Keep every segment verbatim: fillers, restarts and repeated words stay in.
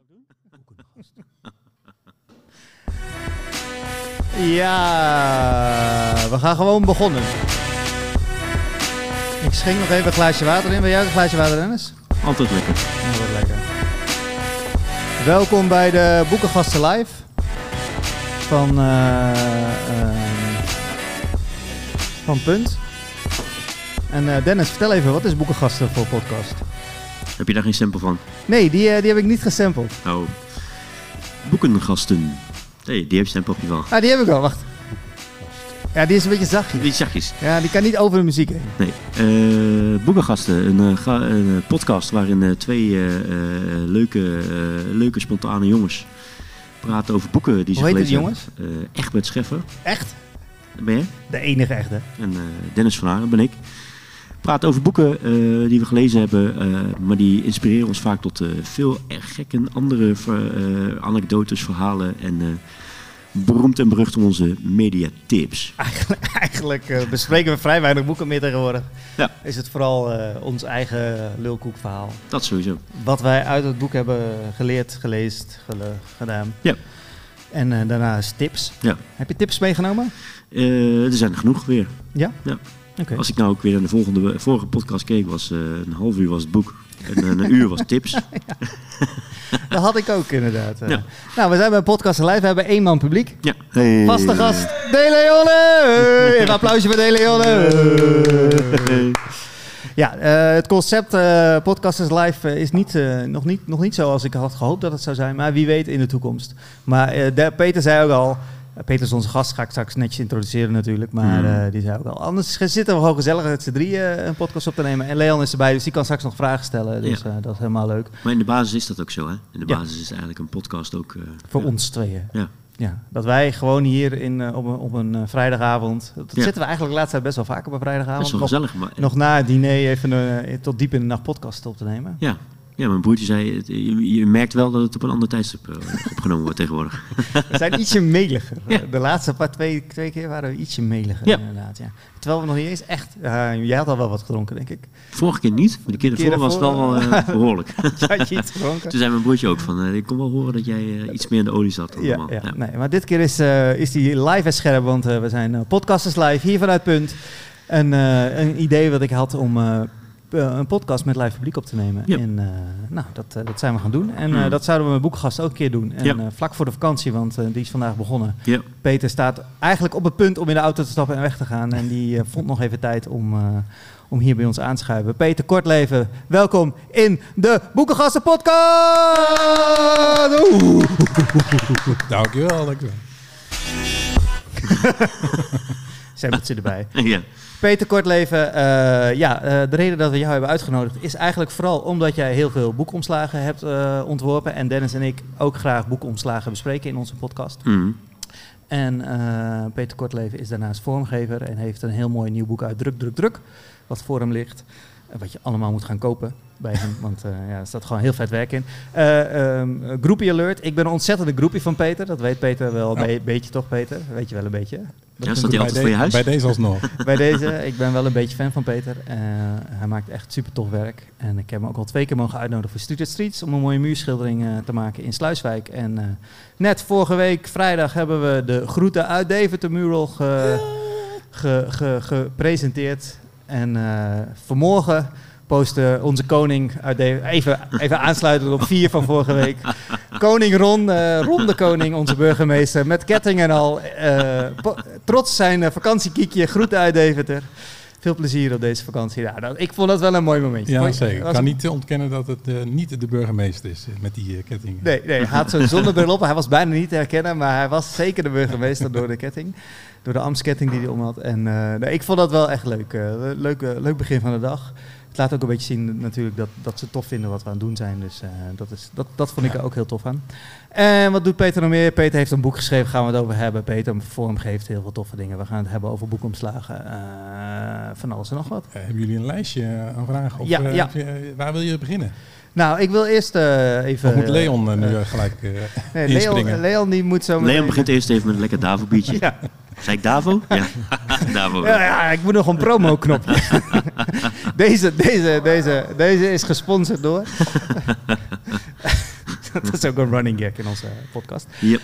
doen? Ja, we gaan gewoon begonnen. Ik schenk nog even een glaasje water in. Wil jij een glaasje water, Dennis? Altijd lekker. Altijd lekker. Welkom bij de Boekengasten Live. Van, uh, uh, van Punt. En uh, Dennis, vertel even, wat is Boekengasten voor podcast? Heb je daar geen sample van? Nee, die, uh, die heb ik niet gesampled. Oh. Boekengasten. Nee, die heb je sample op je wel. Ah, die heb ik wel, wacht. Ja, die is een beetje zachtjes. Die zachtjes. Ja, die kan niet over de muziek heen. Nee. Uh, Boekengasten, een, uh, ga, een podcast waarin uh, twee uh, uh, leuke, uh, leuke, spontane jongens praten over boeken die ze Hoe heet gelezen die jongens? hebben. Uh, Egbert Scheffer. Echt? Dat ben je? De enige echte. En uh, Dennis van Haren ben ik. Praten over boeken uh, die we gelezen hebben, uh, maar die inspireren ons vaak tot uh, veel erg gekke andere uh, anekdotes, verhalen en uh, beroemd en berucht om onze mediatips. Eigenlijk, eigenlijk uh, bespreken we vrij weinig boeken meer tegenwoordig. Ja. Is het vooral uh, ons eigen lulkoekverhaal. Dat sowieso. Wat wij uit het boek hebben geleerd, gelezen, gele, gedaan. Ja. En uh, daarna is tips. Ja. Heb je tips meegenomen? Uh, er zijn er genoeg weer. Ja? Ja. Okay. Als ik nou ook weer naar de volgende, vorige podcast keek, was uh, een half uur was het boek en uh, een uur was tips. Ja. Dat had ik ook inderdaad. Uh. Ja. Nou, we zijn bij Podcast Live. We hebben één man publiek. Ja. Hey. Vaste gast, De Leone! Even een applausje voor De Leone! Hey. Ja, uh, het concept uh, Podcasters Live uh, is niet, uh, nog, niet, nog niet zo als ik had gehoopt dat het zou zijn. Maar wie weet in de toekomst. Maar uh, de, Peter zei ook al... Peter is onze gast, ga ik straks netjes introduceren natuurlijk. Maar mm. uh, die zei ook al, anders zitten we gewoon gezellig met z'n drieën uh, een podcast op te nemen. En Leon is erbij, dus die kan straks nog vragen stellen. Dus ja. uh, dat is helemaal leuk. Maar in de basis is dat ook zo, hè? In de basis ja. is eigenlijk een podcast ook... Uh, Voor ja. ons tweeën. Ja. Ja, dat wij gewoon hier in, uh, op een, op een uh, vrijdagavond... Dat ja. zitten we eigenlijk de laatste tijd best wel vaak op een vrijdagavond. Best wel nog, gezellig. Maar, nog na het diner even uh, tot diep in de nacht podcast op te nemen. Ja. Ja, mijn broertje zei, je, je merkt wel dat het op een ander tijdstip uh, opgenomen wordt tegenwoordig. We zijn ietsje meliger. Ja. De laatste paar twee, twee keer waren we ietsje meliger ja. inderdaad. Ja. Terwijl we nog niet eens echt... Uh, jij had al wel wat gedronken, denk ik. Vorige keer niet, maar de keer daarvoor was het wel uh, behoorlijk. Had je iets gedronken? Toen zei mijn broertje ook van, uh, ik kon wel horen dat jij uh, iets meer in de olie zat. Dan ja, ja. Ja. Nee, maar dit keer is, uh, is die live en scherp, want uh, we zijn uh, podcasters live hier vanuit Punt. En uh, een idee wat ik had om... Uh, een podcast met live publiek op te nemen. Ja. En uh, nou, dat, uh, dat zijn we gaan doen. En uh, mm. dat zouden we met Boekengasten ook een keer doen. En ja. uh, vlak voor de vakantie, want uh, die is vandaag begonnen. Ja. Peter staat eigenlijk op het punt om in de auto te stappen en weg te gaan. En die uh, vond nog even tijd om, uh, om hier bij ons aan te schuiven. Peter Kortleven, welkom in de Boekengasten podcast! Oeh. Dankjewel, dankjewel. Zembeltje erbij. Ja. Peter Kortleven, uh, ja, uh, de reden dat we jou hebben uitgenodigd is eigenlijk vooral omdat jij heel veel boekomslagen hebt uh, ontworpen. En Dennis en ik ook graag boekomslagen bespreken in onze podcast. Mm. En uh, Peter Kortleven is daarnaast vormgever en heeft een heel mooi nieuw boek uit Druk, Druk, Druk, wat voor hem ligt. Uh, wat je allemaal moet gaan kopen bij hem, want uh, ja, er staat gewoon heel vet werk in. Uh, um, groupie alert, ik ben een ontzettende groupie van Peter. Dat weet Peter wel een ja. be- beetje toch, Peter? Weet je wel een beetje? Ja, staat hij altijd voor je huis? Bij deze alsnog. Bij deze, ik ben wel een beetje fan van Peter. Uh, hij maakt echt super tof werk. En ik heb hem ook al twee keer mogen uitnodigen voor Studio Streets om een mooie muurschildering uh, te maken in Sluiswijk. En uh, net vorige week, vrijdag, hebben we de Groeten uit Deventer mural ge, ge, ge, gepresenteerd. En uh, vanmorgen postte onze koning uit Deventer, even, even aansluitend op vier van vorige week. Koning Ron, uh, Ron de koning, onze burgemeester, met ketting en al. Uh, po- trots zijn uh, vakantiekiekje, groeten uit Deventer. Veel plezier op deze vakantie. Ja, dat, ik vond dat wel een mooi momentje. Ja, zeker. Ik kan een... niet ontkennen dat het uh, niet de burgemeester is uh, met die uh, ketting. Nee, nee, hij had zo'n zonnebril op. Hij was bijna niet te herkennen, maar hij was zeker de burgemeester door de ketting. Door de ambtsketting die hij om had. En uh, nee, ik vond dat wel echt leuk. Uh, leuk, uh, leuk begin van de dag. Het laat ook een beetje zien natuurlijk dat, dat ze tof vinden wat we aan het doen zijn. Dus uh, dat, is, dat, dat vond ik er ook heel tof aan. En wat doet Peter nog meer? Peter heeft een boek geschreven, gaan we het over hebben. Peter vormgeeft heel veel toffe dingen. We gaan het hebben over boekomslagen, uh, van alles en nog wat. Uh, hebben jullie een lijstje aan vragen? Of, ja, uh, ja. Je, waar wil je beginnen? Nou, ik wil eerst uh, even... Of moet Leon uh, nu uh, gelijk uh, nee, inspringen? Leon, Leon die moet zo Leon meteen... begint eerst even met een lekker Davo-biertje. Ja. Zei ik Davo? Ja, Davo. Ja, ja, ik moet nog een promo-knopje. deze, deze, deze, deze is gesponsord door... Dat is ook een running gag in onze podcast. Yep.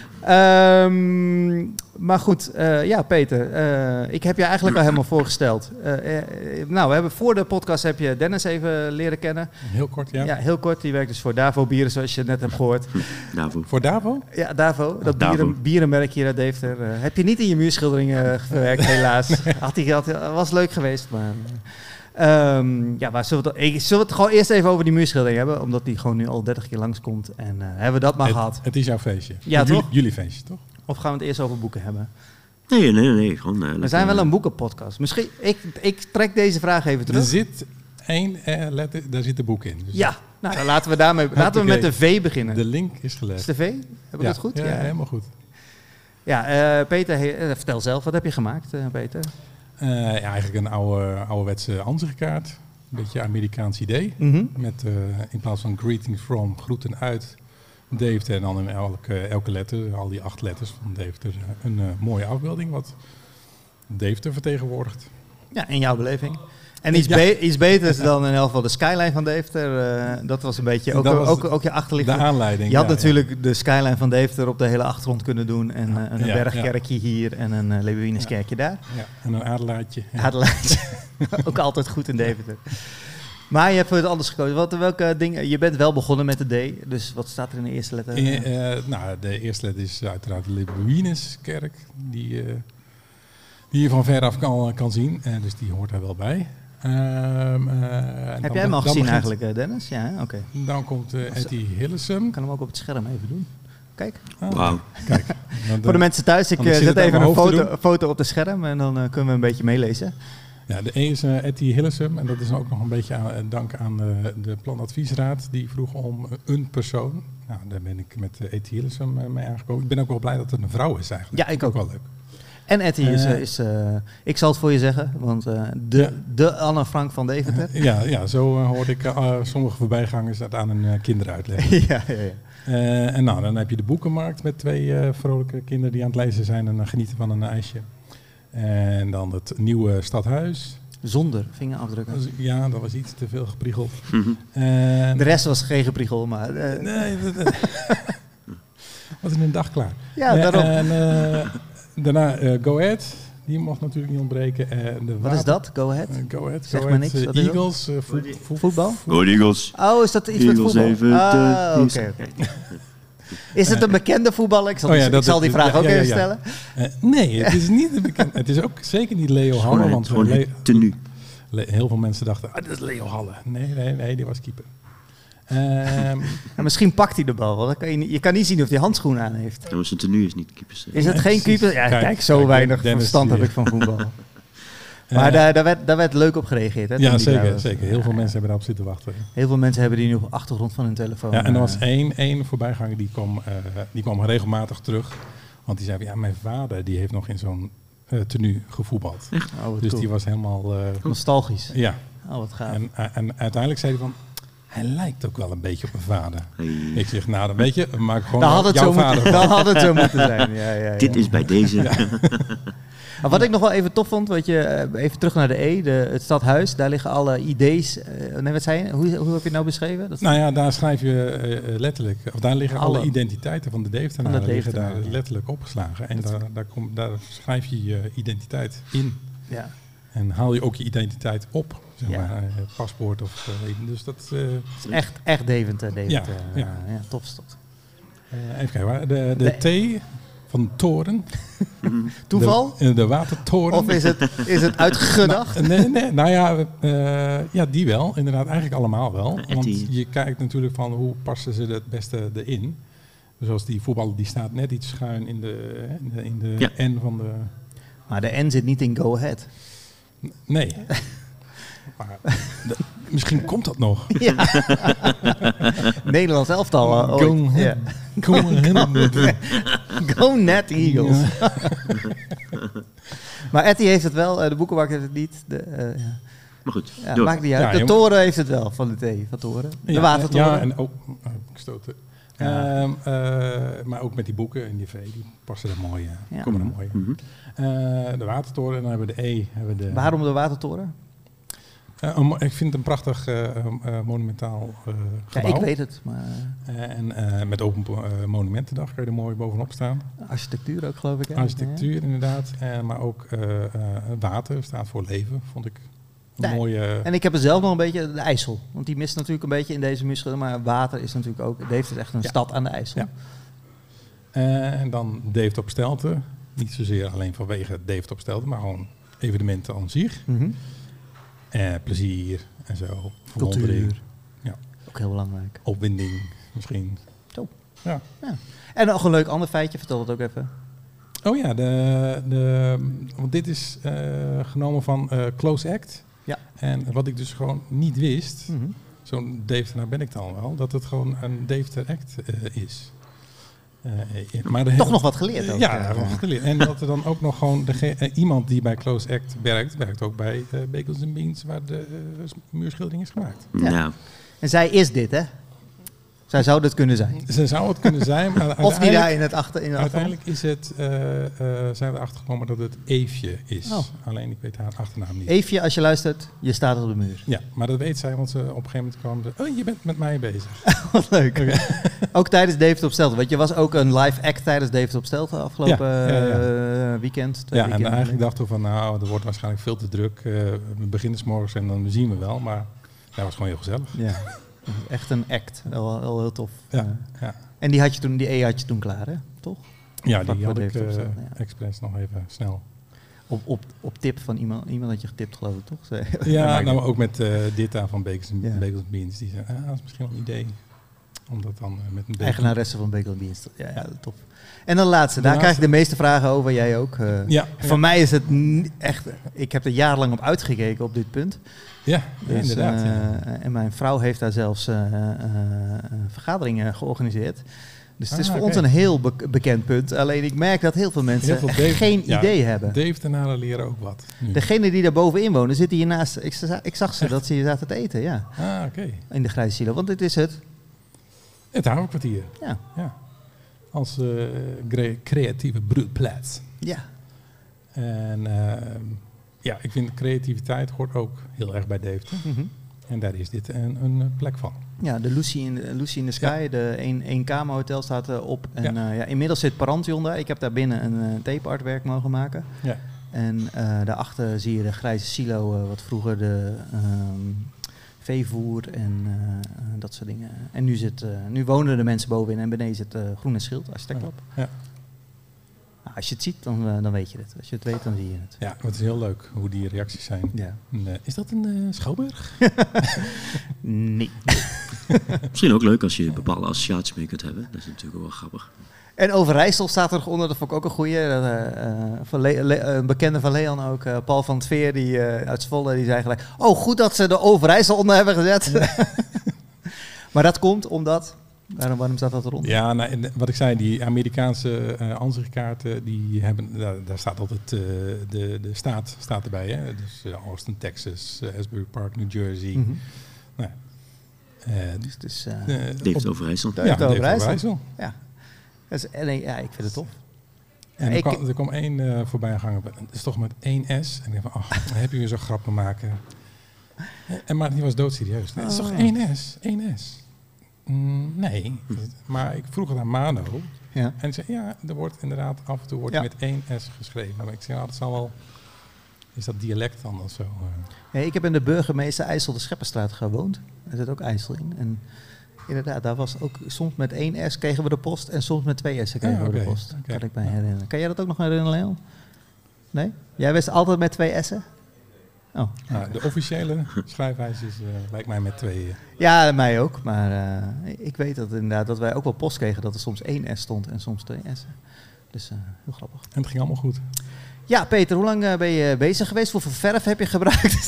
Um, maar goed, uh, ja Peter, uh, ik heb je eigenlijk al helemaal voorgesteld. Uh, uh, nou, we hebben voor de podcast heb je Dennis even leren kennen. Heel kort, ja. Ja, heel kort. Die werkt dus voor Davo Bieren, zoals je net hebt gehoord. Davo. Voor Davo? Ja, Davo. Dat Davo. Bieren, bierenmerk hier uit Deventer. Uh, heb je niet in je muurschilderingen verwerkt, helaas. Had hij, had, was leuk geweest, maar... Um, ja, maar zullen we, het, ik, zullen we het gewoon eerst even over die muurschildering hebben? Omdat die gewoon nu al dertig keer langskomt. En uh, hebben we dat maar het, gehad. Het is jouw feestje. Ja, jullie, toch? Jullie feestje, toch? Of gaan we het eerst over boeken hebben? Nee, nee, nee. Gewoon, uh, we zijn wel een boekenpodcast. Misschien, ik, ik trek deze vraag even terug. Er zit één uh, letter, daar zit een boek in. Dus ja, nou dan laten we daarmee laten we met de V beginnen. De link is gelegd. Is de V? Heb ik ja, dat goed? Ja, ja, helemaal goed. Ja, uh, Peter, he, uh, vertel zelf. Wat heb je gemaakt, uh, Peter? Uh, ja, eigenlijk een oude, ouderwetse ansichtkaart. Een beetje Amerikaans idee. Mm-hmm. Met uh, in plaats van greetings from, groeten uit Deventer. En dan in elke, elke letter, al die acht letters van Deventer, een uh, mooie afbeelding wat Deventer vertegenwoordigt. Ja, in jouw beleving. En iets, ja. be- iets beters dan in elk geval de skyline van Deventer. Uh, dat was een beetje ook, ook, ook, ook je achterliggende... De aanleiding. Je had ja, natuurlijk ja. de skyline van Deventer op de hele achtergrond kunnen doen. En uh, een ja, bergkerkje ja. hier en een uh, Lebuinuskerkje ja. daar. Ja, en een adelaartje. Ja. Adelaartje. Ook altijd goed in Deventer. Maar je hebt voor het anders gekozen. Wat, welke dingen? Je bent wel begonnen met de D. Dus wat staat er in de eerste letter? Uh, uh, nou, de eerste letter is uiteraard de Lebuinuskerk. Die, uh, die je van veraf kan, kan zien. Uh, dus die hoort er wel bij. Uh, uh, Heb jij hem al gezien begint, eigenlijk, uh, Dennis? Ja, oké. Okay. Dan komt uh, Etty Hillesum. Ik kan hem ook op het scherm even doen. Kijk. Oh. Wauw. Kijk. De, voor de mensen thuis, ik uh, zet even een foto, foto op het scherm en dan uh, kunnen we een beetje meelezen. Ja, de E is uh, Etty Hillesum en dat is ook nog een beetje aan, uh, dank aan de, de Planadviesraad. Die vroeg om een persoon. Nou, daar ben ik met uh, Etty Hillesum uh, mee aangekomen. Ik ben ook wel blij dat het een vrouw is eigenlijk. Ja, ik ook. Wel leuk. En Etty is, uh, is uh, ik zal het voor je zeggen, want uh, de, ja. de Anne Frank van Deventer. Uh, ja, ja, zo uh, hoorde ik uh, sommige voorbijgangers dat aan een uh, kinder uitleggen. ja, ja, ja. Uh, en nou, dan heb je de boekenmarkt met twee uh, vrolijke kinderen die aan het lezen zijn en uh, genieten van een ijsje. En dan het nieuwe stadhuis. Zonder vingerafdrukken. Dus, ja, dat was iets te veel gepriegeld. Mm-hmm. En, de rest was geen gepriegel, maar... Uh, nee, dat was in een dag klaar. Ja, daarom. En, uh, daarna uh, Go Ahead. Die mocht natuurlijk niet ontbreken. Uh, de Wat water... is dat? Go Ahead? Uh, go Ahead. Zeg go maar ahead. niks. Uh, Eagles. Uh, vo- vo- voetbal? Go Eagles. Oh, is dat iets Eagles met voetbal? Even ah, oké, okay, oké. Okay. Is het een bekende voetballer? Ik zal, oh ja, die, dat, ik zal die vraag ja, ook ja, ja, even stellen. Ja. Uh, nee, het is niet een bekende. Het is ook zeker niet Leo Halle. Want gewoon Le- tenue. Le- heel veel mensen dachten, ah, dat is Leo Halle. Nee, nee, nee, die was keeper. Um, ja, misschien pakt hij de bal. Want dan kan je, niet, je kan niet zien of hij handschoenen aan heeft. Ja, maar zijn tenue is niet keepers. Is het nee, geen keeper? Ja, kijk, kijk zo kijk, weinig Dennis verstand die, heb ik van voetbal. Maar uh, daar, daar, werd, daar werd leuk op gereageerd. Hè, ja, zeker, zeker. Heel ja, veel mensen hebben daarop zitten wachten. Heel veel mensen hebben die nu op de achtergrond van hun telefoon. Ja, en er was één, één voorbijganger die kwam, uh, die kwam regelmatig terug. Want die zei, ja, mijn vader die heeft nog in zo'n uh, tenue gevoetbald. Oh, dus cool. die was helemaal... Uh, nostalgisch. Ja. Oh, wat gaaf. En, uh, en uiteindelijk zei hij van... Hij lijkt ook wel een beetje op mijn vader. Hey. Ik zeg, nou dan weet je, maak gewoon dan had het jouw zo vader. Moeten, dan had het zo moeten zijn. Ja, ja, ja. Dit is bij deze. Ja. Maar wat ik nog wel even tof vond, weet je, even terug naar de E, de, het stadhuis. Daar liggen alle idee's. Uh, nee, wat zei je? Hoe, hoe heb je het nou beschreven? Dat nou ja, daar schrijf je uh, letterlijk, of daar liggen alle, alle identiteiten van de Deventenaren de liggen daar ja. letterlijk opgeslagen. En daar, daar, kom, daar schrijf je je identiteit in. Ja. En haal je ook je identiteit op, zeg ja. maar, uh, paspoort of uh, dus dat uh, is echt, echt Deventer, Deventer. Ja, ja. Uh, ja, tof stad. Uh, even kijken, waar. de, de, de T van toren. Toeval? De, de watertoren. Of is het, is het uitgedacht? nou, nee, nee, nou ja, uh, ja, die wel. Inderdaad, eigenlijk allemaal wel. Want je kijkt natuurlijk van hoe passen ze het beste erin. Zoals die voetballer, die staat net iets schuin in de, in de, in de ja. N van de... Maar de N zit niet in Go Ahead. Nee. Maar de, misschien komt dat nog. Ja. Nederlands elftal. Uh, Go, ja. Go, Go Net Eagles. Ja. Maar Etty heeft het wel, uh, de boekenmarkt heeft het niet. De, uh, ja. Maar goed, ja, maakt niet uit. Ja, de toren heeft het wel, van de T, van toren. De ja, watertoren. Ja, en ook, oh, ik stoten. Ja. Um, uh, maar ook met die boeken en die V, die passen er mooi, uh, ja. komen er mooi. Mm-hmm. uh, de watertoren, en dan hebben we de E. Hebben we de, waarom de watertoren? Uh, um, ik vind het een prachtig uh, uh, monumentaal uh, gebouw. Ja, ik weet het. Maar... Uh, en uh, met Open uh, Monumentendag kan je er mooi bovenop staan. Architectuur ook, geloof ik. Hè? Architectuur, ja. inderdaad. Uh, maar ook uh, uh, water staat voor leven, vond ik een nee. mooie... En ik heb er zelf nog een beetje de IJssel. Want die mist natuurlijk een beetje in deze muurschildering. Maar water is natuurlijk ook... Deventer is echt een ja. stad aan de IJssel. Ja. Uh, en dan Deventer op Stelten. Niet zozeer alleen vanwege Deventer op Stelten, maar gewoon evenementen aan zich. Mm-hmm. Uh, plezier en zo. Cultuur. Ja. Ook heel belangrijk. Opwinding misschien. Zo. Ja. ja. En nog een leuk ander feitje, vertel het ook even. Oh ja, de, de, want dit is uh, genomen van uh, Close Act. Ja. En wat ik dus gewoon niet wist, mm-hmm. zo'n Deventer ben ik dan wel, dat het gewoon een Deventer Act uh, is. Uh, maar Toch nog wat geleerd ook. Ja, ja, wat geleerd. En dat er dan ook nog gewoon de, uh, iemand die bij Close Act werkt, werkt ook bij uh, Bagels and Beans, waar de uh, muurschildering is gemaakt. Ja. Nou. En zij is dit, hè? Zij zou dat kunnen zijn. Ze zou het kunnen zijn. Maar of die daar in het achter. In uiteindelijk is het, uh, uh, zijn we erachter gekomen dat het Eefje is. Oh. Alleen ik weet haar achternaam niet. Eefje, als je luistert, je staat op de muur. Ja, maar dat weet zij, want ze op een gegeven moment kwam ze... Oh, je bent met mij bezig. Wat leuk. Okay. Ook tijdens Deventer op Stelten. Want je was ook een live act tijdens Deventer op Stelten afgelopen ja, ja, ja. Uh, weekend. Ja, weekend, en eigenlijk dachten we van, nou, dat wordt waarschijnlijk veel te druk. Uh, we beginnen 's morgens en dan zien we wel. Maar dat was gewoon heel gezellig. Ja. Echt een act. Wel, wel heel tof. Ja, uh, ja. En die had je toen, die E had je toen klaar, hè? Toch? Ja, die had ik uh, ja. expres nog even snel. Op, op, op tip van iemand, iemand had je getipt, geloof ik, toch? Ja, nou ook met uh, Ditta van Bagels and ja. Beans. Die zei, ah, dat is misschien wel een idee. Om dat dan uh, met een beetje... Eigenaresse van Bagels and Beans. Ja, ja, tof. En dan laatste, daar laatste. krijg ik de meeste vragen over, jij ook. Uh, ja, voor ja. mij is het echt... Ik heb er jarenlang op uitgekeken op dit punt. Ja, dus, inderdaad. Uh, ja. En mijn vrouw heeft daar zelfs uh, uh, vergaderingen georganiseerd. Dus het is ah, voor okay. ons een heel be- bekend punt. Alleen ik merk dat heel veel mensen heel veel Dave, geen ja, idee hebben. Deventenaren leren ook wat. Nu. Degene die daar bovenin wonen zitten hiernaast. Ik, ik zag ze Echt? dat ze hier zaten te eten, ja. Ah, oké. Okay. In de grijze silo, want dit is het... Het havenkwartier. Ja. ja. Als uh, cre- creatieve broedplaats. Ja. En uh, ja, ik vind creativiteit hoort ook heel erg bij Deventer. Mm-hmm. En daar is dit een, een plek van. Ja, de Lucy in, Lucy in the Sky, ja. de één kamer hotel staat uh, op. En ja. Uh, ja, inmiddels zit Parantion daar. Ik heb daar binnen een uh, tape artwerk mogen maken. Ja. En uh, daarachter zie je de grijze silo, uh, wat vroeger de um, veevoer en uh, dat soort dingen. En nu, zit, uh, nu wonen de mensen bovenin en beneden zit uh, Groene Schild, architectlab. Ja. Ja. Nou, als je het ziet, dan, uh, dan weet je het. Als je het weet, dan zie je het. Ja, het is heel leuk hoe die reacties zijn. Ja. En, uh, is dat een uh, schouwburg? Nee. Misschien ook leuk als je bepaalde associaties mee kunt hebben. Dat is natuurlijk wel grappig. En Overijssel staat er nog onder, dat vond ik ook een goeie. Uh, uh, van Le- Le- een bekende van Leon ook, uh, Paul van het Veer die, uh, uit Zwolle, die zei gelijk... Oh, goed dat ze de Overijssel onder hebben gezet. Ja. Maar dat komt omdat... Waarom, waarom staat dat eronder? Ja, nou, wat ik zei, die Amerikaanse uh, ansichtkaarten, die hebben, daar, daar staat altijd uh, de, de staat staat erbij. Hè? Dus uh, Austin, Texas, uh, Asbury Park, New Jersey. Mm-hmm. Nou, uh, dus het is... Uh, uh, Deventer Overijssel. Ja, Deventer Overijssel. Ja. Dus, en, ja, ik vind het tof. En er, ik, kwam, er kwam één uh, voorbij gangen, dat is toch met één S. En ik dacht van, oh, dan heb je weer zo'n grappen maken. En maar die was doodserieus. Nee, het is toch één S? één S? Mm, nee, maar ik vroeg het aan Mano. Ja. En ik zei, ja, er wordt inderdaad af en toe wordt ja. met één S geschreven. Maar ik zei, ja, dat zal wel... Is dat dialect dan of zo? Nee, ik heb in de burgemeester IJssel de Schepperstraat gewoond. Er zit ook IJssel in. En inderdaad, daar was ook soms met één S kregen we de post en soms met twee S'en kregen ja, okay. we de post. Okay. Kan ik mij herinneren. Kan jij dat ook nog herinneren, Leon? Nee? Jij wist altijd met twee S'en? Oh. Nou, de officiële schrijfwijze is, uh, lijkt mij met twee. Uh. Ja, mij ook. Maar uh, ik weet dat inderdaad dat wij ook wel post kregen dat er soms één S stond en soms twee S'en. Dus uh, heel grappig. En het ging allemaal goed. Ja, Peter, hoe lang uh, ben je bezig geweest? Hoeveel verf heb je gebruikt?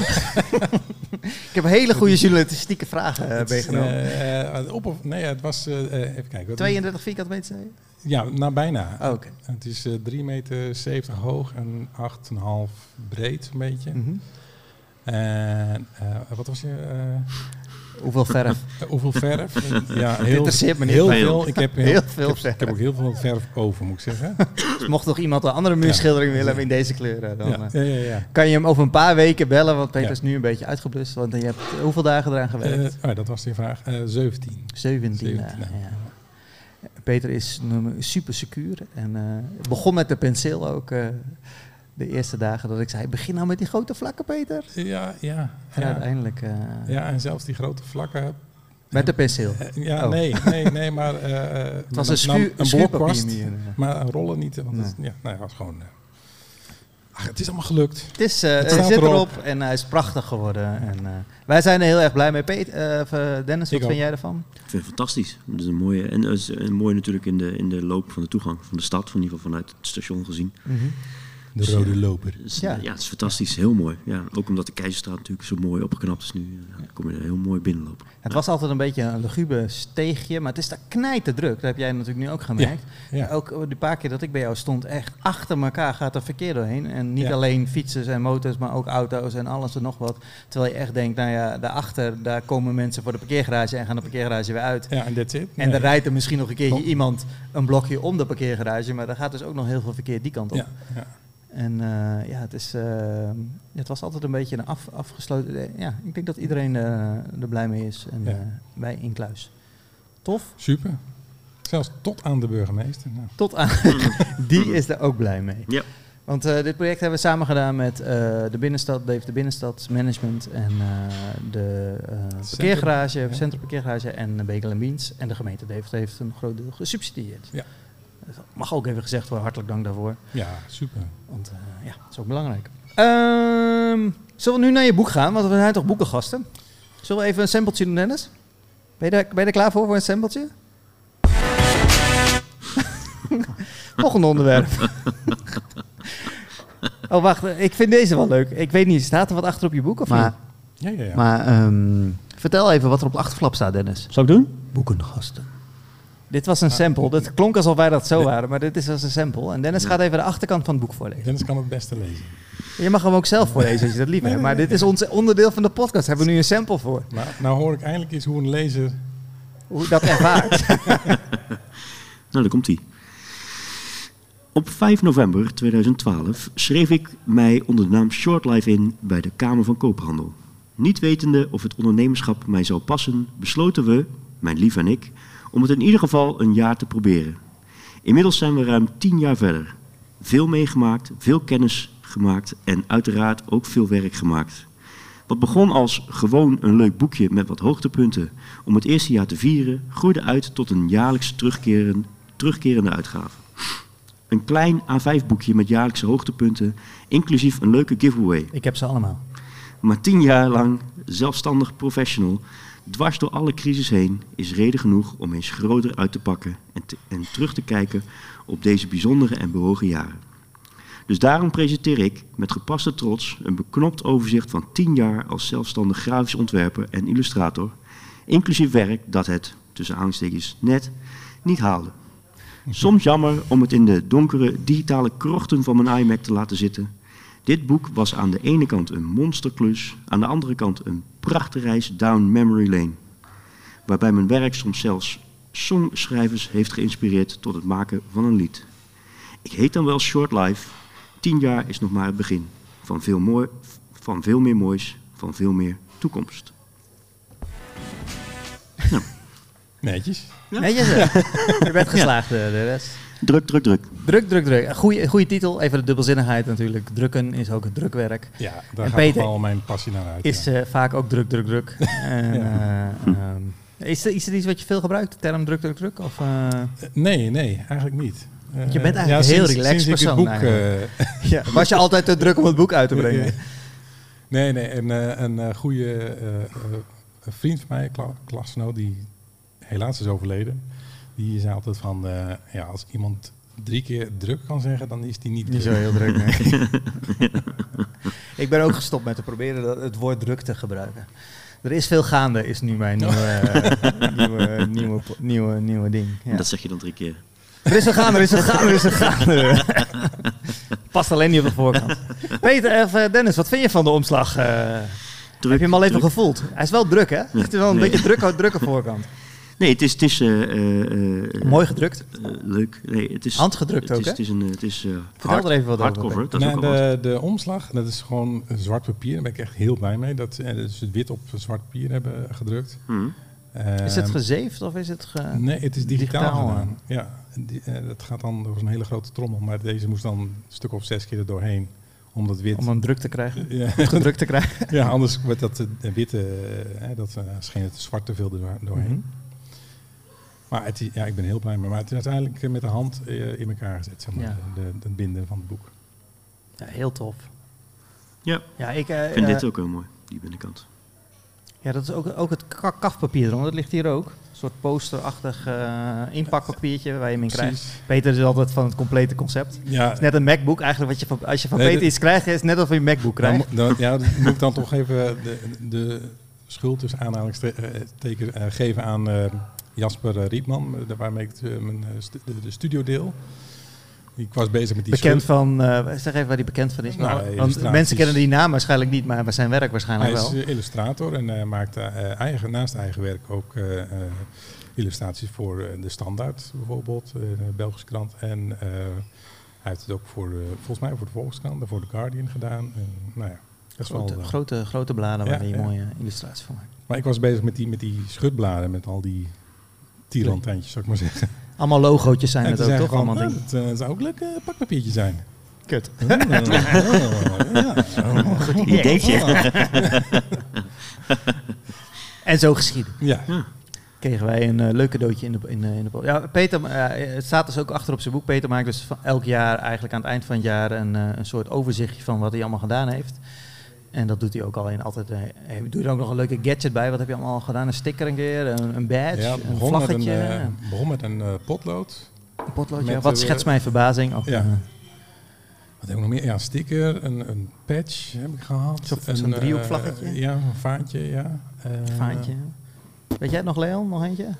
Ik heb hele goede journalistieke vragen uh, meegenomen. Uh, op of, nee, het was... Uh, even kijken. tweeëndertig vierkante meter, zei je? Ja, nou bijna. Oh, okay. Het is uh, drie meter zeventig hoog en acht komma vijf breed, een beetje. Mm-hmm. En uh, wat was je... Hoeveel verf? Uh, hoeveel verf? Ja, heel, interesseert me niet. Heel veel. Ik heb, heel, heel veel ik, heb, ik heb ook heel veel verf over, moet ik zeggen. Dus mocht nog iemand een andere muurschildering ja. willen in deze kleuren, dan ja. Ja, ja, ja. kan je hem over een paar weken bellen, want Peter ja. is nu een beetje uitgeblust. Want je hebt hoeveel dagen eraan gewerkt? Uh, oh, dat was die vraag. Uh, zeventien. zeventien dagen, ja. Peter is super secuur en uh, begon met de penseel ook uh, de eerste dagen dat ik zei, begin nou met die grote vlakken, Peter. Ja, ja. En ja. uiteindelijk... Uh, ja, en zelfs die grote vlakken... Met de penseel? Uh, ja, oh. nee, nee, nee, maar... Uh, het was een, schu- een blokkwast, maar een rollen niet. Want nee. het, ja, nee, het was gewoon... Uh, ach, het is allemaal gelukt. Het, is, uh, het, het zit erop. erop en hij is prachtig geworden. En, uh, wij zijn er heel erg blij mee. Peter, uh, Dennis, wat ik vind ook. jij ervan? Ik vind het fantastisch. Het is een mooie, en is een mooie natuurlijk in de, in de loop van de toegang van de stad, in ieder geval vanuit het station gezien. Mm-hmm. De dus, rode loper. Dus, ja. ja, het is fantastisch. Heel mooi. Ja, ook omdat de Keizerstraat natuurlijk zo mooi opgeknapt is nu. Ja, dan kom je er heel mooi binnenlopen. Het was altijd een beetje een lugubre steegje, maar het is daar knijterdruk. Dat heb jij natuurlijk nu ook gemerkt. Ja, ja. Ook die paar keer dat ik bij jou stond, echt achter elkaar gaat er verkeer doorheen. En niet ja. alleen fietsers en motors, maar ook auto's en alles en nog wat. Terwijl je echt denkt, nou ja, daarachter, daar komen mensen voor de parkeergarage en gaan de parkeergarage weer uit. Ja, en that's it. En nee. dan rijdt er misschien nog een keertje oh. iemand een blokje om de parkeergarage, maar daar gaat dus ook nog heel veel verkeer die kant op. Ja, ja. En uh, ja, het, is, uh, het was altijd een beetje een af, afgesloten... Ja, ik denk dat iedereen uh, er blij mee is. En ja. uh, wij in Kluis. Tof? Super. Zelfs tot aan de burgemeester. Nou. Tot aan... Die is er ook blij mee. Ja. Want uh, dit project hebben we samen gedaan met uh, de Binnenstad, Dave de Binnenstadsmanagement en uh, de uh, parkeergarage, ja. Centrum Parkeergarage en Bagel and Beans. En de gemeente Dave heeft een groot deel gesubsidieerd. Ja. Mag ook even gezegd worden, hartelijk dank daarvoor. Ja, super. Want uh, ja, dat is ook belangrijk. Um, zullen we nu naar je boek gaan? Want we zijn toch boekengasten. Zullen we even een sampletje doen, Dennis? Ben je er, ben je er klaar voor, voor een sampletje? Volgende onderwerp. Oh, wacht. Ik vind deze wel leuk. Ik weet niet, staat er wat achter op je boek of maar, niet? Ja, ja, ja. Maar um, vertel even wat er op de achterflap staat, Dennis. Zal ik doen? Boekengasten. Dit was een sample. Dat klonk alsof wij dat zo waren, maar dit is als een sample. En Dennis gaat even de achterkant van het boek voorlezen. Dennis kan het beste lezen. Je mag hem ook zelf voorlezen als je dat liever hebt. Maar dit is ons onderdeel van de podcast. Hebben we nu een sample voor. Nou, nou hoor ik eindelijk eens hoe een lezer... Hoe dat ervaart. Nou, daar komt hij. Op vijf november tweeduizend twaalf schreef ik mij onder de naam Shortlife in bij de Kamer van Koophandel. Niet wetende of het ondernemerschap mij zou passen, besloten we, mijn lief en ik, om het in ieder geval een jaar te proberen. Inmiddels zijn we ruim tien jaar verder. Veel meegemaakt, veel kennis gemaakt en uiteraard ook veel werk gemaakt. Wat begon als gewoon een leuk boekje met wat hoogtepunten om het eerste jaar te vieren, groeide uit tot een jaarlijks terugkerend, terugkerende uitgave. Een klein A vijf boekje met jaarlijkse hoogtepunten, inclusief een leuke giveaway. Ik heb ze allemaal. Maar tien jaar lang zelfstandig professional, dwars door alle crisis heen, is reden genoeg om eens groter uit te pakken en, te, en terug te kijken op deze bijzondere en bewogen jaren. Dus daarom presenteer ik met gepaste trots een beknopt overzicht van tien jaar als zelfstandig grafisch ontwerper en illustrator, inclusief werk dat het, tussen aanstekens, net niet haalde. Soms jammer om het in de donkere digitale krochten van mijn iMac te laten zitten. Dit boek was aan de ene kant een monsterklus, aan de andere kant een prachtige reis down memory lane. Waarbij mijn werk soms zelfs songschrijvers heeft geïnspireerd tot het maken van een lied. Ik heet dan wel Short Life. Tien jaar is nog maar het begin. Van veel, mooi, van veel meer moois, van veel meer toekomst. Nou. Netjes. Ja. Netjes, je bent geslaagd, ja. De rest. Druk, druk, druk. Druk, druk, druk. Goeie, goeie titel. Even de dubbelzinnigheid natuurlijk. Drukken is ook het drukwerk. Ja, daar en gaat Peter al mijn passie naar uit. Is ja. uh, vaak ook druk, druk, druk. en, ja. uh, um, is, er, is er iets wat je veel gebruikt, de term druk, druk, druk? Of, uh... Nee, nee, eigenlijk niet. Uh, je bent eigenlijk ja, een heel sinds, relaxed sinds persoon. Ik het boek, uh, ja, was je altijd te druk om het boek uit te brengen? nee, nee. Een, een, een goede uh, uh, vriend van mij, Kla- klasgenoot, die helaas is overleden. Die zei altijd van, uh, ja, als iemand drie keer druk kan zeggen, dan is die niet Niet druk. zo heel druk, nee. Ik ben ook gestopt met te proberen het woord druk te gebruiken. Er is veel gaande, is nu mijn nieuwe, uh, nieuwe, nieuwe, nieuwe, nieuwe ding. Ja. Dat zeg je dan drie keer. Er is een gaande, er is een gaande, er is een gaande. Past alleen niet op de voorkant. Peter, uh, Dennis, wat vind je van de omslag? Uh, Druk, Heb je hem al even druk. gevoeld? Hij is wel druk, hè? Het is wel een Nee. beetje druk, drukke voorkant. Nee, het is... Het is uh, uh, Mooi gedrukt. Uh, leuk. Nee, het is, Handgedrukt het ook, is, hè? Het is een... Het is, uh, Vertel hard, er even wat hardcover. over. Dat is Nee, ook al wat. de, de omslag, dat is gewoon zwart papier. Daar ben ik echt heel blij mee. Dat ze dus het wit op zwart papier hebben gedrukt. Hmm. Uh, Is het gezeefd of is het ge... Nee, het is digitaal, digitaal gedaan. Ja, die, uh, dat gaat dan door een hele grote trommel. Maar deze moest dan een stuk of zes keer er doorheen. Om dat wit... Om hem druk te krijgen? Ja. Goed gedrukt te krijgen? Ja, anders werd dat uh, witte... Uh, dat uh, scheen het zwart te veel door, doorheen. Mm-hmm. Maar het is, ja, ik ben heel blij mee. Maar het is uiteindelijk uh, met de hand uh, in elkaar gezet. Zeg maar, Ja. de, de, het binden van het boek. Ja, heel tof. Ja, Ja, ik uh, ik vind uh, dit ook heel mooi. Die binnenkant. Ja, dat is ook, ook het ka- kafpapier erom. Dat ligt hier ook. Een soort posterachtig uh, inpakpapiertje waar je hem in krijgt. Precies. Peter is altijd van het complete concept. Ja, Het is net een MacBook. Eigenlijk wat je van, als je van Nee, Peter de- iets krijgt, is het net alsof je een MacBook krijgt. Dan, dan, ja, dan moet ik dan toch even de, de schuld tussen aanhalingsteken uh, geven aan uh, Jasper uh, Rietman, uh, waarmee ik uh, mijn, uh, stu- de, de studio deel. Ik was bezig met die Bekend schuld. van, uh, zeg even waar hij bekend van is. Nou, Nou, want illustraties. mensen kennen die naam waarschijnlijk niet, maar zijn werk Hij waarschijnlijk is wel. uh, illustrator en uh, maakt uh, eigen, naast eigen werk ook uh, uh, illustraties voor uh, de Standaard bijvoorbeeld, uh, de Belgische krant. En uh, hij heeft het ook voor, uh, volgens mij voor de Volkskrant en voor de Guardian gedaan. En, nou ja, dat is Grote, wel, uh, grote, grote bladen Ja, waar hij ja. mooie illustraties van maakt. Maar ik was bezig met die, met die schutbladen, met al die tierlantijntjes, zou ik maar zeggen. Allemaal logootjes zijn En het toen ook, zei toch? hij van, Allemaal nou, dingen. het uh, zou ook leuk uh, pakpapiertje zijn. Kut. Oh, oh, ja. Oh, Goed ideetje. En zo geschieden. ja. Kregen wij een uh, leuk cadeautje in de, in, uh, in de post. Ja, Peter, uh, het staat dus ook achter op zijn boek. Peter maakt dus van elk jaar, eigenlijk aan het eind van het jaar, een, uh, een soort overzichtje van wat hij allemaal gedaan heeft. En dat doet hij ook al in altijd. Uh, doe je er ook nog een leuke gadget bij? Wat heb je allemaal gedaan? Een sticker een keer, een, een badge, Ja, een begon met een, vlaggetje, uh, begon met een uh, potlood. een potloodje. met, Wat uh, schetst mijn verbazing? Of, ja. uh, Wat heb ik nog meer? Ja, een sticker, een, een patch heb ik gehad. Zo'n- Een, zo'n uh, driehoekvlaggetje? ja, een vaantje, ja. Uh, vaantje. Weet jij het nog, Leon? Nog eentje?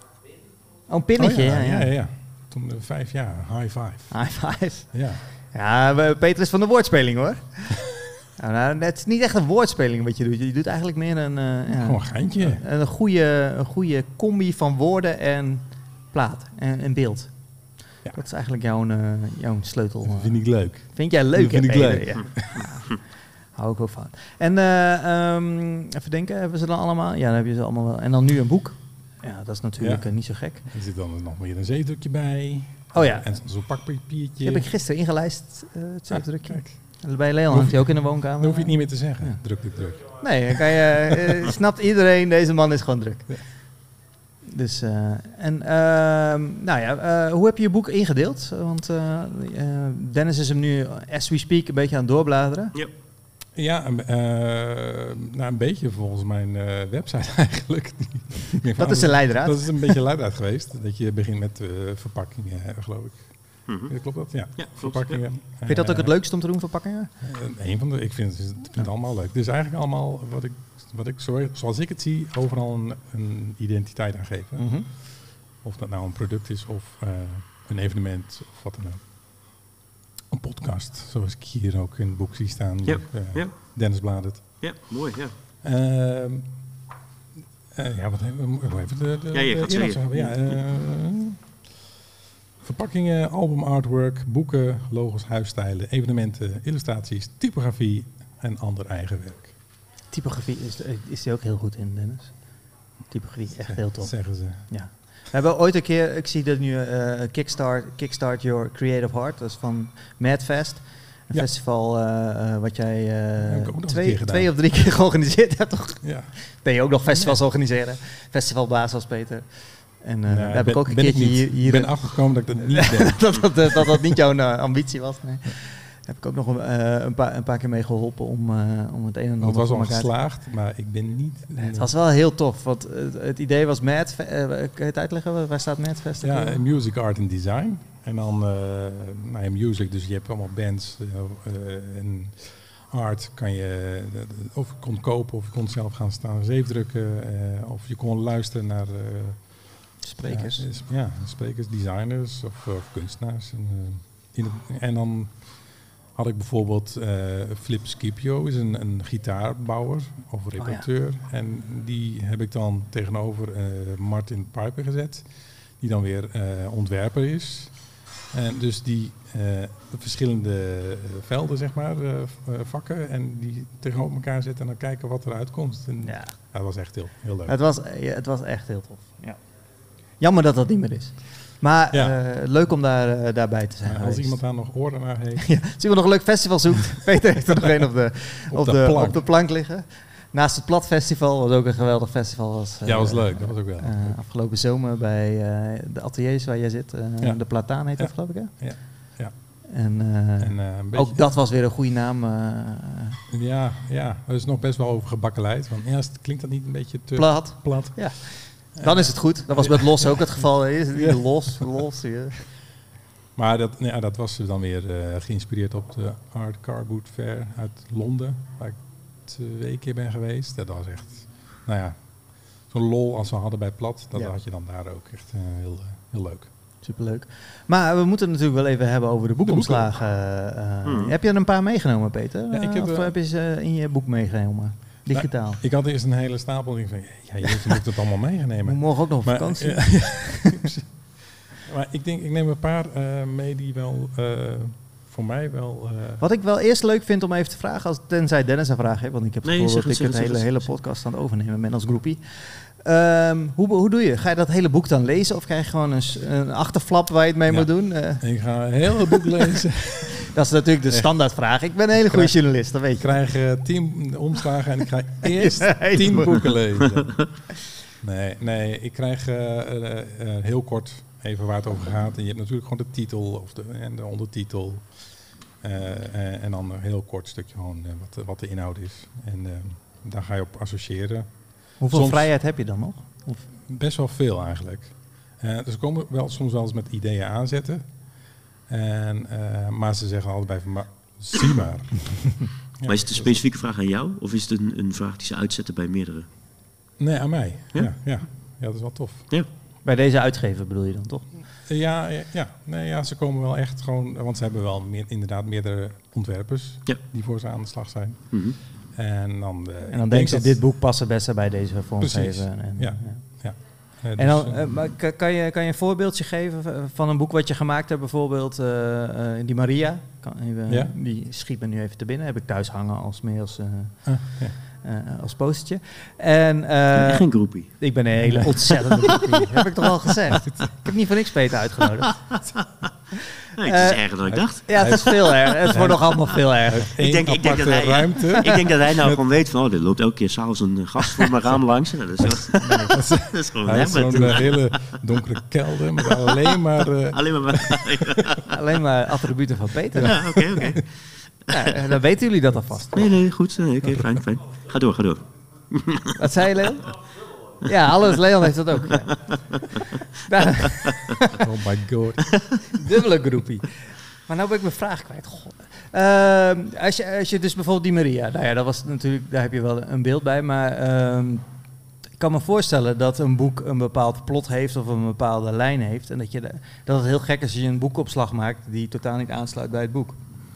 Oh, een pinnetje, oh, ja. ja, ja, ja, ja. Toen uh, vijf jaar, high five. High five. Ja. Ja, we- Peter is van de woordspeling, hoor. Nou, nou, het is niet echt een woordspeling wat je doet. Je doet eigenlijk meer een, uh, ja, Gewoon een geintje. een, goede, een goede combi van woorden en plaat en, en beeld. Ja. Dat is eigenlijk jouw, uh, jouw sleutel. Dat uh. vind ik leuk. Vind jij leuk, Dat vind hè, ik Peter? leuk. Ja. Nou, hou ik ook van. En uh, um, even denken, hebben ze dan allemaal? Ja, dan heb je ze allemaal wel. En dan nu een boek. Ja, dat is natuurlijk Ja. uh, niet zo gek. Er zit dan nog weer een zeefdrukje bij. Oh ja. En zo'n pakpapiertje. Die heb ik gisteren ingelijst, uh, het zeefdrukje. Kijk, En bij Leon Hoef hangt je- hij ook in de woonkamer. dan hoef je het niet meer te zeggen. Ja. Druk, druk, druk. Nee, dan kan je, uh, snapt iedereen, deze man is gewoon druk. Ja. Dus, uh, en uh, nou ja, uh, hoe heb je je boek ingedeeld? Want uh, uh, Dennis is hem nu, as we speak, een beetje aan het doorbladeren. Ja. Ja, een, uh, nou, een beetje volgens mijn uh, website eigenlijk. Dat is de leidraad. Dat is een beetje leidraad geweest. Dat je begint met uh, verpakkingen, uh, geloof ik. Mm-hmm. Klopt dat? Ja, Ja, klopt, verpakkingen. Vind je dat ook het leukste om te doen, verpakkingen? Uh, een van de, ik vind, het- ik vind het allemaal leuk. Dus eigenlijk allemaal wat ik, wat ik zo- zoals ik het zie, overal een, een identiteit aan geven. Mm-hmm. Of dat nou een product is of uh, een evenement of wat dan ook. Een podcast, zoals ik hier ook in het boek zie staan. Ja, Uh, ja. Dennis Bladert. Ja, mooi, ja. Ehm, uh, ja, wat hebben we? Even de, de, Ja, je de gaat inhoud zeggen. zeggen. Ja, uh, verpakkingen, album artwork, boeken, logos, huisstijlen, evenementen, illustraties, typografie en ander eigen werk. Typografie is, is die ook heel goed in, Dennis. Typografie, echt heel tof. Zeggen ze. Ja. We hebben ooit een keer, ik zie dat nu uh, Kickstart, Kickstart Your Creative Heart, dat is van Madfest. Een Ja. festival uh, uh, wat jij uh, Heb ik ook nog een twee, keer gedaan. twee of drie keer georganiseerd hebt, toch? Ja. Ben je ook nog festivals organiseren? Festivalbaas als Peter. En uh, Nou, daar heb ben- ik ook een ben ik keertje niet. hier... hier Ik ben achtergekomen dat ik dat niet ben. dat, dat, dat, dat dat niet jouw uh, ambitie was. Nee. Daar heb ik ook nog een, uh, een, paar, een paar keer mee geholpen om, uh, om het een en ander Het was voor al elkaar te- geslaagd, maar ik ben niet... Nee, het was wel heel tof, want het, het idee was Mad... Uh, kan je het uitleggen? Waar staat Madfest? Ja, uh, music, art en design. En dan, uh, nou ja, music, dus je hebt allemaal bands. Uh, uh, en art kan je, uh, of je kon kopen, of je kon zelf gaan staan zeefdrukken. Uh, of je kon luisteren naar... Uh, Sprekers. Ja, is- ja, sprekers, designers of, of kunstenaars. En, uh, in het, en dan had ik bijvoorbeeld uh, Flip Scipio, is een, een gitaarbouwer of reperteur. Oh, ja. En die heb ik dan tegenover uh, Martin Piper gezet, die dan weer uh, ontwerper is. En dus die uh, verschillende velden, zeg maar, uh, vakken, en die tegenover elkaar zetten en dan kijken wat eruit komt. En ja. Dat was echt heel, heel leuk. Het was, ja, het was echt heel tof. Ja. Jammer dat dat niet meer is. Maar ja. uh, leuk om daar, uh, daarbij te zijn. Ja, als iemand daar nog oren naar heeft. Ja, als iemand nog een leuk festival zoekt, Peter heeft er nog een op de, op, op, de, de op de plank liggen. Naast het Plat Festival, wat ook een geweldig festival was. Ja, was leuk. Dat was ook wel. Uh, afgelopen zomer bij uh, de ateliers waar jij zit. Uh, ja. De Plataan heet ja. dat, geloof ik, hè? Ja. ja. En, uh, en uh, ook dat was weer een goede naam. Uh, ja, ja, er is nog best wel over gebakkeleid. Want eerst klinkt dat niet een beetje te plat. plat. Ja. Dan is het goed. Dat was met Los ook het geval. Is het niet los, los. Ja. Maar dat, ja, dat was dan weer uh, geïnspireerd op de Art Car Boot Fair uit Londen. Waar ik twee keer ben geweest. Dat was echt, nou ja, zo'n lol als we hadden bij Plat. Dat ja. had je dan daar ook echt uh, heel, heel leuk. Superleuk. Maar we moeten het natuurlijk wel even hebben over de boekomslagen. Uh, hmm. Heb je er een paar meegenomen, Peter? Ja, ik heb, of uh, heb je ze in je boek meegenomen? Digitaal. Nou, ik had eerst een hele stapel. En ik zei, ja, je moet het allemaal meegenemen. Morgen ook nog op maar, vakantie. Ja, maar ik denk, ik neem een paar uh, mee die wel uh, voor mij wel... Uh, Wat ik wel eerst leuk vind om even te vragen, als tenzij Dennis een vraag heeft, want ik heb het gevoel dat ik het hele, hele podcast aan het overnemen ben als groepie. Um, hoe, hoe doe je? Ga je dat hele boek dan lezen of krijg je gewoon een, een achterflap waar je het mee ja, moet doen? Uh. Ik ga een hele boek lezen. Dat is natuurlijk de standaardvraag. Ik ben een hele goede krijg, journalist, dat weet je. Ik krijg uh, tien omslagen en ik ga eerst tien boeken lezen. Nee, nee, ik krijg uh, uh, uh, heel kort even waar het over gaat. En je hebt natuurlijk gewoon de titel of de, en de ondertitel. Uh, uh, en dan een heel kort stukje gewoon uh, wat, wat de inhoud is. En uh, daar ga je op associëren. Hoeveel soms, vrijheid heb je dan nog? Of? Best wel veel eigenlijk. Uh, dus ze komen wel, soms wel eens met ideeën aanzetten. En, uh, maar ze zeggen altijd bij van, maar zie maar. Ja, maar is het een specifieke vraag aan jou? Of is het een, een vraag die ze uitzetten bij meerdere? Nee, aan mij. Ja, ja, ja. ja dat is wel tof. Ja. Bij deze uitgever bedoel je dan toch? Ja, ja, ja. Nee, ja, ze komen wel echt gewoon... Want ze hebben wel meer, inderdaad meerdere ontwerpers ja. die voor ze aan de slag zijn. Mm-hmm. En dan, uh, en dan denken ze, dat dit boek past het beste bij deze vormgever. En, ja. ja. Uh, dus en dan, uh, maar kan, je, kan je een voorbeeldje geven van een boek wat je gemaakt hebt? Bijvoorbeeld uh, uh, die Maria. Kan even, ja? Die schiet me nu even te binnen. Heb ik thuis hangen als meer als... Uh, uh, ja. Uh, als postertje. En, uh, geen groepie. Ik ben een hele ontzettende groepie. Heb ik toch al gezegd. Ik heb niet voor niks Peter uitgenodigd. Nee, het is uh, erger dan ik dacht. Ja, het is veel erger. Het wordt nog allemaal veel erger. Ik denk, ik, denk dat hij, ruimte. ik denk dat hij nou gewoon weet van, oh, er loopt elke keer s'avonds een gast voor mijn raam langs. Nou, dat, is wat, nee, dat, is, dat is gewoon hem. Zo'n uh, hele donkere kelder met alleen maar... Uh, alleen maar... alleen maar attributen van Peter. Ja, oké, okay, oké. Okay. Ja, dan weten jullie dat alvast. Nee, nee, goed. Nee, oké, okay, fijn, fijn. Ga door, ga door. Wat zei je, Leon? Ja, alles. Leon heeft dat ook. Ja. Oh my god. Dubbele groepie. Maar nou ben ik mijn vraag kwijt. God. Uh, als, je, als je dus bijvoorbeeld die Maria... Nou ja, dat was natuurlijk, daar heb je wel een beeld bij. Maar uh, ik kan me voorstellen dat een boek een bepaald plot heeft... of een bepaalde lijn heeft. En dat, je de, dat het heel gek is als je een boekopslag maakt... die totaal niet aansluit bij het boek.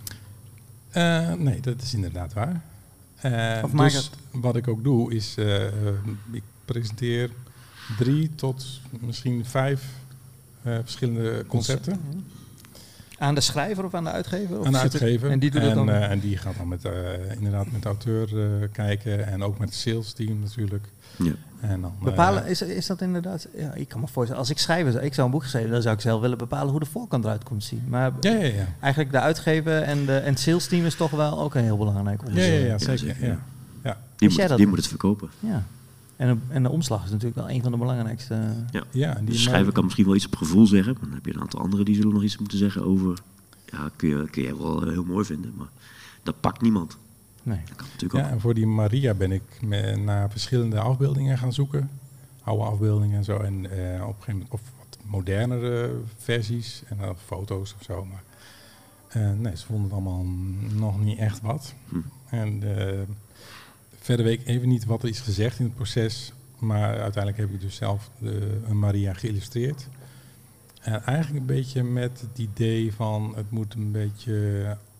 Uh, nee, dat is inderdaad waar. Uh, of dus het... wat ik ook doe is, uh, uh, ik presenteer drie tot misschien vijf uh, verschillende concepten. Aan de schrijver of aan de uitgever? Of aan de uitgever. En die doet en, het dan? Uh, en die gaat dan met, uh, inderdaad met de auteur uh, kijken en ook met het sales team natuurlijk. Ja. En dan, bepalen, uh, is, is dat inderdaad... Ja, ik kan me voorstellen, als ik schrijver ik zou een boek geschreven, dan zou ik zelf willen bepalen hoe de voorkant eruit komt zien. Maar ja, ja, ja. eigenlijk de uitgever en, de, en het sales team is toch wel ook een heel belangrijk onderdeel. Ja, ja, ja, zeker. Ja, ja. Ja. Die, moet, die moet het verkopen. Ja. En, en de omslag is natuurlijk wel een van de belangrijkste... Ja, ja die de schrijver kan misschien wel iets op gevoel zeggen, maar dan heb je een aantal anderen die zullen nog iets moeten zeggen over... Ja, kun je, kun je wel heel mooi vinden, maar dat pakt niemand. Nee. Dat kan natuurlijk ja, ook. En voor die Maria ben ik me, naar verschillende afbeeldingen gaan zoeken. Oude afbeeldingen en zo. En uh, op een gegeven moment of wat modernere versies en dan foto's of zo. Maar uh, nee, ze vonden het allemaal nog niet echt wat. Hm. En uh, verder weet ik even niet wat er is gezegd in het proces. Maar uiteindelijk heb ik dus zelf de, een Maria geïllustreerd. En eigenlijk een beetje met het idee van het moet een beetje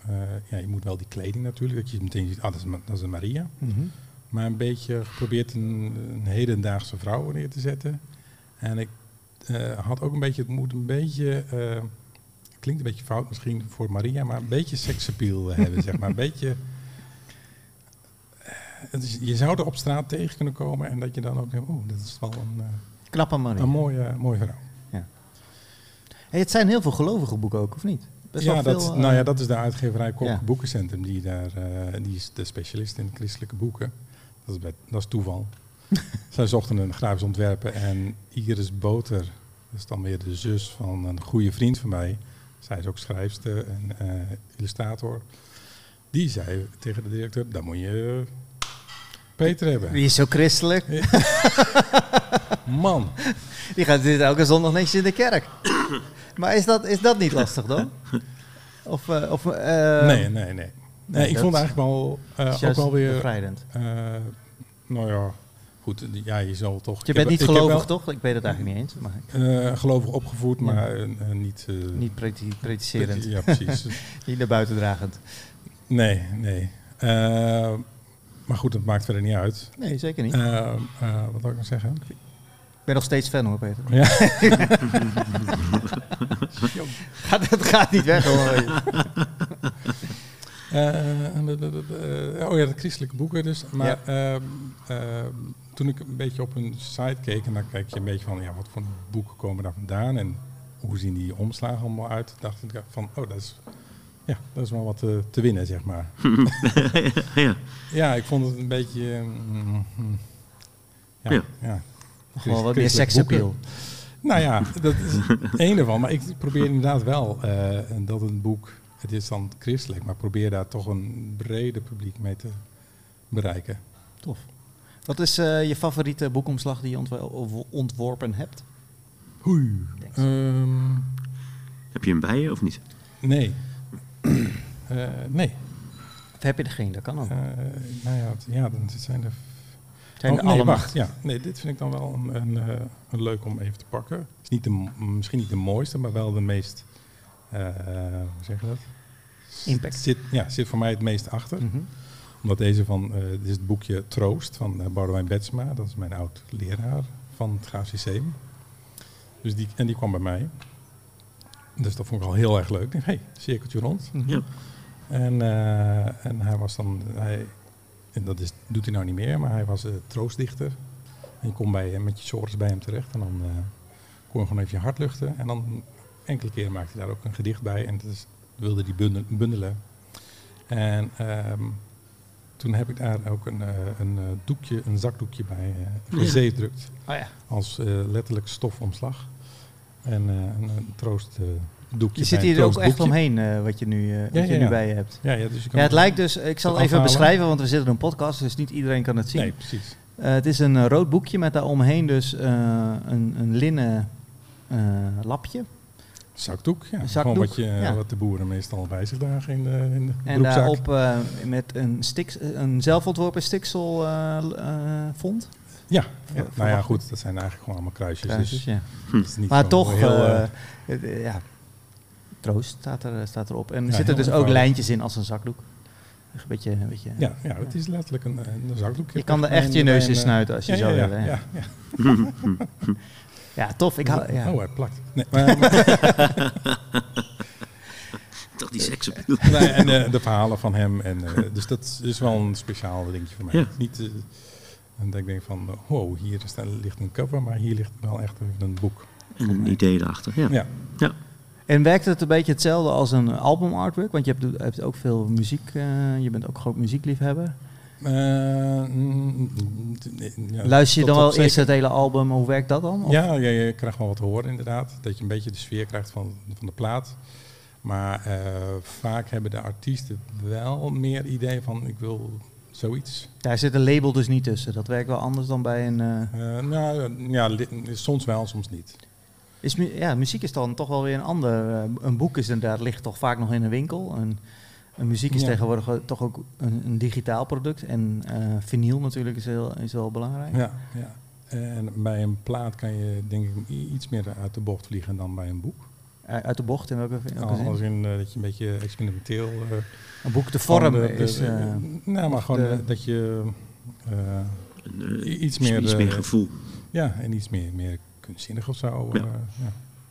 Uh, ja, je moet wel die kleding natuurlijk, dat je meteen ziet, ah, dat is, dat is een Maria. Mm-hmm. Maar een beetje geprobeerd een, een hedendaagse vrouw neer te zetten. En ik uh, had ook een beetje, het moet een beetje, uh, klinkt een beetje fout misschien voor Maria, maar een beetje seksappeal hebben, zeg maar. Een beetje, uh, het is, je zou er op straat tegen kunnen komen en dat je dan ook denkt, oh, dat is wel een, uh, knappe Maria. Een mooie, mooie vrouw. Ja. Hey, het zijn heel veel gelovige boeken ook, of niet? Best ja, wel dat, veel, uh, nou ja, dat is de uitgeverij Kok ja. Boekencentrum, die, daar, uh, die is de specialist in christelijke boeken. Dat is, bij, dat is toeval. Zij zochten een grafisch ontwerper en Iris Boter, dat is dan weer de zus van een goede vriend van mij. Zij is ook schrijfster en uh, illustrator. Die zei tegen de directeur, dan moet je Peter hebben. Die is zo christelijk. Man. Die gaat dit elke zondag netjes in de kerk. Maar is dat, is dat niet lastig dan? Of, uh, of, uh, nee, nee, nee. nee, nee ik vond het eigenlijk wel, uh, ook wel weer... bevrijdend. Uh, nou ja, goed, ja, je zal toch... Je bent heb, niet gelovig, wel, toch? Ik weet het eigenlijk niet eens. Maar uh, gelovig opgevoed, ja. maar uh, niet... Uh, niet preti- pretiserend. Ja, precies. Niet naar buiten dragend. Nee, nee. Uh, maar goed, dat maakt verder niet uit. Nee, zeker niet. Uh, uh, wat wil ik nog zeggen? Ik ben nog steeds fan hoor, Peter. Ja. Het gaat niet weg hoor. Uh, uh, oh ja, de christelijke boeken dus. Maar ja. uh, uh, toen ik een beetje op hun site keek, en dan kijk je een beetje van, ja, wat voor boeken komen daar vandaan en hoe zien die omslagen allemaal uit, dacht ik van, oh, dat is, ja, dat is wel wat te, te winnen, zeg maar. ja. ja, ik vond het een beetje, mm, mm, ja, ja. ja. Gewoon wat meer seksappeal. Nou ja, dat is één ervan. Maar ik probeer inderdaad wel uh, dat een boek, het is dan christelijk, maar probeer daar toch een breder publiek mee te bereiken. Tof. Wat is uh, je favoriete boekomslag die je ontw- ontworpen hebt? Oei. Um, Heb je hem bij je of niet? Nee. uh, nee. Of heb je er geen? Dat kan ook. Uh, nou ja, het, ja, dan zijn er... Zijn oh, er nee, allemaal. wacht. Ja. Nee, dit vind ik dan wel een, een, uh, een leuk om even te pakken. Het is niet de, misschien niet de mooiste, maar wel de meest... Uh, hoe zeg je dat? Impact. Zit, ja, zit voor mij het meest achter. Mm-hmm. Omdat deze van... Uh, dit is het boekje Troost van uh, Boudewijn Betsma. Dat is mijn oud-leraar van het Graaf Lyceum. Dus die, en die kwam bij mij. Dus dat vond ik al heel erg leuk. Ik dacht, hé, hey, cirkeltje rond. Mm-hmm. Ja. En, uh, en hij was dan... Hij, en dat is, doet hij nou niet meer, maar hij was uh, troostdichter. En je kon bij, met je zorgen bij hem terecht. En dan uh, kon je gewoon even je hart luchten. En dan enkele keren maakte hij daar ook een gedicht bij. En dat is, wilde hij bundel, bundelen. En um, toen heb ik daar ook een, uh, een doekje, een zakdoekje bij uh, gezedrukt. Oh ja. Als uh, letterlijk stofomslag. En uh, een, een troost... Uh, Doekje je zit hier ook echt omheen, uh, wat je nu, uh, wat ja, je ja, nu ja. bij je hebt. Ja, ja, dus je kan ja, het lijkt dus, ik zal even afhalen. beschrijven, want we zitten in een podcast, dus niet iedereen kan het zien. Nee, precies. Uh, het is een uh, rood boekje met daaromheen dus uh, een, een linnen uh, lapje. Zakdoek, ja. Een zakdoek, gewoon wat, je, ja. wat de boeren meestal bij zich dragen in de, in de en broekzak. daarop uh, met een, stiks, een zelfontworpen stiksel uh, uh, vond. Ja, ja. nou ja, goed, dat zijn eigenlijk gewoon allemaal kruisjes. Kruisjes, dus ja. dat is niet maar toch, heel, uh, uh, ja, troost staat, er, staat erop. En er ja, zitten dus ook eenvoudig. lijntjes in als een zakdoek. Een beetje, een beetje, ja, ja, het is letterlijk een, een zakdoek. Je kan er echt je neus in snuiten als je ja, zo ja, wil. ja, Ja, ja, ja. ja, tof. Ik hou, ja. Oh, hij plakt. Nee, maar, toch die seksappeal. Nee, en uh, de verhalen van hem. En, uh, dus dat is wel een speciaal dingetje voor mij. Ja. Niet, uh, en dat ik denk van, uh, wow, hier staat, ligt een cover, maar hier ligt wel echt een boek. En een idee erachter, ja. Ja. ja. En werkt het een beetje hetzelfde als een album artwork? Want je hebt, hebt ook veel muziek, uh, je bent ook groot muziekliefhebber. Uh, mm, ja, Luister je dan wel zeker. eerst het hele album, hoe werkt dat dan? Of? Ja, ja, je krijgt wel wat te horen inderdaad. Dat je een beetje de sfeer krijgt van, van de plaat. Maar uh, vaak hebben de artiesten wel meer idee van ik wil zoiets. Daar zit een label dus niet tussen. Dat werkt wel anders dan bij een... Uh... Uh, nou ja, li- soms wel, soms niet. Is mu- ja, muziek is dan toch wel weer een ander. Uh, een boek is inderdaad, ligt toch vaak nog in een winkel. Een, een muziek is ja. tegenwoordig toch ook een, een digitaal product. En uh, vinyl natuurlijk is, heel, is wel belangrijk. Ja, ja. En bij een plaat kan je denk ik iets meer uit de bocht vliegen dan bij een boek. Uit de bocht in welke, in welke Al, zin? als in uh, dat je een beetje experimenteel... Uh, een boek, de vorm de, de, is... Uh, nou, maar gewoon de, uh, dat je uh, uh, iets meer... Iets meer gevoel. Ja, en iets meer, meer kunstzinnig of zo. Ja. Uh, ja.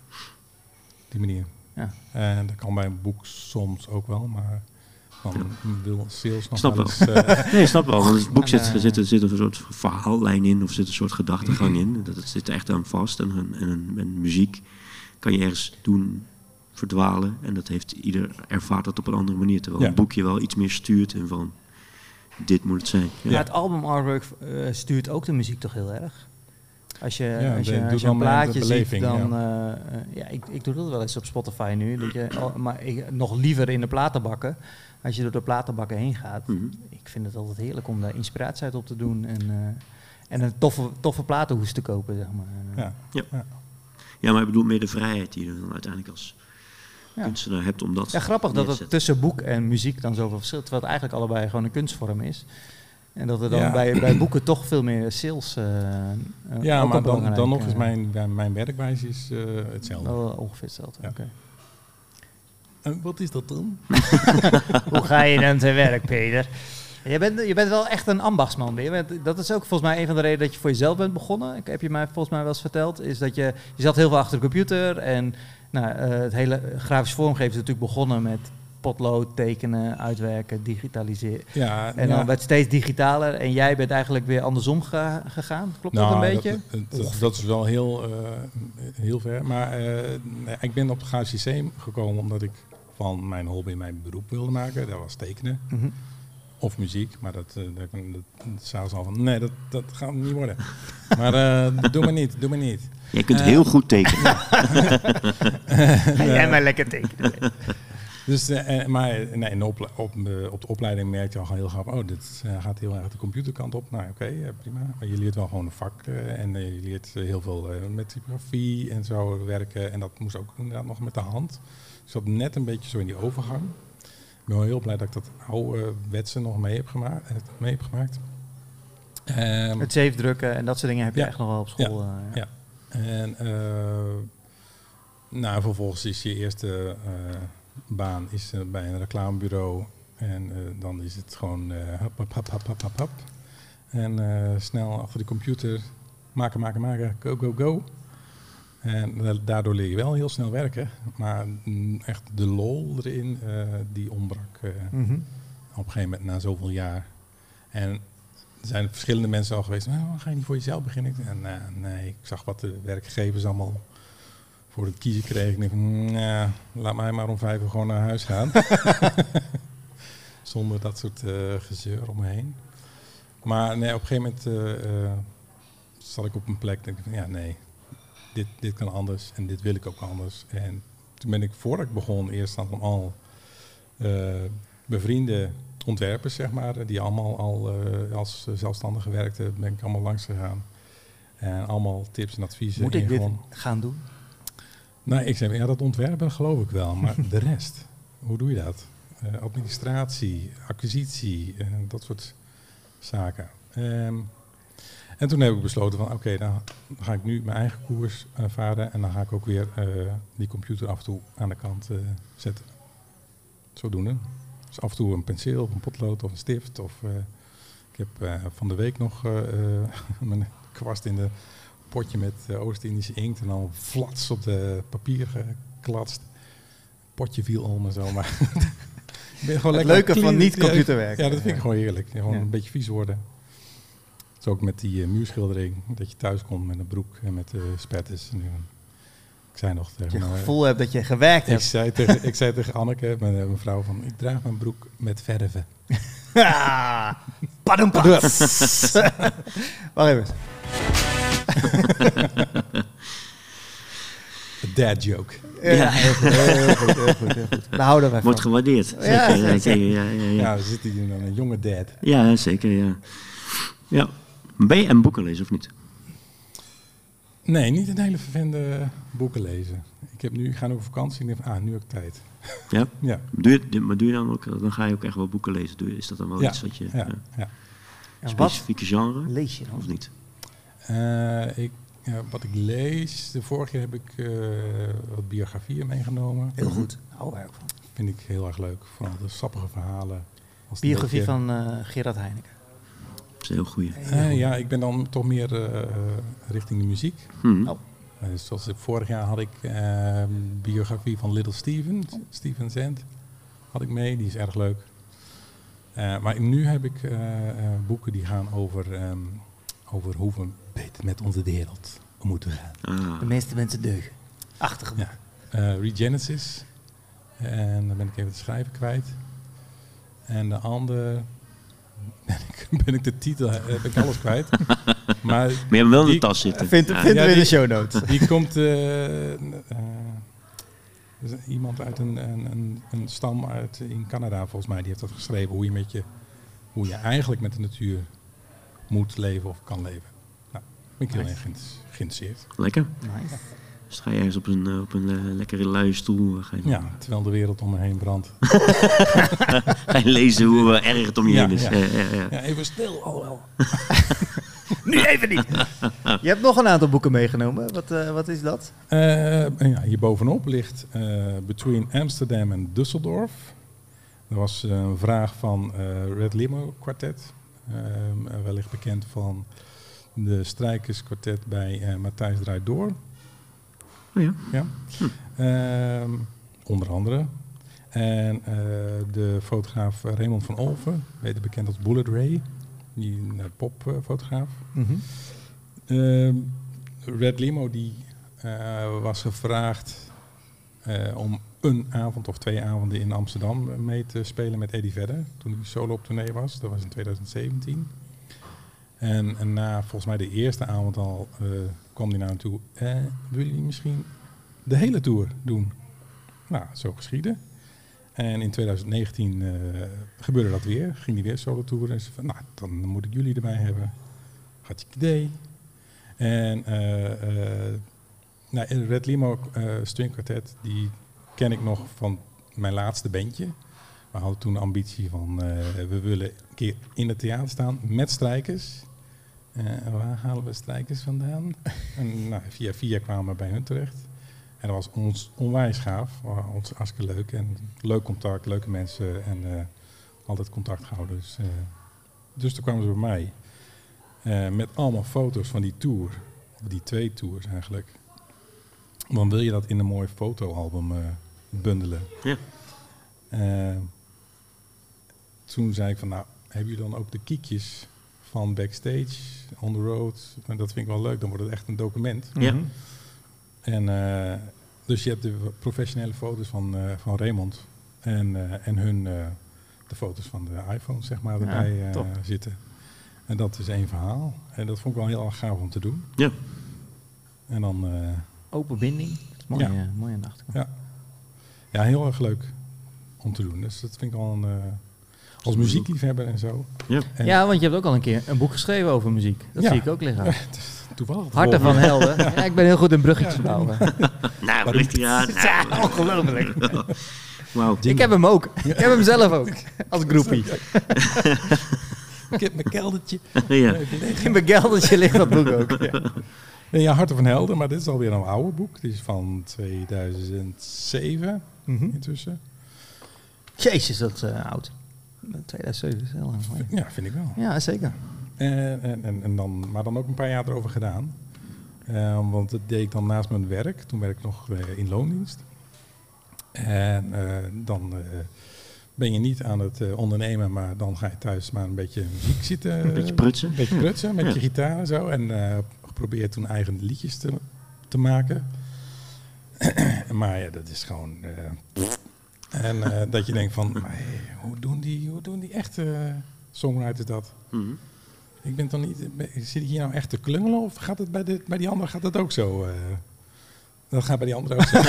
Die manier. Ja. En dat kan bij een boek soms ook wel, maar... Dan ja. wil sales nog snap wel eens... Uh, nee, snap wel. Want het boek zit, er zit, er zit een soort verhaallijn in, of er zit een soort gedachtegang in. Dat het zit echt aan vast. En, en, en, en muziek kan je ergens doen verdwalen. En dat heeft ieder ervaart dat op een andere manier. Terwijl ja. een boekje wel iets meer stuurt en van dit moet het zijn. Ja. Ja, het album artwork uh, stuurt ook de muziek toch heel erg. Als je, ja, als je, de, als je een plaatje ziet, dan... Ja, uh, uh, ja ik, ik doe dat wel eens op Spotify nu. Dat je, oh, maar ik, nog liever in de platenbakken. Als je door de platenbakken heen gaat. Mm-hmm. Ik vind het altijd heerlijk om daar inspiratie uit op te doen. En, uh, en een toffe, toffe platenhoes te kopen, zeg maar. Ja, ja. ja. ja maar ik bedoel meer de vrijheid die je dan uiteindelijk als ja. kunstenaar hebt om dat ja, grappig dat het tussen boek en muziek dan zoveel verschilt. Terwijl het eigenlijk allebei gewoon een kunstvorm is. En dat er dan ja. bij, bij boeken toch veel meer sales... Uh, ja, maar dan, dan nog is mijn, mijn werkwijze is, uh, hetzelfde. Oh, ongeveer hetzelfde, ja. Oké. Okay. En wat is dat dan? Hoe ga je dan te werk, Peter? Je bent, je bent wel echt een ambachtsman. Je bent, dat is ook volgens mij een van de redenen dat je voor jezelf bent begonnen. Ik heb je mij volgens mij wel eens verteld. Is dat je, je zat heel veel achter de computer. En nou, uh, het hele grafisch vormgeven is natuurlijk begonnen met... potlood, tekenen, uitwerken, digitaliseren. Ja, en dan ja. werd het steeds digitaler en jij bent eigenlijk weer andersom ge- gegaan. Klopt nou, dat een beetje? Dat, dat, dat is wel heel, uh, heel ver. Maar uh, nee, ik ben op het Grafisch Lyceum gekomen omdat ik van mijn hobby mijn beroep wilde maken. Dat was tekenen. Mm-hmm. Of muziek. Maar dat, uh, dat, dat, dat zou al van, nee, dat, dat gaat niet worden. Maar uh, doe maar niet, doe maar niet. Jij kunt uh, heel goed tekenen. Ga jij maar lekker tekenen. Dus, uh, maar nee, in de op, op, uh, op de opleiding merk je al heel graag, oh, dit uh, gaat heel erg de computerkant op. Nou, oké, okay, uh, prima. Maar je leert wel gewoon een vak uh, en uh, je leert uh, heel veel uh, met typografie en zo werken. En dat moest ook inderdaad nog met de hand. Dus dat net een beetje zo in die overgang. Ik ben wel heel blij dat ik dat oude uh, wetsen nog mee heb gemaakt. Uh, mee heb gemaakt. Um, het zeefdrukken en dat soort dingen heb je ja, echt nog wel op school. Ja, uh, ja. ja. En uh, nou, vervolgens is je eerste... Uh, baan is uh, bij een reclamebureau en uh, dan is het gewoon uh, hap, hap, hap, hap, hap, hap, hap. En uh, snel achter de computer maken, maken, maken, go, go, go. En uh, daardoor leer je wel heel snel werken, maar mm, echt de lol erin, uh, die ontbrak uh, mm-hmm. op een gegeven moment na zoveel jaar. En er zijn verschillende mensen al geweest, nou, ga je niet voor jezelf beginnen? En uh, nee, ik zag wat de werkgevers allemaal... voor het kiezen kreeg ik, nah, laat mij maar om vijf uur gewoon naar huis gaan. Zonder dat soort uh, gezeur om me heen. Maar nee, op een gegeven moment uh, uh, zat ik op een plek en denk ik, ja nee, dit, dit kan anders en dit wil ik ook anders. En toen ben ik, voordat ik begon, eerst allemaal uh, bevriende ontwerpers, zeg maar, die allemaal al uh, als zelfstandigen werkten, ben ik allemaal langs gegaan. En allemaal tips en adviezen. Moet ik dit gewoon... gaan doen? Nou, ik zei, ja, dat ontwerpen geloof ik wel, maar de rest, hoe doe je dat? Uh, administratie, acquisitie, uh, dat soort zaken. Um, en toen heb ik besloten van, oké, okay, dan ga ik nu mijn eigen koers uh, varen en dan ga ik ook weer uh, die computer af en toe aan de kant uh, zetten. Zodoende. Dus af en toe een penseel of een potlood of een stift. Of, uh, ik heb uh, van de week nog uh, uh, mijn kwast in de... potje met uh, Oost-Indische inkt en dan flats op de papier geklatst. Potje viel om en zo, maar... ben gewoon het leuke van niet computerwerk. Ja, ja, dat vind ik gewoon heerlijk. Gewoon ja. een beetje vies worden. Zo ook met die uh, muurschildering, dat je thuis komt met een broek en met uh, spetters. En, uh, ik zei nog tegen... Dat je het gevoel uh, hebt dat je gewerkt ik hebt. Zei tegen, ik zei tegen Anneke, mijn, uh, mijn vrouw, van ik draag mijn broek met verven. Padumpas! Wacht even. Dad joke. Ja, ja. Heel, goed, heel, goed, heel goed, heel goed. We houden ervan. Wordt gewaardeerd. Zeker, ja, zeker. zeker. Ja, ja, ja. ja, we zitten hier dan een jonge dad. Ja, zeker, ja. ja. Ben je een boeken lezen of niet? Nee, niet een hele vervende boeken lezen. Ik heb nu, ik ga nu op vakantie en ik denk van, ah, nu heb ik tijd. Ja? Ja. Doe je, maar doe je dan ook, dan ga je ook echt wel boeken lezen. Doe je, is dat dan wel ja. iets wat je... Ja, ja. ja. Specifieke genre? Lees je dan? Of niet? Uh, ik ja, wat ik lees, de vorige keer heb ik uh, wat biografieën meegenomen. Heel goed. Hou wij ook van. Vind ik heel erg leuk. Vooral de sappige verhalen. Als Biografie beetje, van uh, Gerard Heineken. Dat is een heel goeie. Uh, ja, ik ben dan toch meer uh, richting de muziek. Hmm. Oh. Uh, zoals vorig jaar had ik uh, biografie van Little Steven, oh. Steven Zand, had ik mee. Die is erg leuk. Uh, maar nu heb ik uh, uh, boeken die gaan over, um, over hoe we beter met onze wereld moeten gaan. Ah. De meeste mensen deugen. Achtige. Ja. Uh, Regenesis. En dan ben ik even het schrijven kwijt. En de andere... Ben ik, ben ik de titel, heb ik alles kwijt. Maar, maar je hebt hem wel in de tas zitten. Vind, ja. Vinden ja, we in die, de show notes. Die komt... Uh, uh, dus iemand uit een, een, een stam uit in Canada, volgens mij, die heeft dat geschreven. Hoe je, met je, hoe je eigenlijk met de natuur moet leven of kan leven. Nou, ben ik heel erg geïnteresseerd. Lekker. Nice. Dus ga je ergens op een, op een uh, lekkere luie stoel. Ga je ja, terwijl de wereld om me heen brandt. Ga je lezen hoe uh, erg het om je ja, heen is. Ja. Ja, ja, ja. Ja, even stil, oh wel. Nu even niet. Je hebt nog een aantal boeken meegenomen. Wat, uh, wat is dat? Uh, ja, hier bovenop ligt uh, Between Amsterdam en Düsseldorf. Er was uh, een vraag van uh, Red Limo Quartet. Uh, wellicht bekend van de strijkerskwartet bij uh, Matthijs Draait Door. Oh ja. Ja. Hm. Uh, onder andere. En uh, de fotograaf Raymond van Olven, beter bekend als Bullet Ray. Die uh, popfotograaf. Mm-hmm. Uh, Red Limo die uh, was gevraagd uh, om een avond of twee avonden in Amsterdam mee te spelen met Eddie Vedder. Toen hij solo op tournee was. Dat was in twintig zeventien. En, en na volgens mij de eerste avond al uh, kwam hij naar hem toe. Uh, wil je misschien de hele tour doen? Nou, zo geschiedde. En in twintig negentien uh, gebeurde dat weer. Ging hij weer solo toeren. En ze van, nou, dan moet ik jullie erbij hebben. Hartstikke idee. En uh, uh, nou, Red Limo uh, String Quartet, die ken ik nog van mijn laatste bandje. We hadden toen de ambitie van, uh, we willen een keer in het theater staan met strijkers. Uh, waar halen we strijkers vandaan? En nou, via via kwamen we bij hun terecht. En dat was ons onwijs gaaf. Ons hartstikke leuk. En leuk contact, leuke mensen. En uh, altijd contact gehouden. Dus, uh, dus toen kwamen ze bij mij. Uh, met allemaal foto's van die tour. Of die twee tours eigenlijk. Dan wil je dat in een mooi fotoalbum uh, bundelen. Ja. Uh, toen zei ik van, nou, hebben jullie dan ook de kiekjes van backstage, on the road? En dat vind ik wel leuk. Dan wordt het echt een document. Ja. Mm-hmm. En uh, dus je hebt de professionele foto's van, uh, van Raymond en, uh, en hun uh, de foto's van de iPhone zeg maar erbij ja, uh, zitten. En dat is één verhaal. En dat vond ik wel heel erg gaaf om te doen. Ja. En dan uh, open binding. Dat is mooi, ja. uh, mooi aan de achterkant. Ja. Ja, heel erg leuk om te doen. Dus dat vind ik wel een uh, als muziekliefhebber en zo. Ja. En ja, want je hebt ook al een keer een boek geschreven over muziek. Dat ja. zie ik ook liggen. Toevallig. Harten van helden. Ja, ik ben heel goed in bruggetjes bouwen. Nou, wat ligt hij aan? Ja, ongelooflijk. Wow. Ik heb hem ook. Ik heb hem zelf ook. Als groepie. Ik heb mijn keldertje. Ja. In mijn keldertje ligt dat boek ook. Ja. Ja, Harten van Helden, maar dit is alweer een oude boek. Dit is van tweeduizend zeven mm-hmm. intussen. Jezus, dat is uh, oud. tweeduizend zeven is heel lang. Ja, vind ik wel. Ja, zeker. En, en, en, en dan, maar dan ook een paar jaar erover gedaan. Uh, want dat deed ik dan naast mijn werk. Toen werk ik nog uh, in loondienst. En uh, dan uh, ben je niet aan het uh, ondernemen, maar dan ga je thuis maar een beetje muziek zitten. Een beetje prutsen. Een beetje prutsen met ja. je gitaar en zo. En uh, geprobeerd toen eigen liedjes te, te maken. Maar ja, dat is gewoon... Uh, en uh, dat je denkt van, hey, hoe, doen die, hoe doen die echte songwriters dat? Mm-hmm. Ik ben toch niet, zit ik hier nou echt te klungelen of gaat het bij, de, bij die anderen gaat het ook zo? Uh, dat gaat bij die anderen ook zo.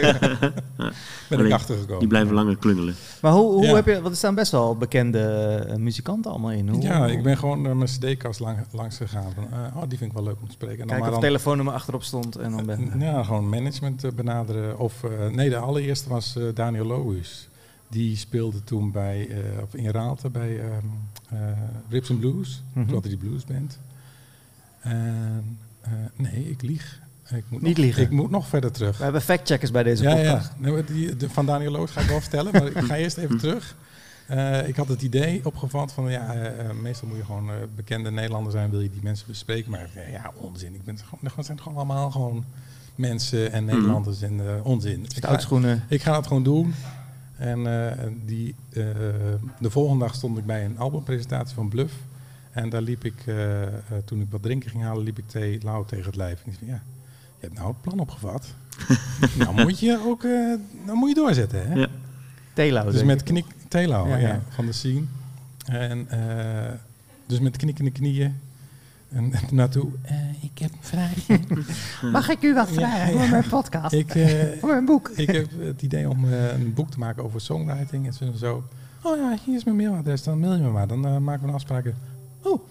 ben ik achtergekomen. Die blijven langer klungelen. Maar hoe, hoe ja. heb je, want er staan best wel bekende uh, muzikanten allemaal in. Hoe, ja, ik ben gewoon uh, mijn cd-kast lang, langs gegaan. Van, uh, oh, die vind ik wel leuk om te spreken. En dan Kijk maar of dan, telefoonnummer achterop stond en dan ben uh, Ja, gewoon management uh, benaderen. Of, uh, nee, de allereerste was uh, Daniel Lohuis. Die speelde toen bij, uh, of in Raalte bij um, uh, Rips and Blues. Mm-hmm. Toen had hij die bluesband. En Uh, nee, ik lieg. Ik moet Niet nog, liegen. Ik moet nog verder terug. We hebben factcheckers bij deze ja, podcast. Ja, nee, die, de, van Daniel Loos ga ik wel vertellen, maar ik ga eerst even terug. Uh, ik had het idee opgevat van, ja, uh, meestal moet je gewoon uh, bekende Nederlander zijn, wil je die mensen bespreken. Maar uh, ja, onzin. Ik ben gewoon, het zijn gewoon allemaal gewoon mensen en Nederlanders mm. en uh, onzin. Stoutschoenen. Ik, ik ga het gewoon doen. En uh, die, uh, de volgende dag stond ik bij een albumpresentatie van Bluff. En daar liep ik, uh, uh, toen ik wat drinken ging halen, liep ik thee lauw tegen het lijf. En ik zei, ja, je hebt nou het plan opgevat. nou moet je ook, uh, nou moet je doorzetten, hè? Ja. Theelauw. Dus met knik, theelauw, ja, ja. ja, van de scene. En uh, dus met knikkende knieën. En naartoe, uh, ik heb een vraagje. Mag ik u wat vragen ja, voor mijn podcast? Ik, uh, voor mijn boek? Ik heb het idee om uh, een boek te maken over songwriting en zo en zo. Oh ja, hier is mijn mailadres, dan mail je me maar. Dan uh, maken we een afspraak. Oh.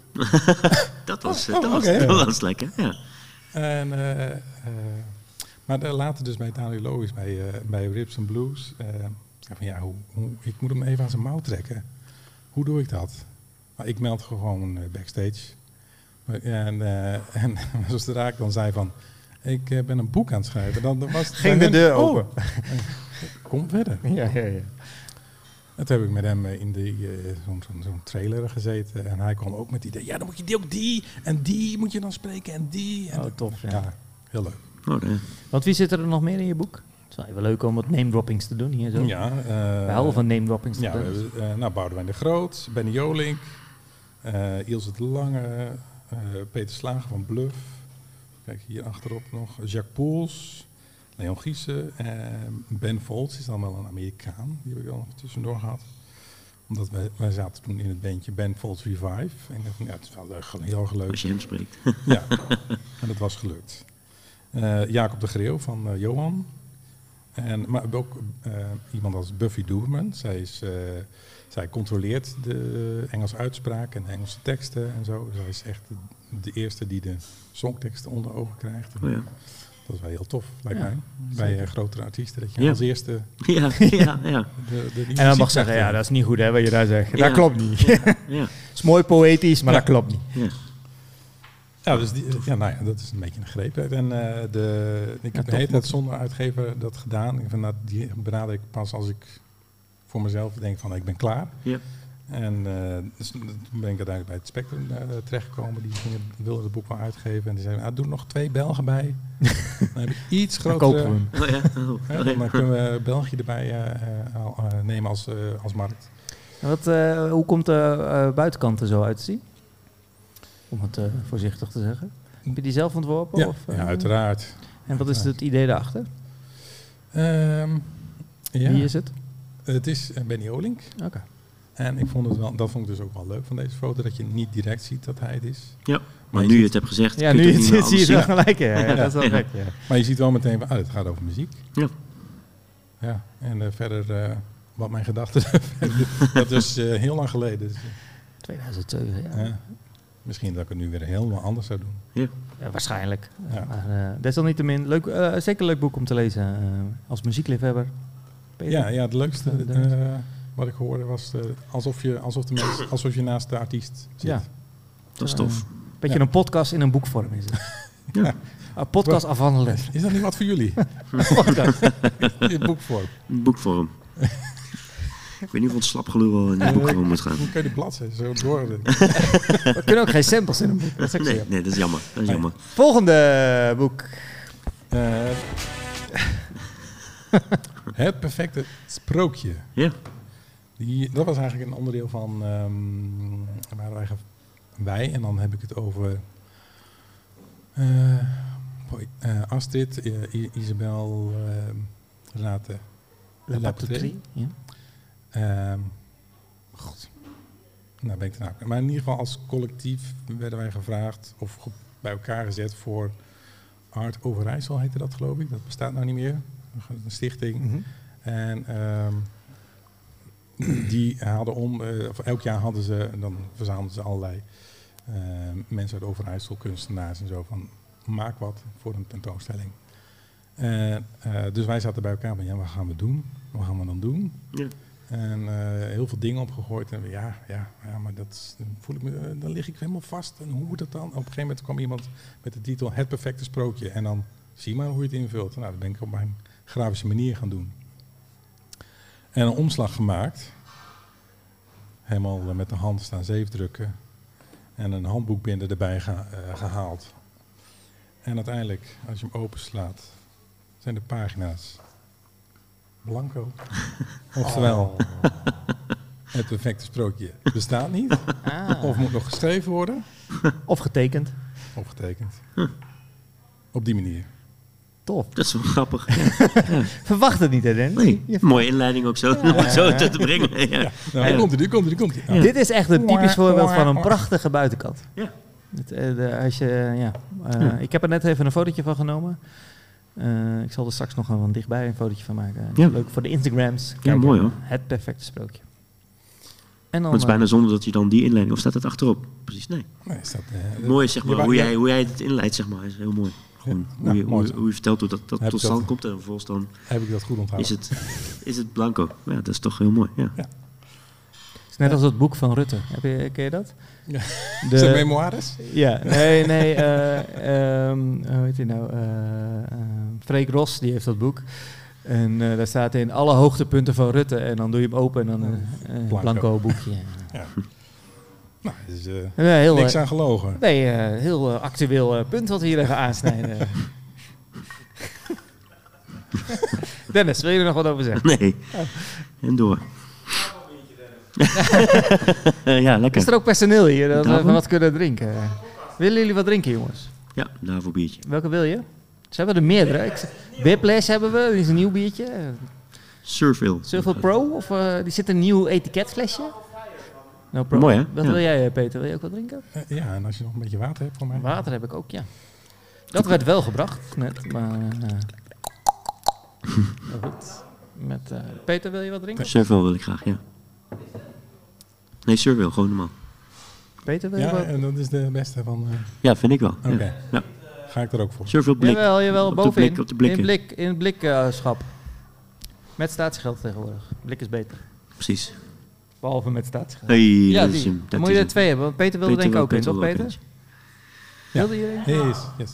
dat was, oh, dat, okay. was, dat was lekker, ja. En, uh, uh, maar uh, later dus bij Daniel Loos, bij, uh, bij Rips and Blues. Uh, van, ja, hoe, hoe, ik moet hem even aan zijn mouw trekken. Hoe doe ik dat? Maar ik meld gewoon uh, backstage. En, uh, en zodra ik dan zei van, ik uh, ben een boek aan het schrijven. Dan, dan was het ging de hun, deur open. Oh, kom verder. Ja, ja, ja. En toen heb ik met hem in die, uh, zo'n, zo'n, zo'n trailer gezeten. En hij kwam ook met die idee. Ja, dan moet je die ook die. En die moet je dan spreken. En die. En oh, tof. Ja. ja, heel leuk. Oh, nee. Want wie zit er nog meer in je boek? Het is wel even leuk om wat name droppings te doen hier zo. Ja. Uh, We houden van name droppings. Ja, we, uh, nou, Boudewijn de Groot, Benny Jolink, uh, Ilse de Lange, uh, Peter Slager van Bluff. Kijk, hier achterop nog. Jacques Poels, Leon Giesen, uh, Ben Folds is dan wel een Amerikaan. Die heb ik al nog tussendoor gehad. Omdat wij, wij zaten toen in het bandje Ben Folds Revive. En ik dacht, ja, het is wel leuk, heel erg leuk. Als je hem spreekt. Ja, en dat was gelukt. Uh, Jacob de Greeuw van uh, Johan. En, maar ook uh, iemand als Buffy Doerman. Zij, is, uh, zij controleert de Engelse uitspraak en de Engelse teksten en zo. Zij is echt de, de eerste die de songteksten onder ogen krijgt. Oh ja. Dat is wel heel tof, lijkt ja, mij. Bij uh, grotere artiesten, dat je ja. als eerste... Ja, ja, ja. De, de, en dan mag zeggen, ja, dat is niet goed hè, wat je daar zegt. Ja. Dat klopt niet. Ja. Ja. Het is mooi poëtisch, maar ja. dat klopt niet. Ja. Ja, dus die, ja, nou ja, dat is een beetje een greep. En uh, de, ik heb ja, de hele tijd zonder uitgever dat gedaan. Ik vind dat, die benader ik pas als ik voor mezelf denk van ik ben klaar. Ja. En uh, dus, toen ben ik uiteindelijk bij het Spectrum uh, terechtgekomen. Die, gingen, die wilden het boek wel uitgeven. En die zeiden, ah, doe er nog twee Belgen bij. Dan heb ik iets grotere... Oh, ja. Oh, ja, dan kunnen we België erbij uh, uh, nemen als, uh, als markt. Wat, uh, hoe komt de uh, buitenkant er zo uit te zien? Om het uh, voorzichtig te zeggen. Heb je die zelf ontworpen? Ja, of, uh, ja uiteraard. En wat uiteraard. is het idee daarachter? Um, ja. Wie is het? Het is Benny Jolink. Oké. Okay. En ik vond het wel, dat vond ik dus ook wel leuk van deze foto, dat je niet direct ziet dat hij het is. Ja, maar, maar nu je het hebt gezegd, ja, nu je het ziet, zie je het wel gelijk. Ja, ja, dat is wel ja. gek, ja. Maar je ziet wel meteen van, ah, het gaat over muziek. Ja. Ja, en uh, verder, uh, wat mijn gedachten, dat is uh, heel lang geleden. Dus, tweeduizend zeven, ja. Uh, misschien dat ik het nu weer helemaal anders zou doen. Ja, ja waarschijnlijk. Ja. Maar uh, desalniettemin, leuk, uh, zeker een leuk boek om te lezen uh, als muziekliefhebber. Peter? Ja, ja, het leukste uh, wat ik hoorde was uh, alsof, je, alsof, de mens, alsof je naast de artiest zit. Ja. Dat is tof. Een uh, beetje ja. een podcast in een boekvorm is het. Ja. Een podcast afhandelen. Is dat niet wat voor jullie? In boekvorm. Boekvorm. Ik weet niet of het slapgelul in de boekvorm moet gaan. Hoe kun je de bladzijden zo door? We kunnen ook geen samples in een boek. Dat is nee, nee, dat is jammer. Dat is nee. jammer. Volgende boek. Uh, het perfecte sprookje. Ja. Die, dat was eigenlijk een onderdeel van um, waar wij, wij, en dan heb ik het over uh, uh, Astrid, uh, Isabel, uh, Renate Lapatree. Ja. Uh, God, nou ben ik er nou. Maar in ieder geval als collectief werden wij gevraagd of bij elkaar gezet voor Art Overijssel heette dat, geloof ik. Dat bestaat nou niet meer. Een stichting. Mm-hmm. En um, die hadden om, uh, of elk jaar hadden ze, en dan verzamelden ze allerlei uh, mensen uit Overijssel, kunstenaars en zo, van maak wat voor een tentoonstelling. Uh, uh, dus wij zaten bij elkaar van, ja, wat gaan we doen? Wat gaan we dan doen? Ja. En uh, heel veel dingen opgegooid. En ja, ja, ja maar dat dan voel ik me, uh, dan lig ik helemaal vast. En hoe moet dat dan? Op een gegeven moment kwam iemand met de titel Het Perfecte Sprookje. En dan zie maar hoe je het invult. Nou, dat ben ik op mijn grafische manier gaan doen. En een omslag gemaakt. Helemaal uh, met de hand staan zeefdrukken. En een handboekbinder erbij ga, uh, gehaald. En uiteindelijk, als je hem openslaat, zijn de pagina's blanco. Oftewel, oh. Het perfecte sprookje bestaat niet. Ah. Of moet nog geschreven worden. Of getekend. Of getekend. Huh. Op die manier. Tof. Dat is wel grappig. Ja. Ja. Verwacht het niet, hè, Dennis? Nee, je mooie inleiding ook zo, ja. zo ja. te brengen. Ja. Ja. Nou, ja. komt er, die komt er, die komt er. Ja. Dit is echt een typisch voorbeeld van een prachtige buitenkant. Ja. Het, uh, de, als je, ja. Uh, ja. Ik heb er net even een fotootje van genomen. Uh, ik zal er straks nog een van dichtbij een fotootje van maken. Ja. Leuk voor de Instagrams. Kijken, ja, mooi hoor. Het perfecte sprookje. En dan, het is bijna zonder dat je dan die inleiding... Of staat het achterop? Precies, nee. nee staat, uh, mooi is zeg maar, hoe, jij, hoe jij het inleidt, zeg maar, is heel mooi. Gewoon ja, hoe, je, hoe, je, hoe je vertelt hoe dat, dat tot stand komt en vervolgens dan... Heb ik dat goed onthouden. Is het, is het blanco. Ja, dat is toch heel mooi, ja. ja. Het is net als het boek van Rutte. Heb je, ken je dat? Ja. De Zijn memoires? Ja, nee, nee. Uh, um, hoe heet hij nou? Uh, uh, Freek Ros, die heeft dat boek. En uh, daar staat in alle hoogtepunten van Rutte. En dan doe je hem open en dan een uh, uh, blanco. blanco boekje. Ja. Nou, dat is uh, ja, heel, niks aan gelogen. Nee, uh, heel uh, actueel uh, punt wat we hier even aansnijden. Dennis, wil je er nog wat over zeggen? Nee, oh. En door. Ja, lekker. Is er ook personeel hier dat we wat kunnen drinken? Willen jullie wat drinken, jongens? Ja, daarvoor biertje. Welke wil je? Ze hebben er meerdere. Ik, Whiplash hebben we, die is een nieuw biertje. Surville. Surville Pro, of uh, die zit een nieuw etiketflesje. No Pro. Mooi, hè? Wat ja. wil jij, Peter? Wil je ook wat drinken? Uh, ja, en als je nog een beetje water hebt voor mij. Water heb ik ook, ja. Dat werd wel gebracht net, maar... Uh, goed. Met, uh, Peter, wil je wat drinken? Surville wil ik graag, ja. Nee, Surville, gewoon normaal. Peter, wil ja, je wat? en dat is de beste van... Uh... Ja, vind ik wel. Oké. Okay. Ja. Ga ik er ook voor. Surville blik. Jawel, jawel, op bovenin. De blik, op de blikken. In blik, in blikschap. Uh, met statiegeld tegenwoordig. Blik is beter. Precies. Behalve met statiegeld. Hey, ja, dat die. is hem, dat Dan moet je er twee hebben, want Peter wilde denk ik ook in, toch Peter? Peter? Ja. Wilde je erin? Yes, yes.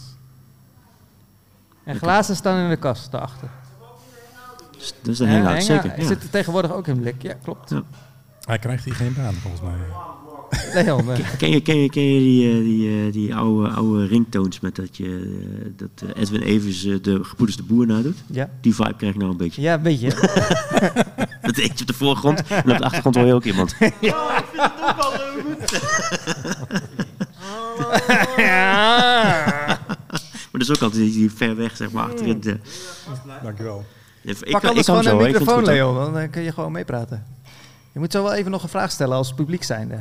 En glazen staan in de kast, daarachter. Dat is de hangout, hangout zeker. Ja. Zit tegenwoordig ook in blik, ja, klopt. Ja. Hij krijgt hier geen baan, volgens mij. Leon, nee. Ken je, ken je, ken je die, die, die oude, oude ringtones met dat, je, dat Edwin Evers de Gebroeders de Boer nadoet? Ja. Die vibe krijg ik nou een beetje. Ja, een beetje. Dat eentje op de voorgrond en op de achtergrond hoor je ook iemand. Ja. Oh, ik vind het ook al heel goed. Maar dat is ook altijd die, die ver weg, zeg maar, achterin. De... Dankjewel. Ik, Pak ik, anders ik gewoon een microfoon, Leon, dan kun je gewoon meepraten. Je moet zo wel even nog een vraag stellen als publiek zijnde.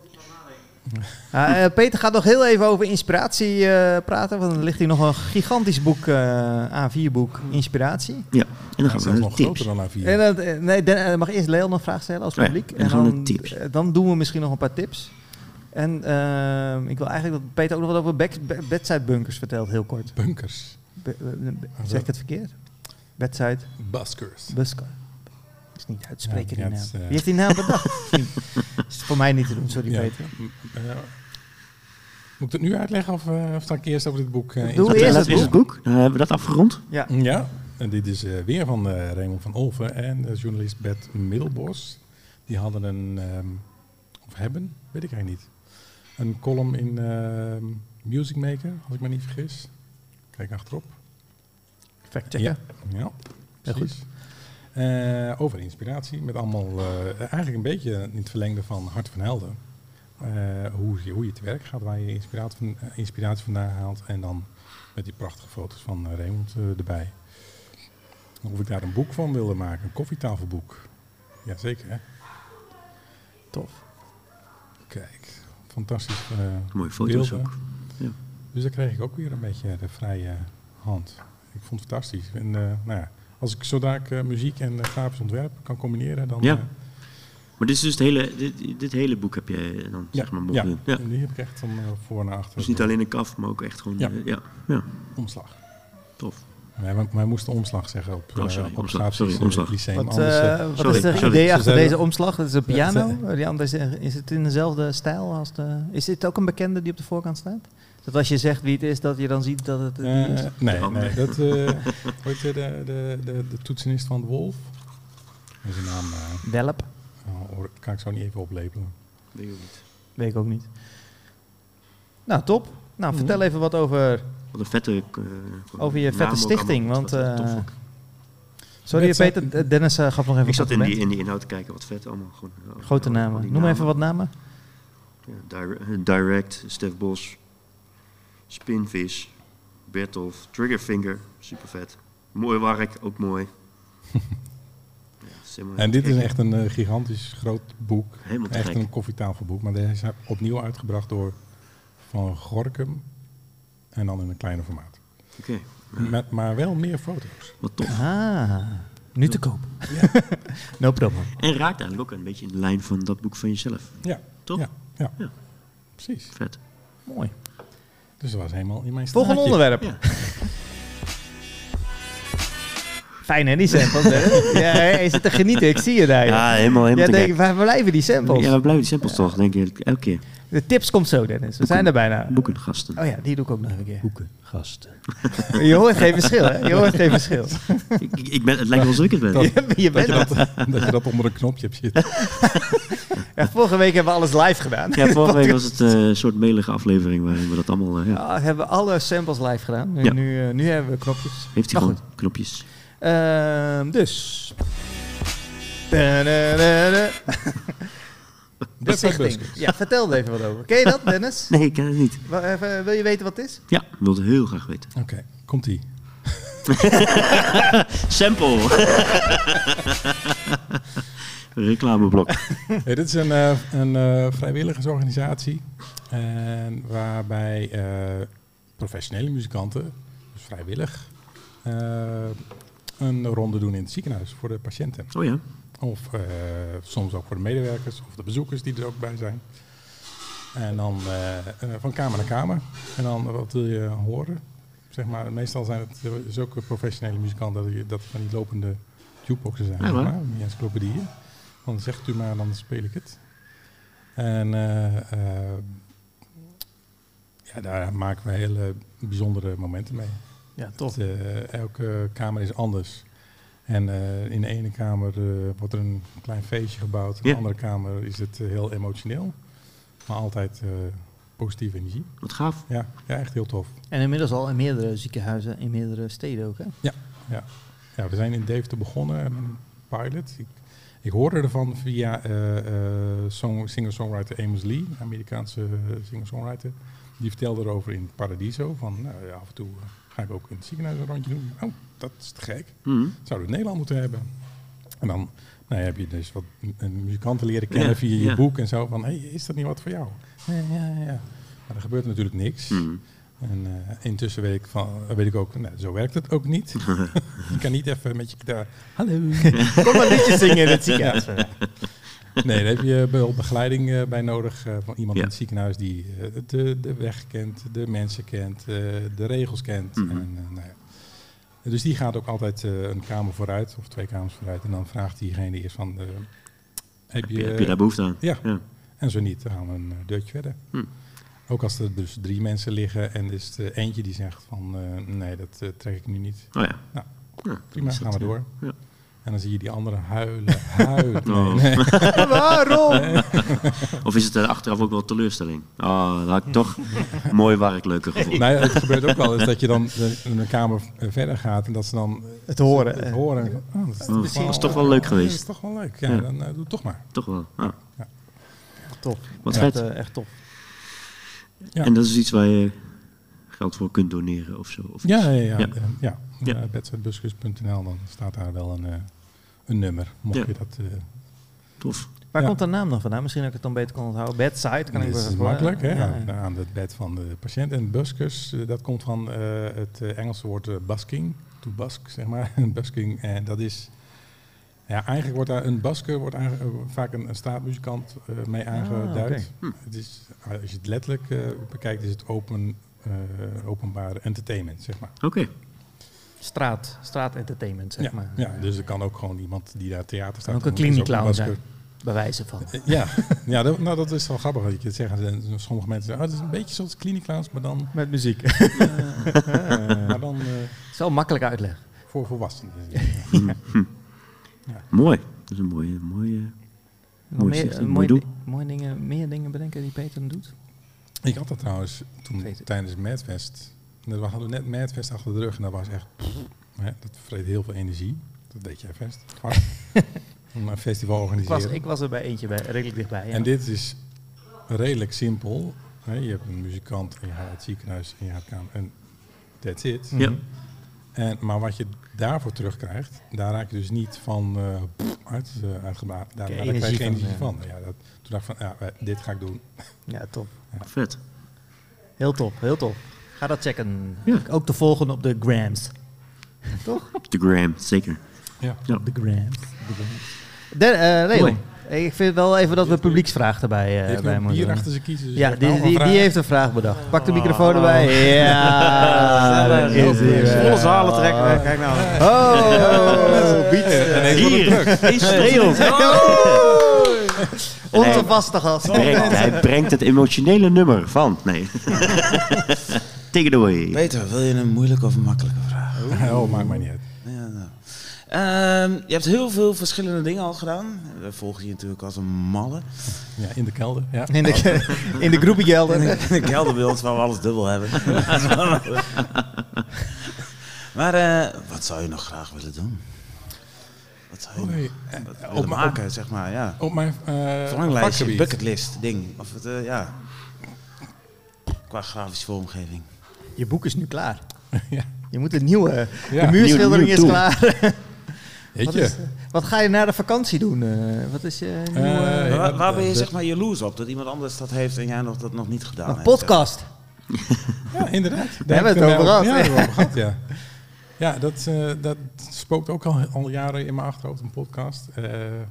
Uh, Peter gaat nog heel even over inspiratie uh, praten, want er ligt hier nog een gigantisch boek, uh, A vier boek, Inspiratie. Ja, en dan gaan we naar nog tips. groter dan A vier. En, uh, nee, dan, uh, mag eerst Leon nog een vraag stellen als publiek. Ja, en, en dan, dan, tips. Uh, dan doen we misschien nog een paar tips. En uh, ik wil eigenlijk dat Peter ook nog wat over back, bedside bunkers vertelt, heel kort. Bunkers? Be, be, be, zeg ik het verkeerd? Bedside? Buskers. Busker. Is niet uitspreken ja, die naam. Uh... Wie heeft die naam bedacht? Is voor mij niet te doen, sorry ja. Peter. Uh, moet ik het nu uitleggen of, uh, of sta ik eerst over dit boek? Uh, Doe we eerst het boek. het boek. Dan hebben we dat afgerond. Ja. Ja, en dit is uh, weer van uh, Raymond van Olven en de journalist Bert Middelbos. Die hadden een, um, of hebben, weet ik eigenlijk niet, een column in uh, Music Maker, als ik me niet vergis. Kijk achterop. Fact checken. Ja, ja precies. Uh, over inspiratie, met allemaal uh, eigenlijk een beetje in het verlengde van Hart van Helden. Uh, hoe, hoe je te werk gaat, waar je inspiratie, van, uh, inspiratie vandaan haalt. En dan met die prachtige foto's van uh, Raymond uh, erbij. Of ik daar een boek van wilde maken, een koffietafelboek. Jazeker, hè? Tof. Kijk, fantastisch. Uh, Mooie foto's beelden. ook. Ja. Dus daar kreeg ik ook weer een beetje de vrije hand. Ik vond het fantastisch. En, uh, nou ja, als ik zodra ik uh, muziek en uh, grafisch ontwerp kan combineren, dan... Ja. Uh, maar dit is dus het hele, dit, dit hele boek heb je dan, ja, zeg maar, mogen ja. doen. Ja, die heb ik echt van uh, voor naar achter. Dus niet alleen een kaf, maar ook echt gewoon... Ja. Uh, ja. ja. Omslag. Tof. Ja, maar wij moesten omslag zeggen op, oh, sorry, uh, op omslag, sorry, uh, omslag. Lyceum. Wat, uh, Anders, uh, wat sorry, is het sorry. idee achter zeiden, deze omslag? Dat is een piano. Ja, Die andere is het in dezelfde stijl als de... Is dit ook een bekende die op de voorkant staat? Dat als je zegt wie het is, dat je dan ziet dat het... uh, is? Nee, nee. Dat, uh, weet je, de, de, de, de toetsenist van de Wolf. Dat is een naam. Uh, Welp. Oh, kan ik zo niet even oplepelen. Weet ik ook niet. Weet ik ook niet. Nou, top. Nou, Mm-hmm. vertel even wat over... Wat een vette... Uh, over je vette stichting, want... Uh, tof, sorry Peter, Dennis uh, gaf nog even... Ik zat in die, in die inhoud te kijken, wat vet allemaal. Gewoon, uh, Grote namen. Noem namen. even wat namen. Ja, Direct, Direct, Stef Bos, Spinvis, Bertolf, Triggerfinger, super vet. Mooi werk, ook mooi. Ja, en dit is echt een uh, gigantisch groot boek. Helemaal echt gek. een koffietafelboek. Maar deze is opnieuw uitgebracht door Van Gorkum. En dan in een kleiner formaat. Oké. Okay. Ja. Met maar wel meer foto's. Wat tof. Ah, nu te koop. Ja. No problem. En raakt eigenlijk ook een beetje in de lijn van dat boek van jezelf. Ja. Toch? Ja. Ja. Ja. Precies. Vet. Mooi. Dus dat was helemaal in mijn straatje. Volgende onderwerp. Ja. Fijn hè, die samples. Ja, hij zit te genieten, ik zie je daar. Ja, helemaal, helemaal ja, denk, waar blijven die samples? Ja, waar blijven die samples toch, denk ik, elke keer. De tips komt zo, Dennis. We Boeken, zijn er bijna. Boekengasten. Oh ja, die doe ik ook nog een keer. Boekengasten. Je hoort geen verschil, hè? Je hoort geen verschil. ik, ik, ik ben, het lijkt wel alsof ik het ben. Dat, je, je bent dat, je dat, dat je dat onder een knopje hebt zitten. Ja, vorige week hebben we alles live gedaan. Ja, vorige week was het uh, een soort melige aflevering waarin we dat allemaal... Uh, ja. Ja, hebben we alle samples live gedaan. Nu, ja. nu, uh, nu hebben we knopjes. Heeft hij gewoon knopjes. Uh, dus... Da, da, da, da. De stichting. Ja, vertel er even wat over. Ken je dat, Dennis? Nee, ik ken het niet. Even, wil je weten wat het is? Ja, ik wil het heel graag weten. Oké, okay, komt-ie. Sample. Reclameblok. Hey, dit is een, uh, een uh, vrijwilligersorganisatie. En waarbij uh, professionele muzikanten, dus vrijwillig, uh, een ronde doen in het ziekenhuis voor de patiënten. Oh ja. Of uh, soms ook voor de medewerkers of de bezoekers die er ook bij zijn. En dan uh, uh, van kamer naar kamer. En dan wat wil je horen? Zeg maar, meestal zijn het zulke professionele muzikanten dat, je, dat van die lopende jukeboxen zijn. Ja, zeg maar, die encyclopedieën. Dan zegt u maar, dan speel ik het. En uh, uh, ja, daar maken we hele bijzondere momenten mee. Ja, tof. Het, uh, elke kamer is anders. En uh, in de ene kamer uh, wordt er een klein feestje gebouwd. In de ja. andere kamer is het uh, heel emotioneel. Maar altijd uh, positieve energie. Wat gaaf. Ja, ja, echt heel tof. En inmiddels al in meerdere ziekenhuizen, in meerdere steden ook, hè? Ja, ja. ja we zijn in Deventer begonnen met een pilot. Ik, ik hoorde ervan via uh, uh, song, singer-songwriter Amos Lee, een Amerikaanse uh, singer-songwriter. Die vertelde erover in Paradiso. Van nou, ja, af en toe uh, ga ik ook in het ziekenhuis een rondje doen. Oh, dat is te gek. Mm-hmm. Dat zouden we in Nederland moeten hebben. En dan nou, heb je dus wat een muzikanten leren kennen ja, via je ja. boek en zo. Van, hey, is dat niet wat voor jou? Ja, ja, ja. Maar er gebeurt natuurlijk niks. Mm. En uh, intussen weet ik, van, weet ik ook, nou, zo werkt het ook niet. Je kan niet even met je gitaar, hallo, kom maar liedjes zingen in het ziekenhuis. Ja. Nee, daar heb je wel begeleiding uh, bij nodig uh, van iemand ja. in het ziekenhuis die uh, de, de weg kent, de mensen kent, uh, de regels kent. Mm-hmm. En, uh, nou ja. Dus die gaat ook altijd uh, een kamer vooruit, of twee kamers vooruit. En dan vraagt diegene eerst van, uh, heb, je, heb je daar behoefte aan? Ja. ja. En zo niet, dan gaan we een deurtje verder. Mm. Ook als er dus drie mensen liggen en er is er eentje die zegt van, uh, nee, dat uh, trek ik nu niet. Oh ja. Nou, ja, prima, gaan we door. Ja. En dan zie je die anderen huilen, huilen. Oh. Nee, nee. Waarom? Nee. Of is het uh, achteraf ook wel teleurstelling? Oh, dat had ik toch mooi werk leuker gevonden. Nee, het gebeurt ook wel eens dat je dan in een kamer verder gaat en dat ze dan het horen. Het horen. Oh, dat, is oh, dat is toch wel leuk geweest. Dat is toch wel leuk. Ja, ja. Dan uh, doe het toch maar. Toch wel. Ah. Ja. Top. Wat ja, vet. Echt, uh, echt top. Ja. En dat is iets waar je geld voor kunt doneren of zo? Of ja, ja, ja. ja. ja. ja. ja. Uh, bedsitebuskus punt n l, dan staat daar wel een, uh, een nummer, mocht ja. je dat... Uh, Tof. Waar ja. komt de naam dan vandaan? Misschien dat ik het dan beter kon onthouden. Bedside kan ik wel. Dat is makkelijk, hè? Ja, ja. Aan het bed van de patiënt. En buskus, uh, dat komt van uh, het uh, Engelse woord uh, busking. To busk, zeg maar. Busking. En dat is... Ja, eigenlijk wordt daar een busker wordt aange, uh, vaak een, een straatmuzikant uh, mee aangeduid. Ah, okay. hm. Het is, als je het letterlijk uh, bekijkt, is het open, uh, openbare entertainment, zeg maar. Oké. Okay. straat, straatentertainment, zeg ja, maar. Ja, dus er kan ook gewoon iemand die daar theater staat. Ook een kliniekclown zijn, bij wijze van. Ja, ja dat, nou, dat is wel grappig dat je het zegt. Sommige mensen zeggen, oh, het is een beetje zoals kliniekclowns, maar dan... Met muziek. Uh, maar dan... Uh, het is wel makkelijk uitleg. Voor volwassenen. ja. Ja. Mooi. Dat is een mooie... mooie Nog meer, uh, mooie, di- mooie dingen, meer dingen bedenken die Peter dan doet? Ik had dat trouwens toen tijdens Madfest. We hadden net Madfest achter de rug en dat was echt... Pff, hè, dat vreet heel veel energie. Dat deed jij vast. Om een festival organiseren. Ik was, ik was er bij eentje bij, redelijk dichtbij. Ja. En dit is redelijk simpel. Hè, je hebt een muzikant en je gaat het ziekenhuis en je gaat kamer en that's it. Ja. En, maar wat je daarvoor terugkrijgt, daar raak je dus niet van uh, pff, uit, uh, uitgebracht. Daar, daar krijg je geen energie van. van. Ja, dat, toen dacht ik van, ja, dit ga ik doen. Ja, top. Ja. Vet. Heel top, heel top. Ga dat checken. Ja. Ook te volgen op de grams. Toch? De gram, zeker. Ja. Ja. De grams. De grams. De, uh, Leon, ik vind wel even dat we publieksvraag erbij uh, bij moeten bier achter ze kiezen. Dus ja, die, die, die, die heeft een vraag bedacht. Pak de microfoon oh. erbij. Ja, daar is hij. Volle zalen trekken. Kijk nou. Oh, beat. Hier is Leon. Onze vaste gast. Brengt, hij brengt het emotionele nummer van. Nee. Take it away. Peter, wil je een moeilijke of een makkelijke vraag? Oh, oh maakt mij niet uit. Ja, nou. Um, je hebt heel veel verschillende dingen al gedaan. We volgen je natuurlijk als een malle. Ja, in de kelder. Ja. In de, in de groepiekelder. In de, in de kelder bij ons waar we alles dubbel hebben. Maar uh, wat zou je nog graag willen doen? Wat zou je Oei, nog uh, willen op, maken, op, zeg maar, ja. Op mijn uh, verlanglijstje, bucketlist ding. Of het, uh, ja. Qua grafische vormgeving. Je boek is nu klaar. Ja. Je moet een nieuwe... Ja, de muurschildering nieuw, nieuw is klaar. Wat, is, wat ga je na de vakantie doen? Uh, wat is je nieuwe... Uh, uh, waar, waar ben je zeg maar jaloers op? Dat iemand anders dat heeft en jij nog dat nog niet gedaan een hebt? Een podcast. Ja, inderdaad. We hebben het over gehad. Ja, we hebben het gehad, ja. Ja, dat, uh, dat spookt ook al, al jaren in mijn achterhoofd, een podcast. Uh,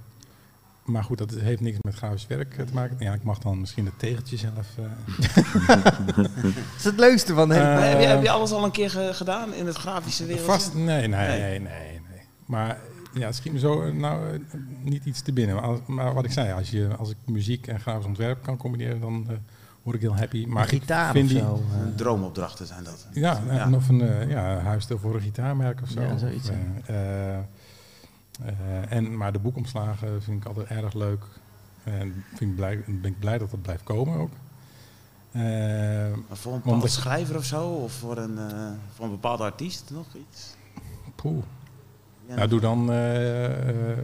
maar goed, dat heeft niks met grafisch werk te maken. Ja, ik mag dan misschien het tegeltje zelf... Uh... dat is het leukste van hem. Uh, heb, je, heb je alles al een keer ge- gedaan in het grafische wereld? Vast, nee, nee, nee, nee, nee. Maar ja, het schiet me zo nou, uh, niet iets te binnen. Maar, maar wat ik zei, als, je, als ik muziek en grafisch ontwerp kan combineren, dan... Uh, word ik heel happy. Maar een gitaar vind of zo. Die, droomopdrachten zijn dat. Ja, ja. of een uh, ja, huisstel voor een gitaarmerk of zo. Ja, zoiets. Of, uh, uh, uh, en, maar de boekomslagen vind ik altijd erg leuk. En vind ik blij, ben ik blij dat dat blijft komen ook. Uh, maar voor een bepaalde schrijver of zo? Of voor een, uh, voor een bepaalde artiest nog iets? Poeh. Ja, nou, doe dan... Uh, uh,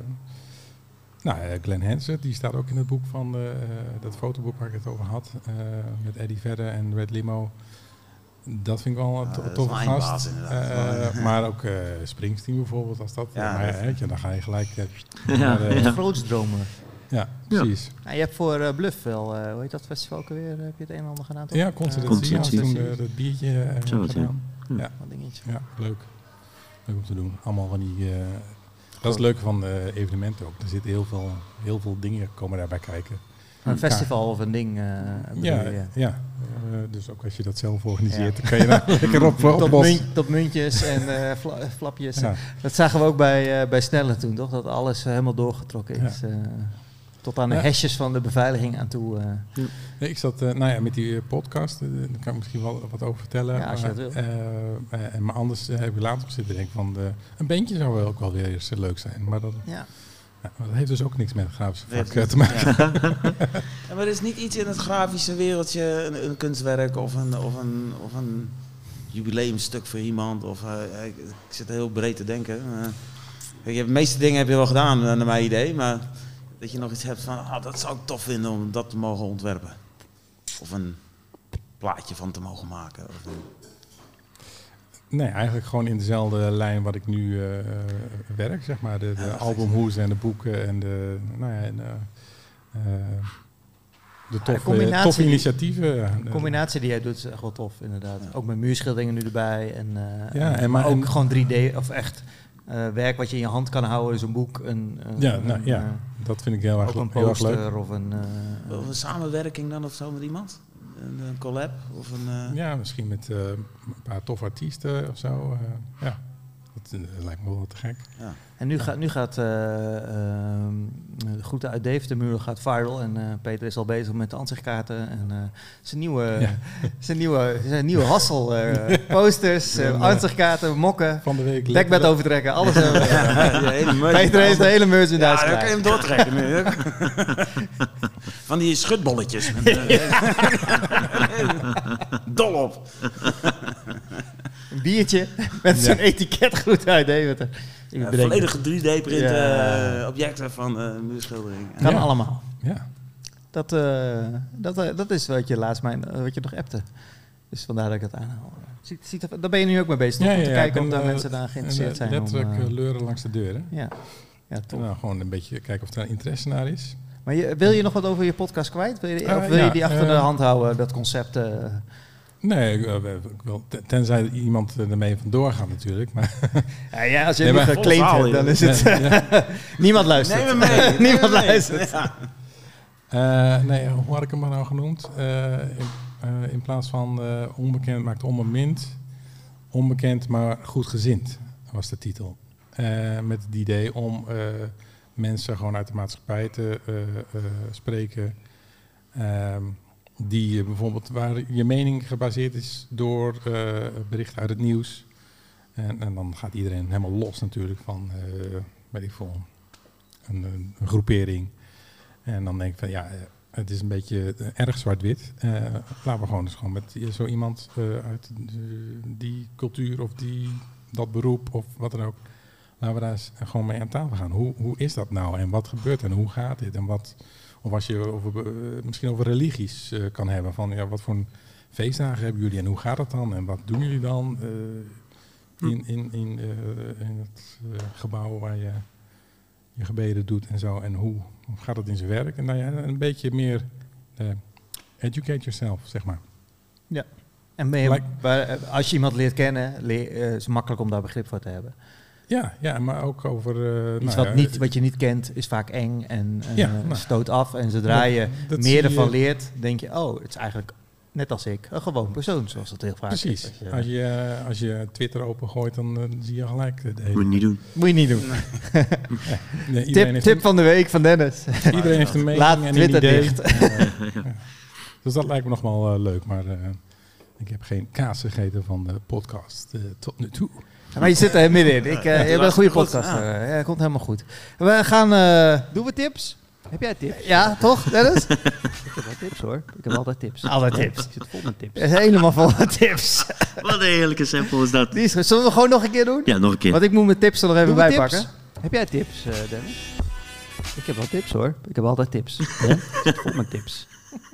Nou, Glenn Hansen, die staat ook in het boek van uh, dat fotoboek waar ik het over had. Uh, met Eddie Vedder en Red Limo. Dat vind ik wel een to- toffe gast. Uh, maar ook uh, Springsteen bijvoorbeeld, als dat... Ja, maar, dat ja, dan ga je gelijk... Uh, ja, naar de, ja. Grootsdromen. Ja, precies. Ja. Nou, je hebt voor uh, Bluff wel, uh, hoe heet dat festival ook alweer? Heb je het een en ander gedaan? Toch? Ja, Consistentie. Uh, toen uh, dat biertje uh, Zo, gedaan. Ja. Ja. Wat dingetje. Ja, leuk. Leuk om te doen. Allemaal van die... Uh, dat is het leuke van uh, evenementen ook. Er zitten heel veel, heel veel dingen komen daarbij kijken. Een festival of een ding. Uh, ja, je? ja. Uh, dus ook als je dat zelf organiseert, ja. dan kan je daar lekker op top, oplossen. Munt, top muntjes en uh, fla, flapjes. Ja. Dat zagen we ook bij, uh, bij Snelle toen, toch? Dat alles uh, helemaal doorgetrokken is. Ja. Uh, tot aan de ja. hesjes van de beveiliging aan toe. Uh. Ja. Nee, ik zat uh, nou ja, met die uh, podcast, uh, daar kan ik misschien wel wat over vertellen. Ja, als je dat wil. Uh, uh, maar anders uh, heb ik later gezitten denken van, de, een bandje zou wel ook wel weer eens leuk zijn. Maar dat, ja. ja, maar dat heeft dus ook niks met het grafische vak uh, te maken. Ja. Ja, maar er is niet iets in het grafische wereldje, een, een kunstwerk of een, of, een, of een jubileumstuk voor iemand. Of, uh, ik, ik zit heel breed te denken. Uh, kijk, de meeste dingen heb je wel gedaan, naar mijn idee, maar... Dat je nog iets hebt van, ah, dat zou ik tof vinden om dat te mogen ontwerpen. Of een plaatje van te mogen maken. Of een... Nee, eigenlijk gewoon in dezelfde lijn wat ik nu uh, werk, zeg maar. De, de ja, albumhoes en de boeken en de, nou ja, en, uh, uh, de toffe, ja, toffe initiatieven. De combinatie die jij doet is echt wel tof, inderdaad. Ja. Ook met muurschilderingen nu erbij. En, uh, ja, en, maar maar ook en, gewoon drie D, of echt... Uh, werk wat je in je hand kan houden, is een boek, een, een, ja, nou, een, ja, uh, dat vind ik heel erg, een heel erg leuk. Of een, uh, of een samenwerking dan of zo met iemand? Een, een collab? Of een, uh... Ja, misschien met uh, een paar toffe artiesten of zo. Uh, ja. Dat, dat lijkt me wel wat te gek. Ja. En nu, ja. gaat, nu gaat uh, uh, de groeten uit Dave, de muur gaat viral. En uh, Peter is al bezig met de ansichtkaarten. En uh, zijn nieuwe, ja. zijn nieuwe, zijn nieuwe hassel. Uh, posters, uh, ansichtkaarten, mokken. Van de week. Dekbed overdrekken, alles. Ja, ja, ja, Peter heeft de hele merchandise. Ja, dan kan je hem doortrekken nu. Van die schutbolletjes. Met, uh, dol op. Een biertje met ja. zo'n etiketgroet uit Deventer. Ja, volledige drie D-print ja. uh, objecten van uh, muurschildering. Kan ja. allemaal. Ja. Dat, uh, dat, uh, dat is wat je laatst mijn, uh, wat je nog appte. Dus vandaar dat ik dat aanhaal. Ziet, ziet er, daar ben je nu ook mee bezig, ja, om te ja, kijken of daar uh, mensen daar geïnteresseerd zijn. Letterlijk om, uh, leuren langs de deuren. Ja, ja top. Nou, gewoon een beetje kijken of er interesse naar is. Maar je, wil je nog wat over je podcast kwijt? Wil je, uh, of wil ja, je die achter uh, de hand houden, dat concept? Uh, Nee, ik, ik wil, tenzij iemand ermee vandoor gaat natuurlijk. Maar ja, ja, als je nee, hem geclaimd hebt, dan is het... Nee, ja. Niemand luistert. Neem me mee. Niemand mee. luistert. Ja. Uh, nee, hoe had ik hem nou genoemd? Uh, in, uh, in plaats van uh, onbekend maakt onbemind, onbekend maar goedgezind was de titel. Uh, met het idee om uh, mensen gewoon uit de maatschappij te uh, uh, spreken... Uh, die uh, bijvoorbeeld waar je mening gebaseerd is door uh, berichten uit het nieuws. En, en dan gaat iedereen helemaal los natuurlijk van, uh, weet ik veel, een, een groepering. En dan denk ik van ja, het is een beetje uh, erg zwart-wit. Uh, laten we gewoon eens gewoon met zo iemand uh, uit uh, die cultuur of die, dat beroep of wat dan ook. Laten we daar eens gewoon mee aan tafel gaan. Hoe, hoe is dat nou en wat gebeurt en hoe gaat dit en wat... Of als je over, uh, misschien over religies uh, kan hebben. Van ja, wat voor feestdagen hebben jullie en hoe gaat het dan? En wat doen jullie dan uh, in, in, in, uh, in het uh, gebouw waar je je gebeden doet en zo. En hoe, hoe gaat het in zijn werk? En nou ja, een beetje meer uh, educate yourself, zeg maar. Ja, en ben je, like, waar, als je iemand leert kennen, leer, uh, is het makkelijk om daar begrip voor te hebben. Ja, ja, maar ook over... Uh, Iets nou, wat, ja, niet, wat je niet kent is vaak eng en uh, ja, nou, stoot af. En zodra je dat meer ervan je, leert, denk je... oh, het is eigenlijk net als ik, een gewoon persoon, zoals dat heel vaak precies. is. Precies. Als je, als je Twitter opengooit, dan uh, zie je gelijk... De hele Moet je niet doen. Moet je niet doen. Nee. Nee, tip tip een, van de week van Dennis. Iedereen heeft een mening Laat en Twitter een idee. dicht. Uh, ja. Dus dat lijkt me nog wel uh, leuk, maar uh, ik heb geen kaas gegeten van de podcast uh, tot nu toe. Maar je zit er middenin. Ik, uh, je bent een goede podcast. Ja. Uh, ja, komt helemaal goed. We gaan... Uh, doen we tips? Heb jij tips? Ja, toch, Dennis? Ik heb wel tips hoor. Ik heb altijd tips. Altijd tips. Ik zit vol met tips. Helemaal vol met tips. Wat een heerlijke sample is dat. Die is, zullen we gewoon nog een keer doen? Ja, nog een keer. Want ik moet mijn tips er nog even bij pakken. Heb jij tips, uh, Dennis? Ik heb wel tips hoor. Ik heb altijd tips. Ja? Ik zit vol met tips.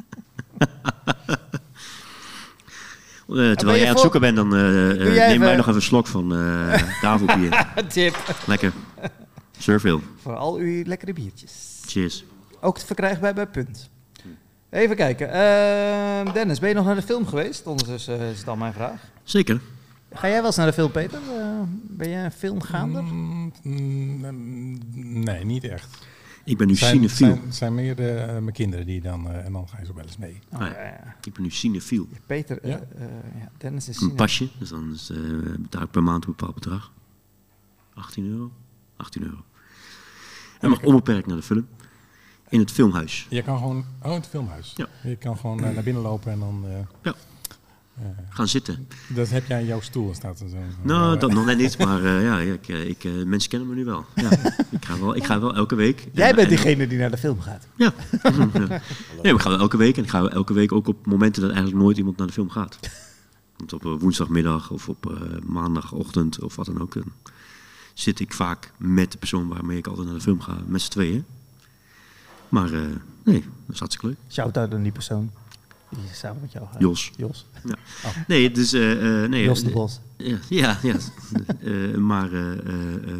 Uh, terwijl jij aan het zoeken bent, dan uh, uh, neem wij nog even een slok van uh, Davo-bier. Tip. Lekker. Surveel. Voor al uw lekkere biertjes. Cheers. Ook verkrijgbaar bij Punt. Even kijken. Uh, Dennis, ben je nog naar de film geweest? Ondertussen uh, is het al mijn vraag. Zeker. Ga jij wel eens naar de film, Peter? Uh, ben jij een filmgaander? Mm, mm, nee, niet echt. Ik ben nu zijn, cinefiel. Het zijn, zijn meer uh, mijn kinderen die dan... Uh, en dan ga je zo wel eens mee. Oh, ah, ja, ja. Ik ben nu cinefiel. Peter, uh, ja? uh, ja, Dennis is een cine. pasje, dus dan is, uh, betaal ik per maand een bepaald bedrag. achttien euro. achttien euro. En mag onbeperkt naar de film. In het filmhuis. Je kan gewoon... Oh, in het filmhuis. Ja. Je kan gewoon uh, naar binnen lopen en dan... Uh, ja. Uh, Gaan zitten. Dat heb jij in jouw stoel, staat er zo. Nou, uh, dat nog net niet, maar uh, ja, ik, ik, uh, mensen kennen me nu wel. Ja. ik, ga wel ik ga wel elke week. Jij en, bent en, diegene die naar de film gaat. Ja. ja. Nee, maar ik ga wel elke week en ik ga elke week ook op momenten dat eigenlijk nooit iemand naar de film gaat. Want op uh, woensdagmiddag of op uh, maandagochtend of wat dan ook, dan zit ik vaak met de persoon waarmee ik altijd naar de film ga, met z'n tweeën. Maar uh, nee, dat is hartstikke leuk. Shout-out aan die persoon die samen met jou gaat. Jos. Jos. Ja. Oh. Nee, dus... Uh, uh, nee, Jos de Bos. Ja, ja, ja. uh, maar uh, uh,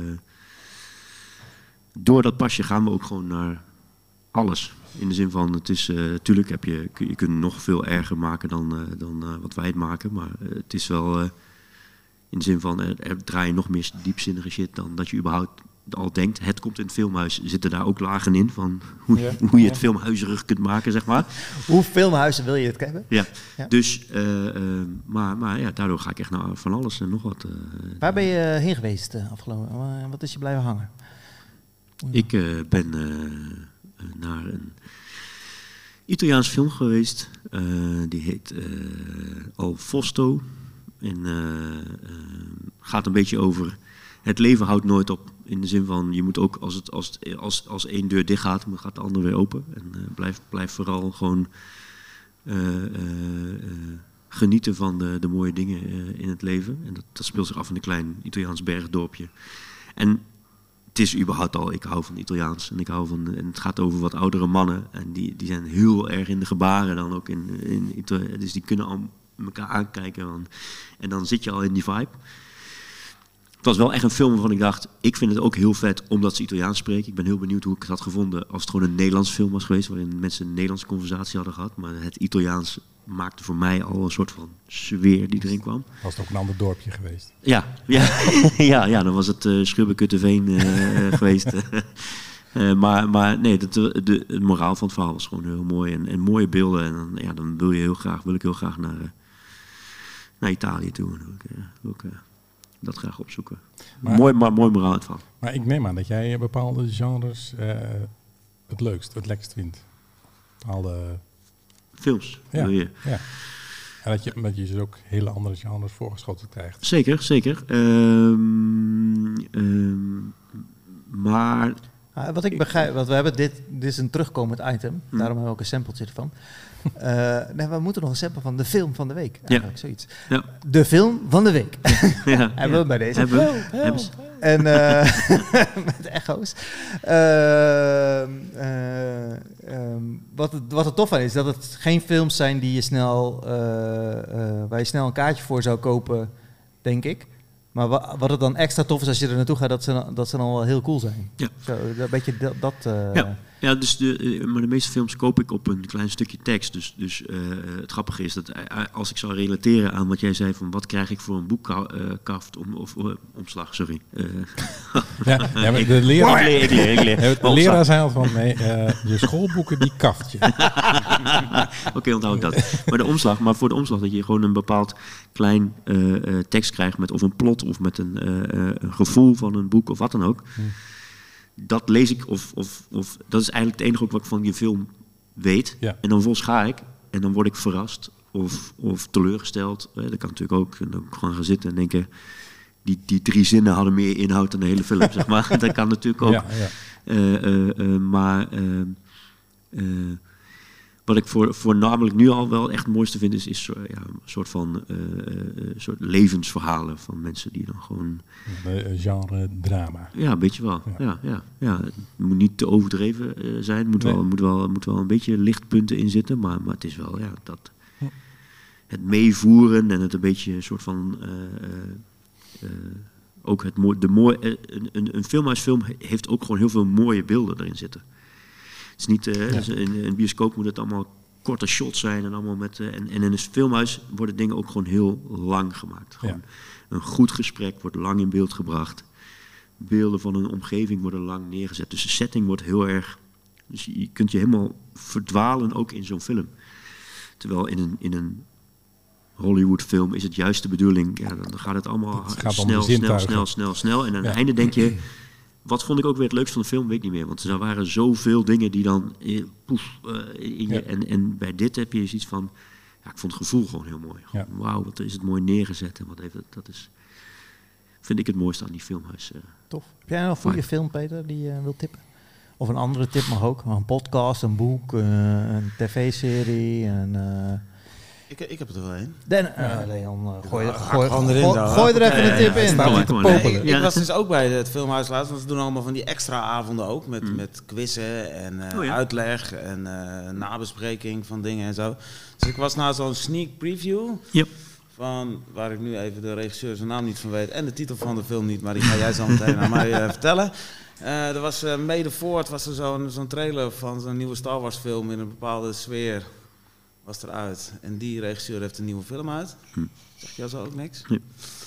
door dat pasje gaan we ook gewoon naar alles. In de zin van, het is... Uh, tuurlijk heb je, je kunt nog veel erger maken dan, uh, dan uh, wat wij het maken. Maar uh, het is wel... Uh, in de zin van, er, er draaien nog meer diepzinnige shit dan dat je überhaupt al denkt, het komt in het filmhuis, zitten daar ook lagen in van hoe, Ja. hoe je Ja. het filmhuizerig kunt maken, zeg maar. Hoe filmhuizen wil je het hebben? Ja, Ja. dus, uh, uh, maar, maar ja, daardoor ga ik echt naar van alles en nog wat. Uh, Waar ben je heen geweest uh, afgelopen? Uh, wat is je blijven hangen? Ik uh, ben uh, naar een Italiaans film geweest. Uh, die heet uh, Al Fosto. En uh, uh, gaat een beetje over... Het leven houdt nooit op. In de zin van, je moet ook als, het, als, het, als, als één deur dicht gaat, dan gaat de andere weer open. En uh, blijf, blijf vooral gewoon uh, uh, uh, genieten van de, de mooie dingen uh, in het leven. En dat, dat speelt zich af in een klein Italiaans bergdorpje. En het is überhaupt al, ik hou van Italiaans. En, ik hou van, en het gaat over wat oudere mannen. En die, die zijn heel erg in de gebaren dan ook in, in Italië. Dus die kunnen al elkaar aankijken. Man. En dan zit je al in die vibe. Het was wel echt een film waarvan ik dacht, ik vind het ook heel vet omdat ze Italiaans spreken. Ik ben heel benieuwd hoe ik het had gevonden als het gewoon een Nederlands film was geweest, waarin mensen een Nederlandse conversatie hadden gehad. Maar het Italiaans maakte voor mij al een soort van sfeer die erin kwam. Was het ook een ander dorpje geweest? Ja, ja, ja, ja dan was het uh, Schubbekutteveen uh, geweest. uh, maar, maar nee, de, de, de, de moraal van het verhaal was gewoon heel mooi en, en mooie beelden. En dan, ja, dan wil je heel graag, wil ik heel graag naar, uh, naar Italië toe. En ook, uh, ook, uh, dat graag opzoeken. Maar, mooi, maar mooi moraal het verhaal. Maar ik neem aan dat jij bepaalde genres uh, het leukst, het lekkerst vindt. Bepaalde films, ja, wil je. Ja. En dat je, dat je dus ook hele andere genres voorgeschoten krijgt. Zeker, zeker. Um, um, maar... Ah, wat ik begrijp, want we hebben dit, dit is een terugkomend item, hmm. daarom hebben we ook een sampletje ervan. Uh, nee, we moeten nog een sample van de film van de week. Eigenlijk ja. zoiets. Ja. De film van de week. Ja. Hebben ja. we bij deze. Hebben we. Hebben en uh, met echo's. Uh, uh, um, wat, het, wat er tof aan is, dat het geen films zijn die je snel, uh, uh, waar je snel een kaartje voor zou kopen, denk ik. Maar wa, wat het dan extra tof is als je er naartoe gaat, dat ze, dat ze dan wel heel cool zijn. Ja. Zo, een beetje dat... dat uh, ja. Ja, dus de, maar de meeste films koop ik op een klein stukje tekst. Dus, dus uh, het grappige is dat uh, als ik zou relateren aan wat jij zei van wat krijg ik voor een boekkaft uh, om, of uh, omslag, sorry. Uh, ja, ja, maar de leraar, ik leer, ik leer, ik leer. Ja, de leraar zei al van nee, uh, je schoolboeken die kaft je. Oké, okay, onthoud ik dat. Maar de omslag, maar voor de omslag dat je gewoon een bepaald klein uh, uh, tekst krijgt met of een plot of met een, uh, uh, een gevoel van een boek of wat dan ook. Hmm. Dat lees ik, of, of, of dat is eigenlijk het enige ook wat ik van die film weet. Ja. En dan vervolgens ga ik en dan word ik verrast of, of teleurgesteld. Eh, dat kan natuurlijk ook. En dan gewoon gaan zitten en denken, die, die drie zinnen hadden meer inhoud dan de hele film, zeg maar. Dat kan natuurlijk ook. Ja, ja. Uh, uh, uh, maar uh, uh, wat ik voor, voornamelijk nu al wel echt het mooiste vind, is, is ja, een soort van uh, uh, soort levensverhalen van mensen die dan gewoon... Uh, genre drama. Ja, een beetje wel. Ja. Ja, ja, ja. Het moet niet te overdreven uh, zijn. Het moet, nee. wel, moet, wel, moet wel een beetje lichtpunten in zitten. Maar, maar het is wel ja, dat... Hm. Het meevoeren en het een beetje een soort van... Uh, uh, ook het mooi, de mooi, uh, een, een, een filmhuisfilm heeft ook gewoon heel veel mooie beelden erin zitten. Het is niet, uh, ja. in een bioscoop moet het allemaal korte shots zijn en allemaal met uh, en, en in een filmhuis worden dingen ook gewoon heel lang gemaakt. Gewoon ja. Een goed gesprek wordt lang in beeld gebracht. Beelden van een omgeving worden lang neergezet. Dus de setting wordt heel erg. Dus je kunt je helemaal verdwalen ook in zo'n film. Terwijl in een, in een Hollywood-film is het juist de bedoeling. Ja, dan gaat het allemaal het gaat snel, snel, snel, snel, snel. En aan ja. het einde denk je. Wat vond ik ook weer het leukste van de film, weet ik niet meer. Want er waren zoveel dingen die dan... Poef, uh, in je, ja. en, en bij dit heb je zoiets van... Ja, ik vond het gevoel gewoon heel mooi. Ja. Wauw, wat is het mooi neergezet. En wat heeft het, dat is... Vind ik het mooiste aan die filmhuis. Uh, Tof. Heb jij nog een goede film, Peter, die je uh, wilt tippen? Of een andere tip mag ook. Een podcast, een boek, uh, een tv-serie. Een, uh... ik, ik heb er wel een. Den, uh, Leon, uh, gooi, ja, gooi, gooi, erin, gooi, gooi er even ja, een tip ja, in. Ja, ja, ja. Nee, ik, ik was dus ook bij het filmhuis laatst. Want ze doen allemaal van die extra avonden ook. Met, mm. met quizzen en uh, oh, ja. uitleg en uh, nabespreking van dingen en zo. Dus ik was naar zo'n sneak preview. Yep. Van, waar ik nu even de regisseur zijn naam niet van weet. En de titel van de film niet. Maar die ga jij zo meteen aan mij uh, vertellen. Uh, er was uh, mede voort was er zo'n zo'n trailer van zo'n nieuwe Star Wars film in een bepaalde sfeer. Was eruit. En die regisseur heeft een nieuwe film uit. Hm. Zeg je zo ook niks? Nee.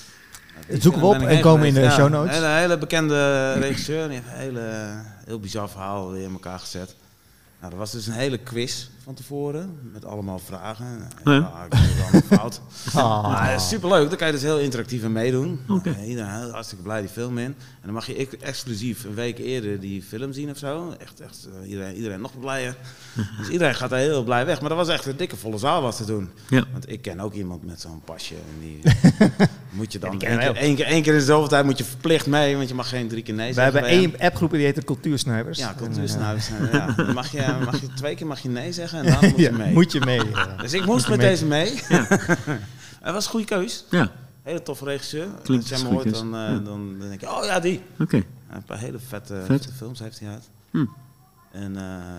Zoeken we op en komen in de ja, show notes. Een hele, hele bekende regisseur. Die heeft een hele, heel bizar verhaal weer in elkaar gezet. Nou, er was dus een hele quiz van tevoren, met allemaal vragen. Ja. Ja, ik weet het allemaal fout. Ah. Maar superleuk, daar kan je dus heel interactief in meedoen. Okay. Nou, iedereen heel hartstikke blij die film in. En dan mag je ex- exclusief een week eerder die film zien of zo. Echt, echt uh, iedereen, iedereen nog blijer. Dus iedereen gaat daar heel blij weg. Maar dat was echt een dikke volle zaal was te doen. Ja. Want ik ken ook iemand met zo'n pasje. En die moet je dan Ja, één keer, één, keer, één keer in de zoveel tijd moet je verplicht mee. Want je mag geen drie keer nee We zeggen. hebben één appgroep die heet de Cultuursnijpers. Ja, En, cultuursnuivers. Ja. Dan mag je, mag je twee keer mag je nee zeggen en dan moet je ja, mee. moet je mee. Ja. Dus ik moest je met mee. deze mee. Ja. Het was een goede keus. Ja, Hele toffe regisseur. Klinkt Als je als hem een hoort, goede dan, keus. uh, dan, dan denk je, oh ja, die. oké. Okay. Ja, een paar hele vette, Vet. vette films heeft hij uit. Hm. En uh,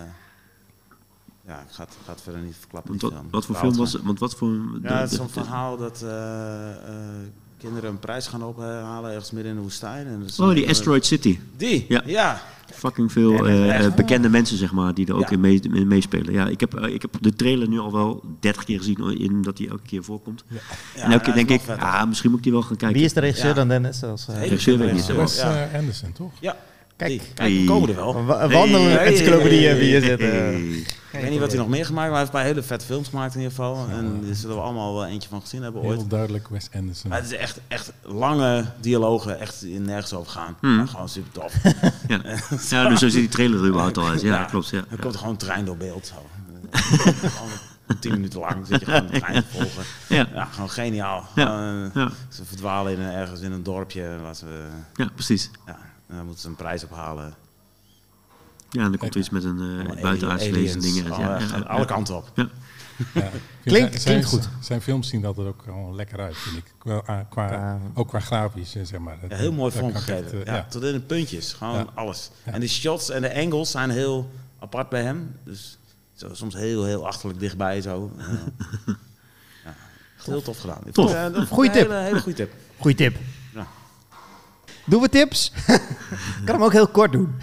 ja, ik ga het, ga het verder niet verklappen. Want die wat, film. wat voor Verhaal film is was het? Want wat voor... Ja, het is de- zo'n de- verhaal dat uh, uh, kinderen een prijs gaan ophalen ergens midden in de woestijn. En dus Oh, die Asteroid City. Die, Ja. ja. ja. Fucking veel Ja, eh, echt. bekende mensen, zeg maar, die er ook Ja. in, mee, in meespelen. Ja, ik heb, eh, ik heb de trailer nu al wel dertig keer gezien, hoor, in dat hij elke keer voorkomt. Ja, en elke keer hij denk is ik, nog vetter. ah, misschien moet ik die wel gaan kijken. Wie is de regisseur Ja. dan Dennis? Zoals, uh, Hele regisseur weet ik niet. regisseur, Wes ja. uh, Anderson, toch? Ja. Kijk. Die. Kijk, we komen er wel. Een wa- wandelende Hey, hey, encyclopedie hey, wie hier hey, zit. uh. Hey. Ik weet niet wat hij nog meer gemaakt, maar hij heeft een paar hele vette films gemaakt in ieder geval. En daar zullen we allemaal wel eentje van gezien hebben ooit. Heel duidelijk Wes Anderson. Maar het is echt, echt lange dialogen, echt nergens over gaan. Hmm. Maar gewoon super tof. Ja. ja, dus zo ziet die trailer er überhaupt al uit. Ja, Ja. klopt. Ja. Er komt gewoon een trein door beeld. Zo. Gewoon tien minuten lang zit je gewoon de trein te volgen. Ja. Ja, gewoon geniaal. Ja. Gewoon, Ja. Ze verdwalen in een, ergens in een dorpje. Waar ze, ja, precies. ja, en dan moeten ze een prijs ophalen. Ja, en dan komt er iets met een Allemaal uh, buitenaardse aliens, lezen dingen. alle, Ja, ja, gaan ja. alle kanten op. Ja, ik vind Klinkt- zijn- klinkt zijn- goed. Zijn films zien dat er ook gewoon lekker uit, vind ik. Qua, ah, qua, Qua- ook qua grafisch, eh, zeg maar. Ja, heel mooi Dat kan ik vormgegeven. echt, Ja, eh, ja. tot in de puntjes. Gewoon Ja. alles. Ja. En de shots en de angles zijn heel apart bij hem. Dus zo, soms heel, heel achterlijk dichtbij zo. Uh, ja, echt heel tof gedaan. Tof. Ja, dat- Goeie een tip. Hele, hele goede tip. Goeie tip. Ja. Doen we tips? Ik kan hem ook heel kort doen.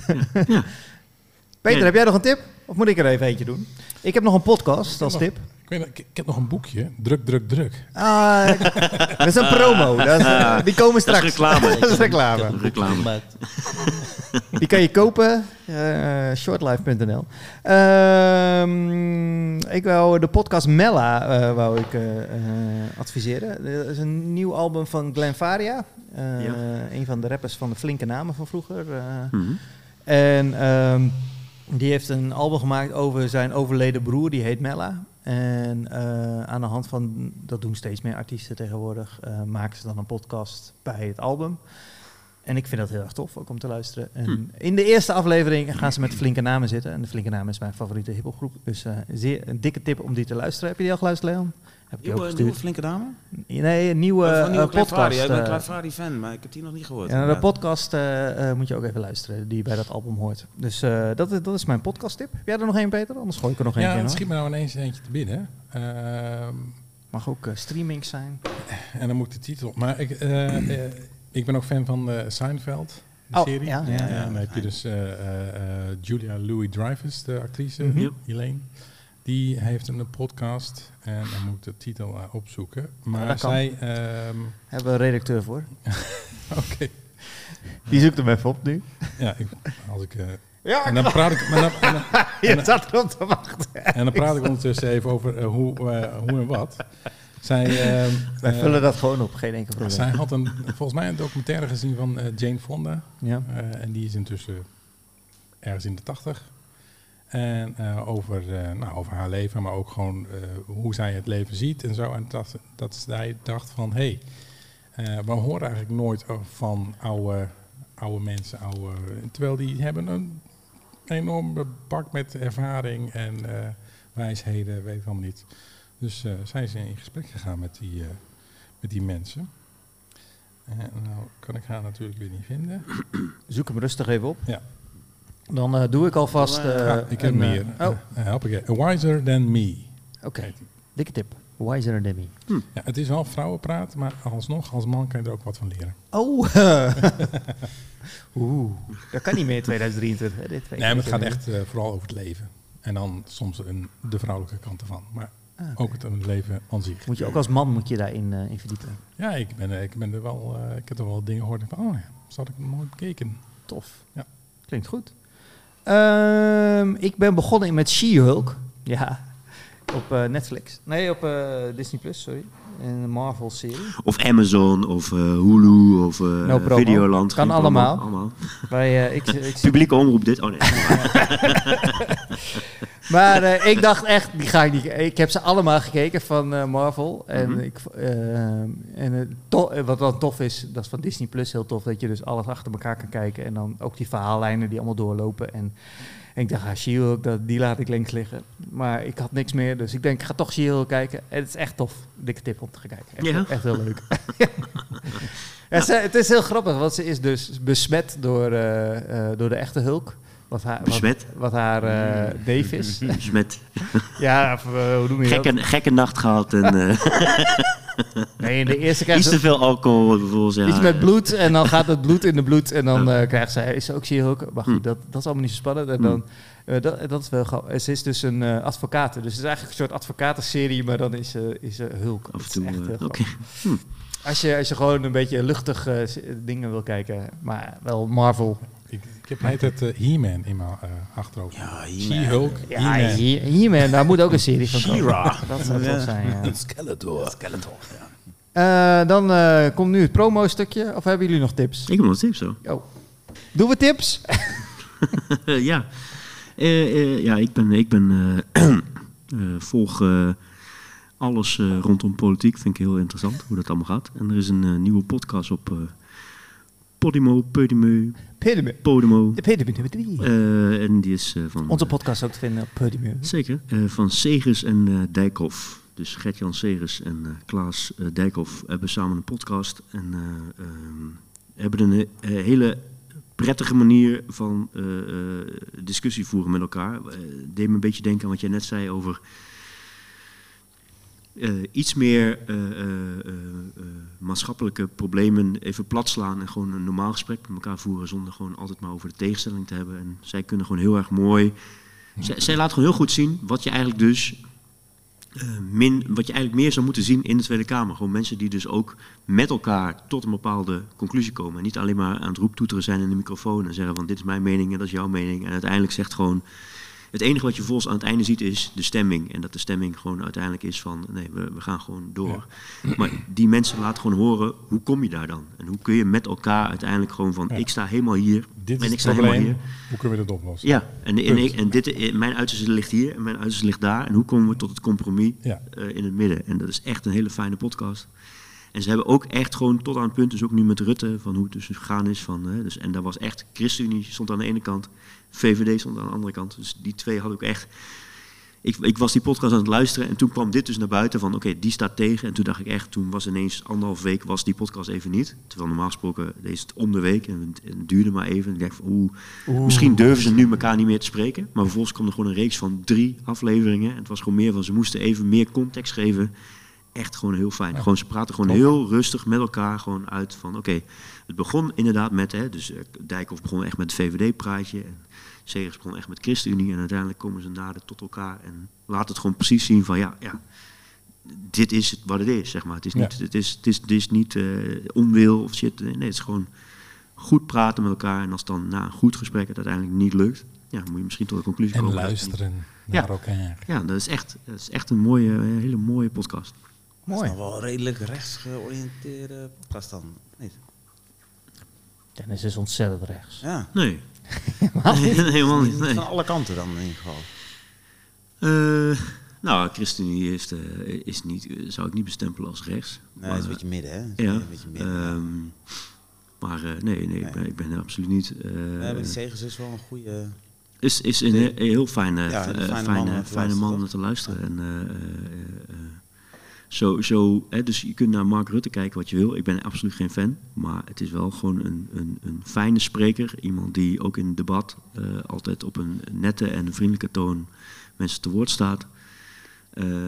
Peter, Ja. heb jij nog een tip? Of moet ik er even eentje doen? Ik heb nog een podcast als nog- tip. Ik, weet, nog- ik, ik heb nog een boekje, Druk, Druk, Druk. Ah, dat is een promo. Dat is, eh, die komen Dat straks. is reclame. Dat is reclame. Reclame. Die kan je kopen. Uh, shortlife punt n l. Ehm, ik wou de podcast Mella uh, wou ik, uh, uh, adviseren. Er is een nieuw album van Glenn Faria. Uh, Ja. Een van de rappers van de flinke namen van vroeger. Uh, Mhm. En um, die heeft een album gemaakt over zijn overleden broer. Die heet Mella. En uh, aan de hand van, dat doen steeds meer artiesten tegenwoordig, uh, maken ze dan een podcast bij het album. En ik vind dat heel erg tof, ook om te luisteren. En Hm. in de eerste aflevering gaan ze met Flinke Namen zitten. En de Flinke Namen is mijn favoriete hiphopgroep. Dus uh, zeer, een dikke tip om die te luisteren. Heb je die al geluisterd, Leon? Heb ik je ook Nieuwe, nieuwe gestuurd. flinke dame? Nee, een nieuwe, Of een uh, nieuwe Klein podcast. Fari. Ja, ik ben een uh, Klein Fari fan, maar ik heb die nog niet gehoord. ja, de inderdaad. podcast uh, uh, moet je ook even luisteren, die bij dat album hoort. Dus uh, dat, is, dat is mijn podcasttip. Heb jij er nog één, Peter? Anders gooi ik er nog één Ja, in. het hoor. schiet me nou ineens eentje te binnen. Ehm, Mag ook uh, streaming zijn. en dan moet ik de titel... Maar ik, uh, uh, ik ben ook fan van uh, Seinfeld, de Oh, serie. ja, ja, ja. En dan heb je dus uh, uh, uh, Julia Louis-Dreyfus, de actrice, Mhm. Yep. Elaine. Die heeft een podcast en dan moet ik de titel uh, opzoeken. Maar dat kan. zij... Um, Hebben we een redacteur voor. Oké. Die zoekt hem even op nu. Ja, ik, als ik... Uh, Ja, en dan praat ik... En dan, en dan, je zat erop te wachten. en dan praat ik ondertussen even over uh, hoe, uh, hoe en wat. Zij, uh, Wij uh, vullen dat gewoon op, geen enkel probleem. Zij had een, volgens mij een documentaire gezien van uh, Jane Fonda. Ja. Uh, en die is intussen ergens in de tachtig. En uh, over, uh, nou, over haar leven, maar ook gewoon uh, hoe zij het leven ziet en zo. En dat, dat zij dacht van, hé, hey, uh, we horen eigenlijk nooit van oude, oude mensen. Oude, terwijl die hebben een enorme bak met ervaring en uh, wijsheden, weet ik allemaal niet. Dus uh, zij is in gesprek gegaan met die, uh, met die mensen. En nou kan ik haar natuurlijk weer niet vinden. Zoek hem rustig even op. Ja. Dan uh, doe ik alvast... Uh, ja, ik heb een, meer. Uh, oh, Uh, help ik je. Wiser Than Me. oké. Okay. heet die. Dikke tip. Wiser than me. Ja, het is wel vrouwenpraat, maar alsnog, als man kan je er ook wat van leren. Oh. Oeh. Dat kan niet meer in tweeduizend drieëntwintig. Hè, dit Nee, maar het gaat echt uh, vooral over het leven. En dan soms een, de vrouwelijke kant ervan. Maar Ah, okay. Ook het leven aan zich. Moet je ook als man moet je daarin uh, in verdiepen? Ja, ik ben, ik ben er wel. Uh, ik heb er wel dingen gehoord van. Oh ja, dat had ik nog nooit bekeken. Tof. Ja. Klinkt goed. Um, ik ben begonnen met She-Hulk. Ja. Op uh, Netflix. Nee, op uh, Disney Plus, sorry. Een Marvel-serie. Of Amazon, of uh, Hulu, of uh, no Videoland. Kan allemaal. allemaal. Bij, uh, ik, ik, Publieke omroep dit? Oh nee. Maar uh, ik dacht echt, die ga ik niet. Ik heb ze allemaal gekeken van uh, Marvel. En, mm-hmm. ik, uh, en uh, to- wat dan tof is, dat is van Disney Plus heel tof, dat je dus alles achter elkaar kan kijken. En dan ook die verhaallijnen die allemaal doorlopen. En, en ik dacht, ah, She-Hulk, dat, die laat ik links liggen. Maar ik had niks meer, dus ik denk, ik ga toch She-Hulk kijken. En het is echt tof. Dikke tip om te gaan kijken. Echt, ja. echt heel leuk. het, is, het is heel grappig, want ze is dus besmet door, uh, uh, door de echte Hulk. Wat haar, Besmet? Wat, wat haar uh, neef is. Besmet. Ja, of, uh, hoe noem je gekke, dat? Gekke nacht gehad. En, uh... nee, in de eerste krijgt iets te veel alcohol bijvoorbeeld. Ja. Iets met bloed en dan gaat het bloed in de bloed en dan uh, krijgt zij, is ze ook She-Hulk. Maar goed, mm. dat, dat is allemaal niet zo spannend. En dan, uh, dat, dat is wel grappig. Ze is dus een uh, advocaat. Dus het is eigenlijk een soort advocatenserie, maar dan is ze uh, is, uh, Hulk. Af en toe, echt heel uh, okay. hm. als, je, als je gewoon een beetje luchtig uh, dingen wil kijken, maar wel Marvel. Ik, ik heb net het uh, He-Man in mijn uh, achterhoofd. Ja, She-Hulk, ja, He-Man. He- He-Man, daar moet ook een serie van komen. She-Ra. Dat zou tof zijn, ja. Skeletor. Skeletor, ja. Uh, dan uh, komt nu het promo-stukje. Of hebben jullie nog tips? Ik heb nog tips, zo. Oh. Doen we tips? ja. Uh, uh, ja, ik ben... Ik ben uh, uh, volg uh, alles uh, rondom politiek. Vind ik heel interessant hoe dat allemaal gaat. En er is een uh, nieuwe podcast op... Uh, Podimo, Podimo, Podimo. Podimo. Podimo. Uh, en die is uh, van... Onze podcast ook te vinden op Podimo. Zeker. Uh, van Segers en uh, Dijkhoff. Dus Gert-Jan Segers en uh, Klaas uh, Dijkhoff hebben samen een podcast. En uh, uh, hebben een uh, hele prettige manier van uh, uh, discussie voeren met elkaar. Uh, deed me een beetje denken aan wat jij net zei over... Uh, iets meer uh, uh, uh, uh, maatschappelijke problemen even plat slaan en gewoon een normaal gesprek met elkaar voeren zonder gewoon altijd maar over de tegenstelling te hebben. En zij kunnen gewoon heel erg mooi... Zij, zij laat gewoon heel goed zien wat je eigenlijk dus... Uh, min, wat je eigenlijk meer zou moeten zien in de Tweede Kamer. Gewoon mensen die dus ook met elkaar tot een bepaalde conclusie komen. En niet alleen maar aan het roeptoeteren zijn in de microfoon en zeggen van dit is mijn mening en dat is jouw mening. En uiteindelijk zegt gewoon... Het enige wat je volgens aan het einde ziet is de stemming. En dat de stemming gewoon uiteindelijk is van... nee, we, we gaan gewoon door. Ja. Maar die mensen laten gewoon horen... hoe kom je daar dan? En hoe kun je met elkaar uiteindelijk gewoon van... Ja. ik sta helemaal hier dit en is ik sta het probleem. helemaal hier. Hoe kunnen we dat oplossen? Ja, en, en, ik, en dit, mijn uiterste ligt hier en mijn uiterste ligt daar. En hoe komen we tot het compromis ja. uh, in het midden? En dat is echt een hele fijne podcast. En ze hebben ook echt gewoon tot aan het punt... dus ook nu met Rutte, van hoe het dus gegaan is. Van, uh, dus, en daar was echt... ChristenUnie stond aan de ene kant... V V D stond aan de andere kant. Dus die twee hadden ook echt... Ik, ik was die podcast aan het luisteren en toen kwam dit dus naar buiten van... oké, okay, die staat tegen. En toen dacht ik echt, toen was ineens anderhalf week... was die podcast even niet. Terwijl normaal gesproken deze het om de week. En het, het duurde maar even. En ik dacht van, oeh, oeh, misschien durven ze nu elkaar niet meer te spreken. Maar vervolgens kwam er gewoon een reeks van drie afleveringen. En het was gewoon meer van, ze moesten even meer context geven... Echt gewoon heel fijn. Ja. Gewoon, ze praten gewoon heel rustig met elkaar gewoon uit van... oké, okay, het begon inderdaad met... Hè, dus uh, Dijkhoff begon echt met het V V D-praatje... en Segers begon echt met ChristenUnie... en uiteindelijk komen ze nader tot elkaar... en laat het gewoon precies zien van... ja, ja dit is het wat het is, zeg maar. Het is niet, ja. het is, het is, het is niet uh, onwil of shit. Nee, het is gewoon goed praten met elkaar... en als dan na een goed gesprek het uiteindelijk niet lukt... ja, dan moet je misschien tot de conclusie en komen. En luisteren naar ja. elkaar. Ja, dat is echt, dat is echt een mooie, een hele mooie podcast. Mooi. Dat is nog wel redelijk rechts georiënteerde podcast dan, niet? Dennis is ontzettend rechts. Ja. Nee. Helemaal niet. Nee, helemaal niet. Nee. Van alle kanten dan in ieder geval. Uh, nou, ChristenUnie is, uh, is niet, uh, zou ik niet bestempelen als rechts. Nee, het is een beetje midden, hè? Ja. Een beetje midden, um, ja. Maar uh, nee, nee, nee. Ik, ben, ik ben er absoluut niet... Uh, nee, maar die Segers is wel een goede... Is, is een, een heel fijne, ja, uh, fijne, fijne, man, fijne man om te luisteren. En, uh, uh, uh, Zo, zo, hè, dus je kunt naar Mark Rutte kijken wat je wil. Ik ben absoluut geen fan. Maar het is wel gewoon een, een, een fijne spreker. Iemand die ook in het debat uh, altijd op een nette en een vriendelijke toon mensen te woord staat. Uh, uh,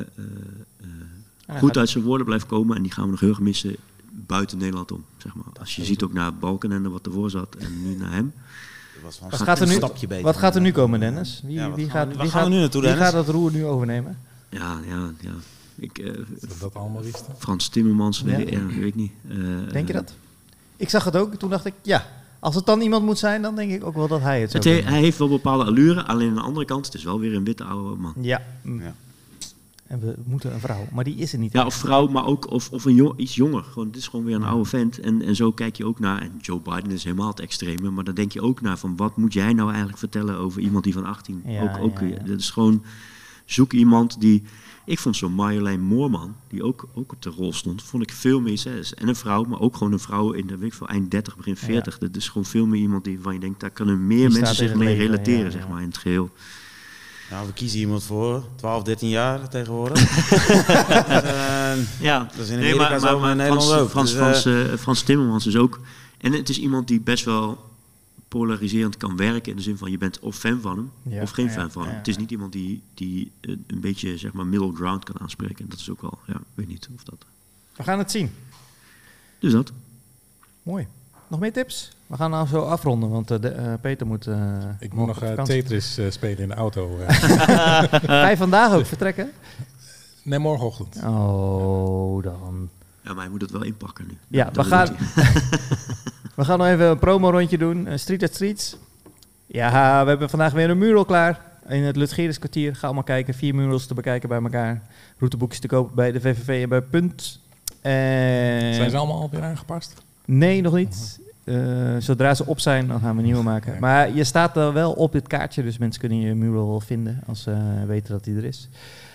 uh, goed uit zijn woorden blijft komen. En die gaan we nog heel erg missen buiten Nederland om. Zeg maar. Als je ziet ook naar Balkenende wat ervoor zat en nu naar hem. Wat, wat, gaat er nu, wat gaat er nu komen, Dennis? Wie, ja, wie, gaat, gaat, wie, wie, gaan gaat, we nu naartoe, wie Dennis? gaat dat roer nu overnemen? Ja, ja, ja. Ik, uh, dat dat allemaal wisten? Frans Timmermans, Ja. weet, ik, ja, weet ik niet. Uh, Denk je dat? Ik zag het ook. Toen dacht ik, ja, als het dan iemand moet zijn, dan denk ik ook wel dat hij het zou het he, kunnen. Hij heeft wel bepaalde allure, alleen aan de andere kant, het is wel weer een witte oude man. Ja. Ja. En we moeten een vrouw, maar die is er niet. Ja, of vrouw, maar ook of, of een jong, iets jonger. Gewoon, het is gewoon weer een oude vent. En, en zo kijk je ook naar, en Joe Biden is helemaal het extreme, maar dan denk je ook naar van, wat moet jij nou eigenlijk vertellen over iemand die van achttien? Ja, ook, ook, ja, ja. Dat is gewoon, zoek iemand die, ik vond zo'n Marjolein Moorman, die ook, ook op de rol stond, vond ik veel meer, zes. En een vrouw, maar ook gewoon een vrouw in de, weet ik veel, eind dertig, begin veertig. Ja. Dat is gewoon veel meer iemand die, van je denkt, daar kunnen meer Die mensen staat in zich het mee leven, relateren, ja, ja. zeg maar, in het geheel. Nou, we kiezen iemand voor, twaalf, dertien jaar tegenwoordig. uh, Ja, dat is in Amerika maar, zo, maar, maar in maar Nederland Frans, ook. Frans, Dus, Frans, uh, uh, Frans Timmermans is ook... En het is iemand die best wel polariserend kan werken, in de zin van je bent of fan van hem, Ja, of geen ja, fan van hem. ja, Het is ja. niet iemand die, die uh, een beetje, zeg maar, middle ground kan aanspreken. En dat is ook wel, ja, ik weet niet of dat... We gaan het zien. Dus dat. Mooi. Nog meer tips? We gaan nou zo afronden, want uh, de, uh, Peter moet... Uh, Ik moet nog uh, Tetris uh, spelen in de auto. Uh. Ga je vandaag ook vertrekken? Nee, morgenochtend. Oh, dan... Ja, maar hij moet het wel inpakken nu. Ja, Dat we doet gaan, hij. we gaan nog even een promo-rondje doen. Uh, Street at Streets. Ja, we hebben vandaag weer een mural klaar. In het Lutgerus-kwartier. Ga allemaal kijken. Vier murals te bekijken bij elkaar. Routeboekjes te kopen bij de V V V en bij Punt. En... Zijn ze allemaal alweer aangepast? Nee, nog niet. Uh, zodra ze op zijn, dan gaan we nieuwe maken. Maar je staat er wel op dit kaartje, dus mensen kunnen je mural wel vinden als ze uh, weten dat hij er is.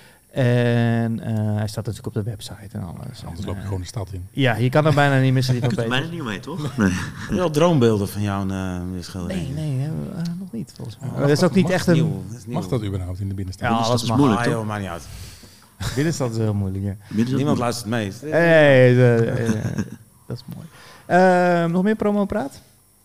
En uh, hij staat natuurlijk op de website en alles. Anders en, loop je uh, gewoon de stad in. Ja, je kan er bijna niet missen. Die Je van kunt er Peter. bijna niet omheen, toch? Nee. wel droombeelden van jou uh, schildering. Nee, nee, hebben we, uh, nog niet volgens mij. Oh, Oh, dat is ook niet mag echt een... Nieuw, dat is nieuw. Mag dat überhaupt in de binnenstad? Ja, dat alles is mag. moeilijk, Ah, toch? joh, maakt niet uit. Binnenstad is heel moeilijk, ja. Midden- Niemand luistert mee. Hey, uh, uh, dat is mooi. Uh, nog meer promo-praat?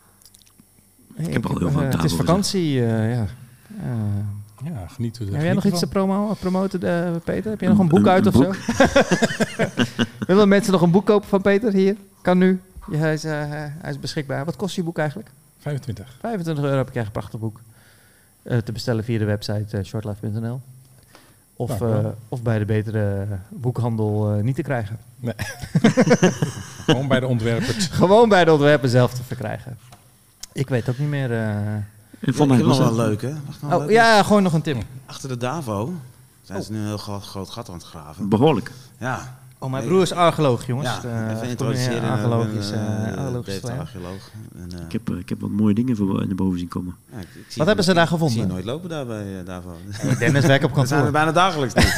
Hey, heb al heel uh, veel Het is daarover vakantie, uh, ja. Uh, Ja, geniet er. Heb jij nog iets te promo promoten, uh, Peter? Heb je nog een Een- boek een- uit een of boek? zo? Willen mensen nog een boek kopen van Peter? Hier, kan nu. Ja, hij, is, uh, hij is beschikbaar. Wat kost je boek eigenlijk? vijfentwintig. vijfentwintig euro heb ik een prachtig boek. Uh, te bestellen via de website uh, shortlife punt n l. Of, Nou, uh, wel. of bij de betere boekhandel uh, niet te krijgen. Nee. Gewoon bij de ontwerpers. Gewoon bij de ontwerper zelf te verkrijgen. Ik weet ook niet meer... Uh... En van Ik mij heb nog was wel dat- leuk, hè? Mag ik nog wel Oh, leuk? ja, gewoon nog een tip. Achter de Davo zijn ze nu een heel groot, groot gat aan het graven. Behoorlijk. Ja. Oh, mijn broer is archeoloog, jongens. Ja, Uh, even introduceren. ja, archeoloog is uh, uh, archeoloog is Dave de ja. archeoloog. En, uh, Ik heb, uh, ik heb wat mooie dingen voor, naar boven zien komen. ja, ik, ik zie Wat hebben ze daar gevonden? Ik zie je nooit lopen daar bij uh, Davo. Hey, Dennis werkt op We zijn er kantoor. bijna dagelijks niet.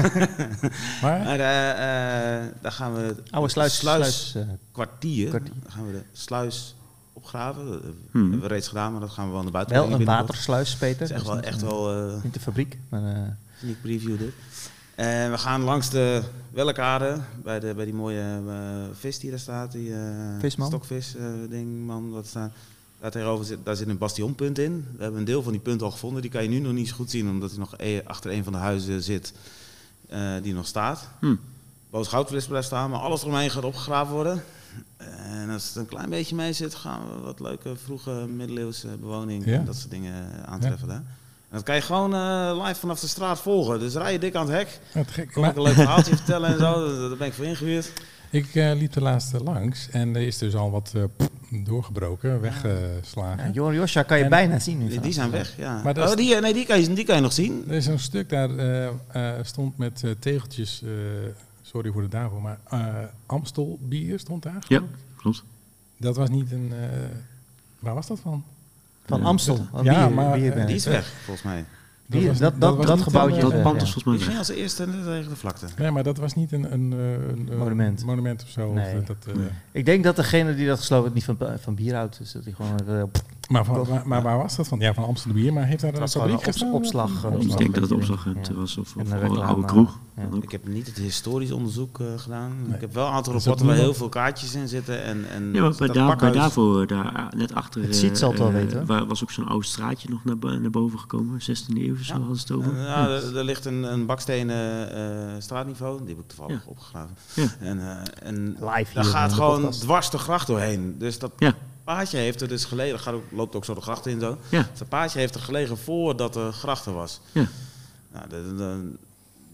Maar Maar uh, uh, daar gaan we het Oude sluis. sluis sluis uh, kwartier. Kwartier. Dan gaan we de sluis opgraven. Dat Hmm. hebben we reeds gedaan, maar dat gaan we wel naar buiten wel brengen een binnenkort. watersluis, Peter. Het is echt Dus wel, niet, echt uh, wel uh, Niet de fabriek, maar... Uh, sneak preview dit. En we gaan langs de Wellekade, bij, de, bij die mooie uh, vis die daar staat, die uh, Visman? stokvis uh, ding, man, wat staat. Daar tegenover zit, daar zit een bastionpunt in. We hebben een deel van die punt al gevonden. Die kan je nu nog niet zo goed zien, omdat hij nog e- achter een van de huizen zit uh, die nog staat. Hm. Boos goudvis blijft staan, maar alles eromheen gaat opgegraven worden. En als het een klein beetje mee zit, gaan we wat leuke vroege middeleeuwse bewoning Ja? en dat soort dingen aantreffen daar. En dat kan je gewoon uh, live vanaf de straat volgen. Dus rij je dik aan het hek. het gek. Kom ik een leuk verhaaltje vertellen en zo. Daar ben ik voor ingehuurd. Ik uh, liep de laatste langs en er is dus al wat uh, pff, doorgebroken, weggeslagen. ja, Jor Josja kan je En- bijna zien nu. Die, die zijn weg, ja. Maar dat is- oh, die, nee, die kan, je, die kan je nog zien. Er is een stuk daar, uh, uh, stond met uh, tegeltjes, uh, sorry voor de Davo, maar uh, Amstel bier stond daar. Ja, klopt. Dat was niet een, uh, waar was dat van? Van Ja. Amstel. een Ja, bier- maar, biermerk. Die is weg, volgens mij. Die- was dat- niet- dat- was dat niet gebouwtje van, is uh, weg. Dat pand ja. is volgens Die mij ging weg. als eerste tegen de vlakte. Nee, maar dat was niet een, een, een, een Monument. monument of zo. Nee. Of dat, uh, Nee. Ik denk dat degene die dat gesloten heeft niet van, van bier houdt. Dus dat hij gewoon... Uh, maar, van, maar, maar waar was dat van? Ja, van Amsterdam bier, maar heeft daar Het een was gewoon fabriek een op- gestaan? opslag, Of- eh, Ik denk dat het Ja. opslagruimte was of, En of een een reclame. oude kroeg. Ja. Dan ook. Ik heb niet het historisch onderzoek uh, gedaan. Nee. Ik heb wel een aantal Dat is rapporten waar ook heel niemand- veel kaartjes in zitten. En, en Ja, maar bij, dat Da- bij pakhuis- Davo, uh, daar uh, net achter, Het uh, ziet zal het wel uh, weten, hoor. waar was ook zo'n oud straatje nog naar, bo- naar boven gekomen. zestiende eeuw of zo Ja. hadden ze het over. En, ja, er, er ligt een, een bakstenen uh, straatniveau, die heb ik toevallig Ja. opgegraven. Ja. En, uh, en Live daar hier gaat in de gewoon podcast. dwars de gracht doorheen. Dus dat Ja. paadje heeft er dus gelegen, gaat ook, loopt ook zo de gracht in zo. Ja. Dat paadje heeft er gelegen voordat er gracht er was. Ja. Nou, de, de,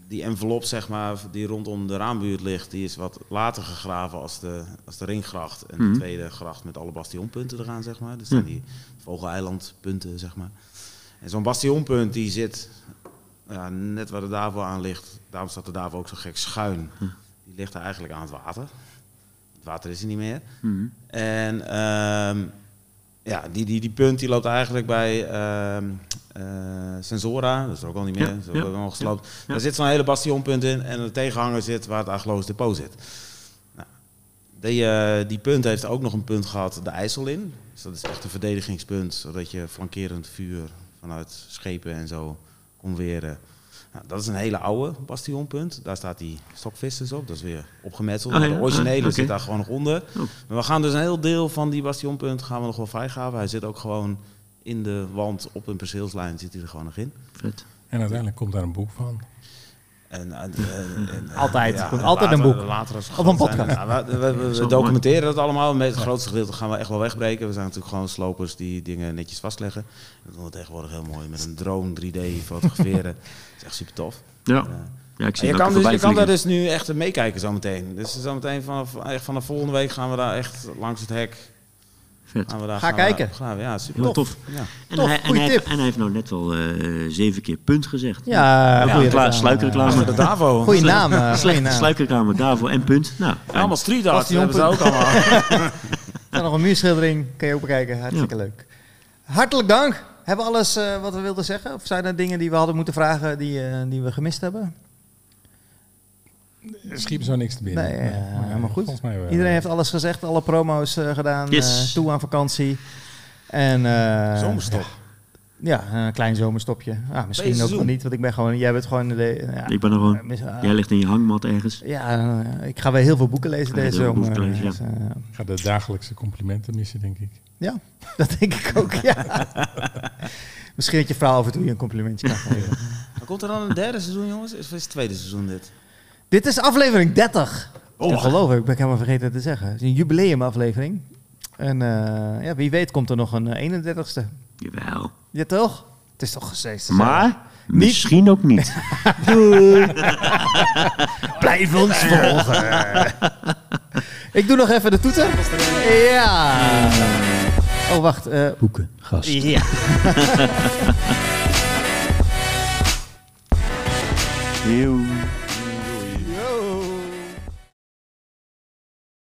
die envelop, zeg maar, die rondom de Raambuurt ligt, die is wat later gegraven als de, als de Ringgracht. En Mm-hmm. de tweede gracht met alle bastionpunten eraan, zeg maar. Dus zijn die Vogeleilandpunten, zeg maar. En zo'n bastionpunt, die zit ja, net waar de Davo aan ligt. Daarom staat de Davo ook zo gek schuin. Hm. Die ligt er eigenlijk aan het water. Het water is er niet meer. Mm-hmm. En um, ja, die, die, die punt die loopt eigenlijk bij um, uh, Sensora. Dat is er ook al niet meer. Ja, Dat is ook ja, al nog gesloopt. ja, ja. Daar zit zo'n hele bastionpunt in. En de tegenhanger zit waar het Argeloos depot zit. Nou, die, uh, die punt heeft ook nog een punt gehad de IJssel in. Dus dat is echt een verdedigingspunt. Zodat je flankerend vuur vanuit schepen en zo kon weren. Nou, dat is een hele oude bastionpunt. Daar staat die stokvissers op. Dat is weer opgemetseld. Oh, ja. De originele Ah, okay. zit daar gewoon nog onder. Oh. Maar we gaan dus een heel deel van die bastionpunt gaan we nog wel vrijgaven. Hij zit ook gewoon in de wand op een perceelslijn. Zit hij er gewoon nog in. Vet. En uiteindelijk komt daar een boek van. En, en, en, en, Altijd. ja, Komt altijd later, een boek. Later als we Of een groot zijn. podcast. Ja, we, we, we, we Zo documenteren dat allemaal. Met het grootste gedeelte gaan we echt wel wegbreken. We zijn natuurlijk gewoon slopers die dingen netjes vastleggen. Dat doen we tegenwoordig heel mooi. Met een drone drie D fotograferen. Dat is echt super tof. Ja. En, uh, Ja, ik zie je het kan, ook dus, je kan voorbij daar vliegen. dus nu echt meekijken zometeen. Dus zometeen vanaf, echt vanaf volgende week gaan we daar echt langs het hek. Vet. Gaan we daar, Ga gaan we kijken. daar graven. Ja, super Heel tof. tof. Ja. En, Tof, hij, en, goeie hij, tip. en hij heeft nou net al uh, zeven keer punt gezegd. Ja, Ja, goeie klaar, reclame. sluikreclame. De Davo. Goeie naam. uh, goeie Slechte naam. sluikreclame, Davo en punt. Nou, Ja, allemaal street art hebben ze Bastionpunt. ook allemaal. En nog een muurschildering. Kan je ook bekijken. Hartstikke Ja. leuk. Hartelijk dank. Hebben we alles uh, wat we wilden zeggen? Of zijn er dingen die we hadden moeten vragen die, uh, die we gemist hebben? Er schiet me zo niks te binnen. Nee, ja, maar helemaal goed. volgens mij wel. Iedereen heeft alles gezegd. Alle promo's uh, gedaan. Yes. Uh, toe aan vakantie. En, uh, Zomerstop. Ja, een klein zomerstopje. Ah, misschien Deze ook seizoen. wel niet, want ik ben gewoon... Jij bent gewoon... De, ja, Ik ben er gewoon. uh, mis- uh, Jij ligt in je hangmat ergens. Ja, uh, ik ga weer heel veel boeken lezen Ga je deze heel veel zomer. boeken lezen, ja. Dus, uh, Ik ga de dagelijkse complimenten missen, denk ik. ja, dat denk ik ook, ja. Misschien dat je vrouw af en toe je een complimentje kan geven. Maar komt er dan een derde seizoen, jongens? Of is het tweede seizoen dit? Dit is aflevering dertig. Ongelooflijk, ik ben helemaal vergeten te zeggen. Het is een jubileumaflevering. En uh, ja, wie weet komt er nog een uh, eenendertigste. Jawel. Ja, toch? Het is toch gezegd. Maar misschien ook niet. Blijf ons volgen. Ik doe nog even de toeter. Ja. Oh, wacht. Uh, Boeken, gast. ja. Eeuw.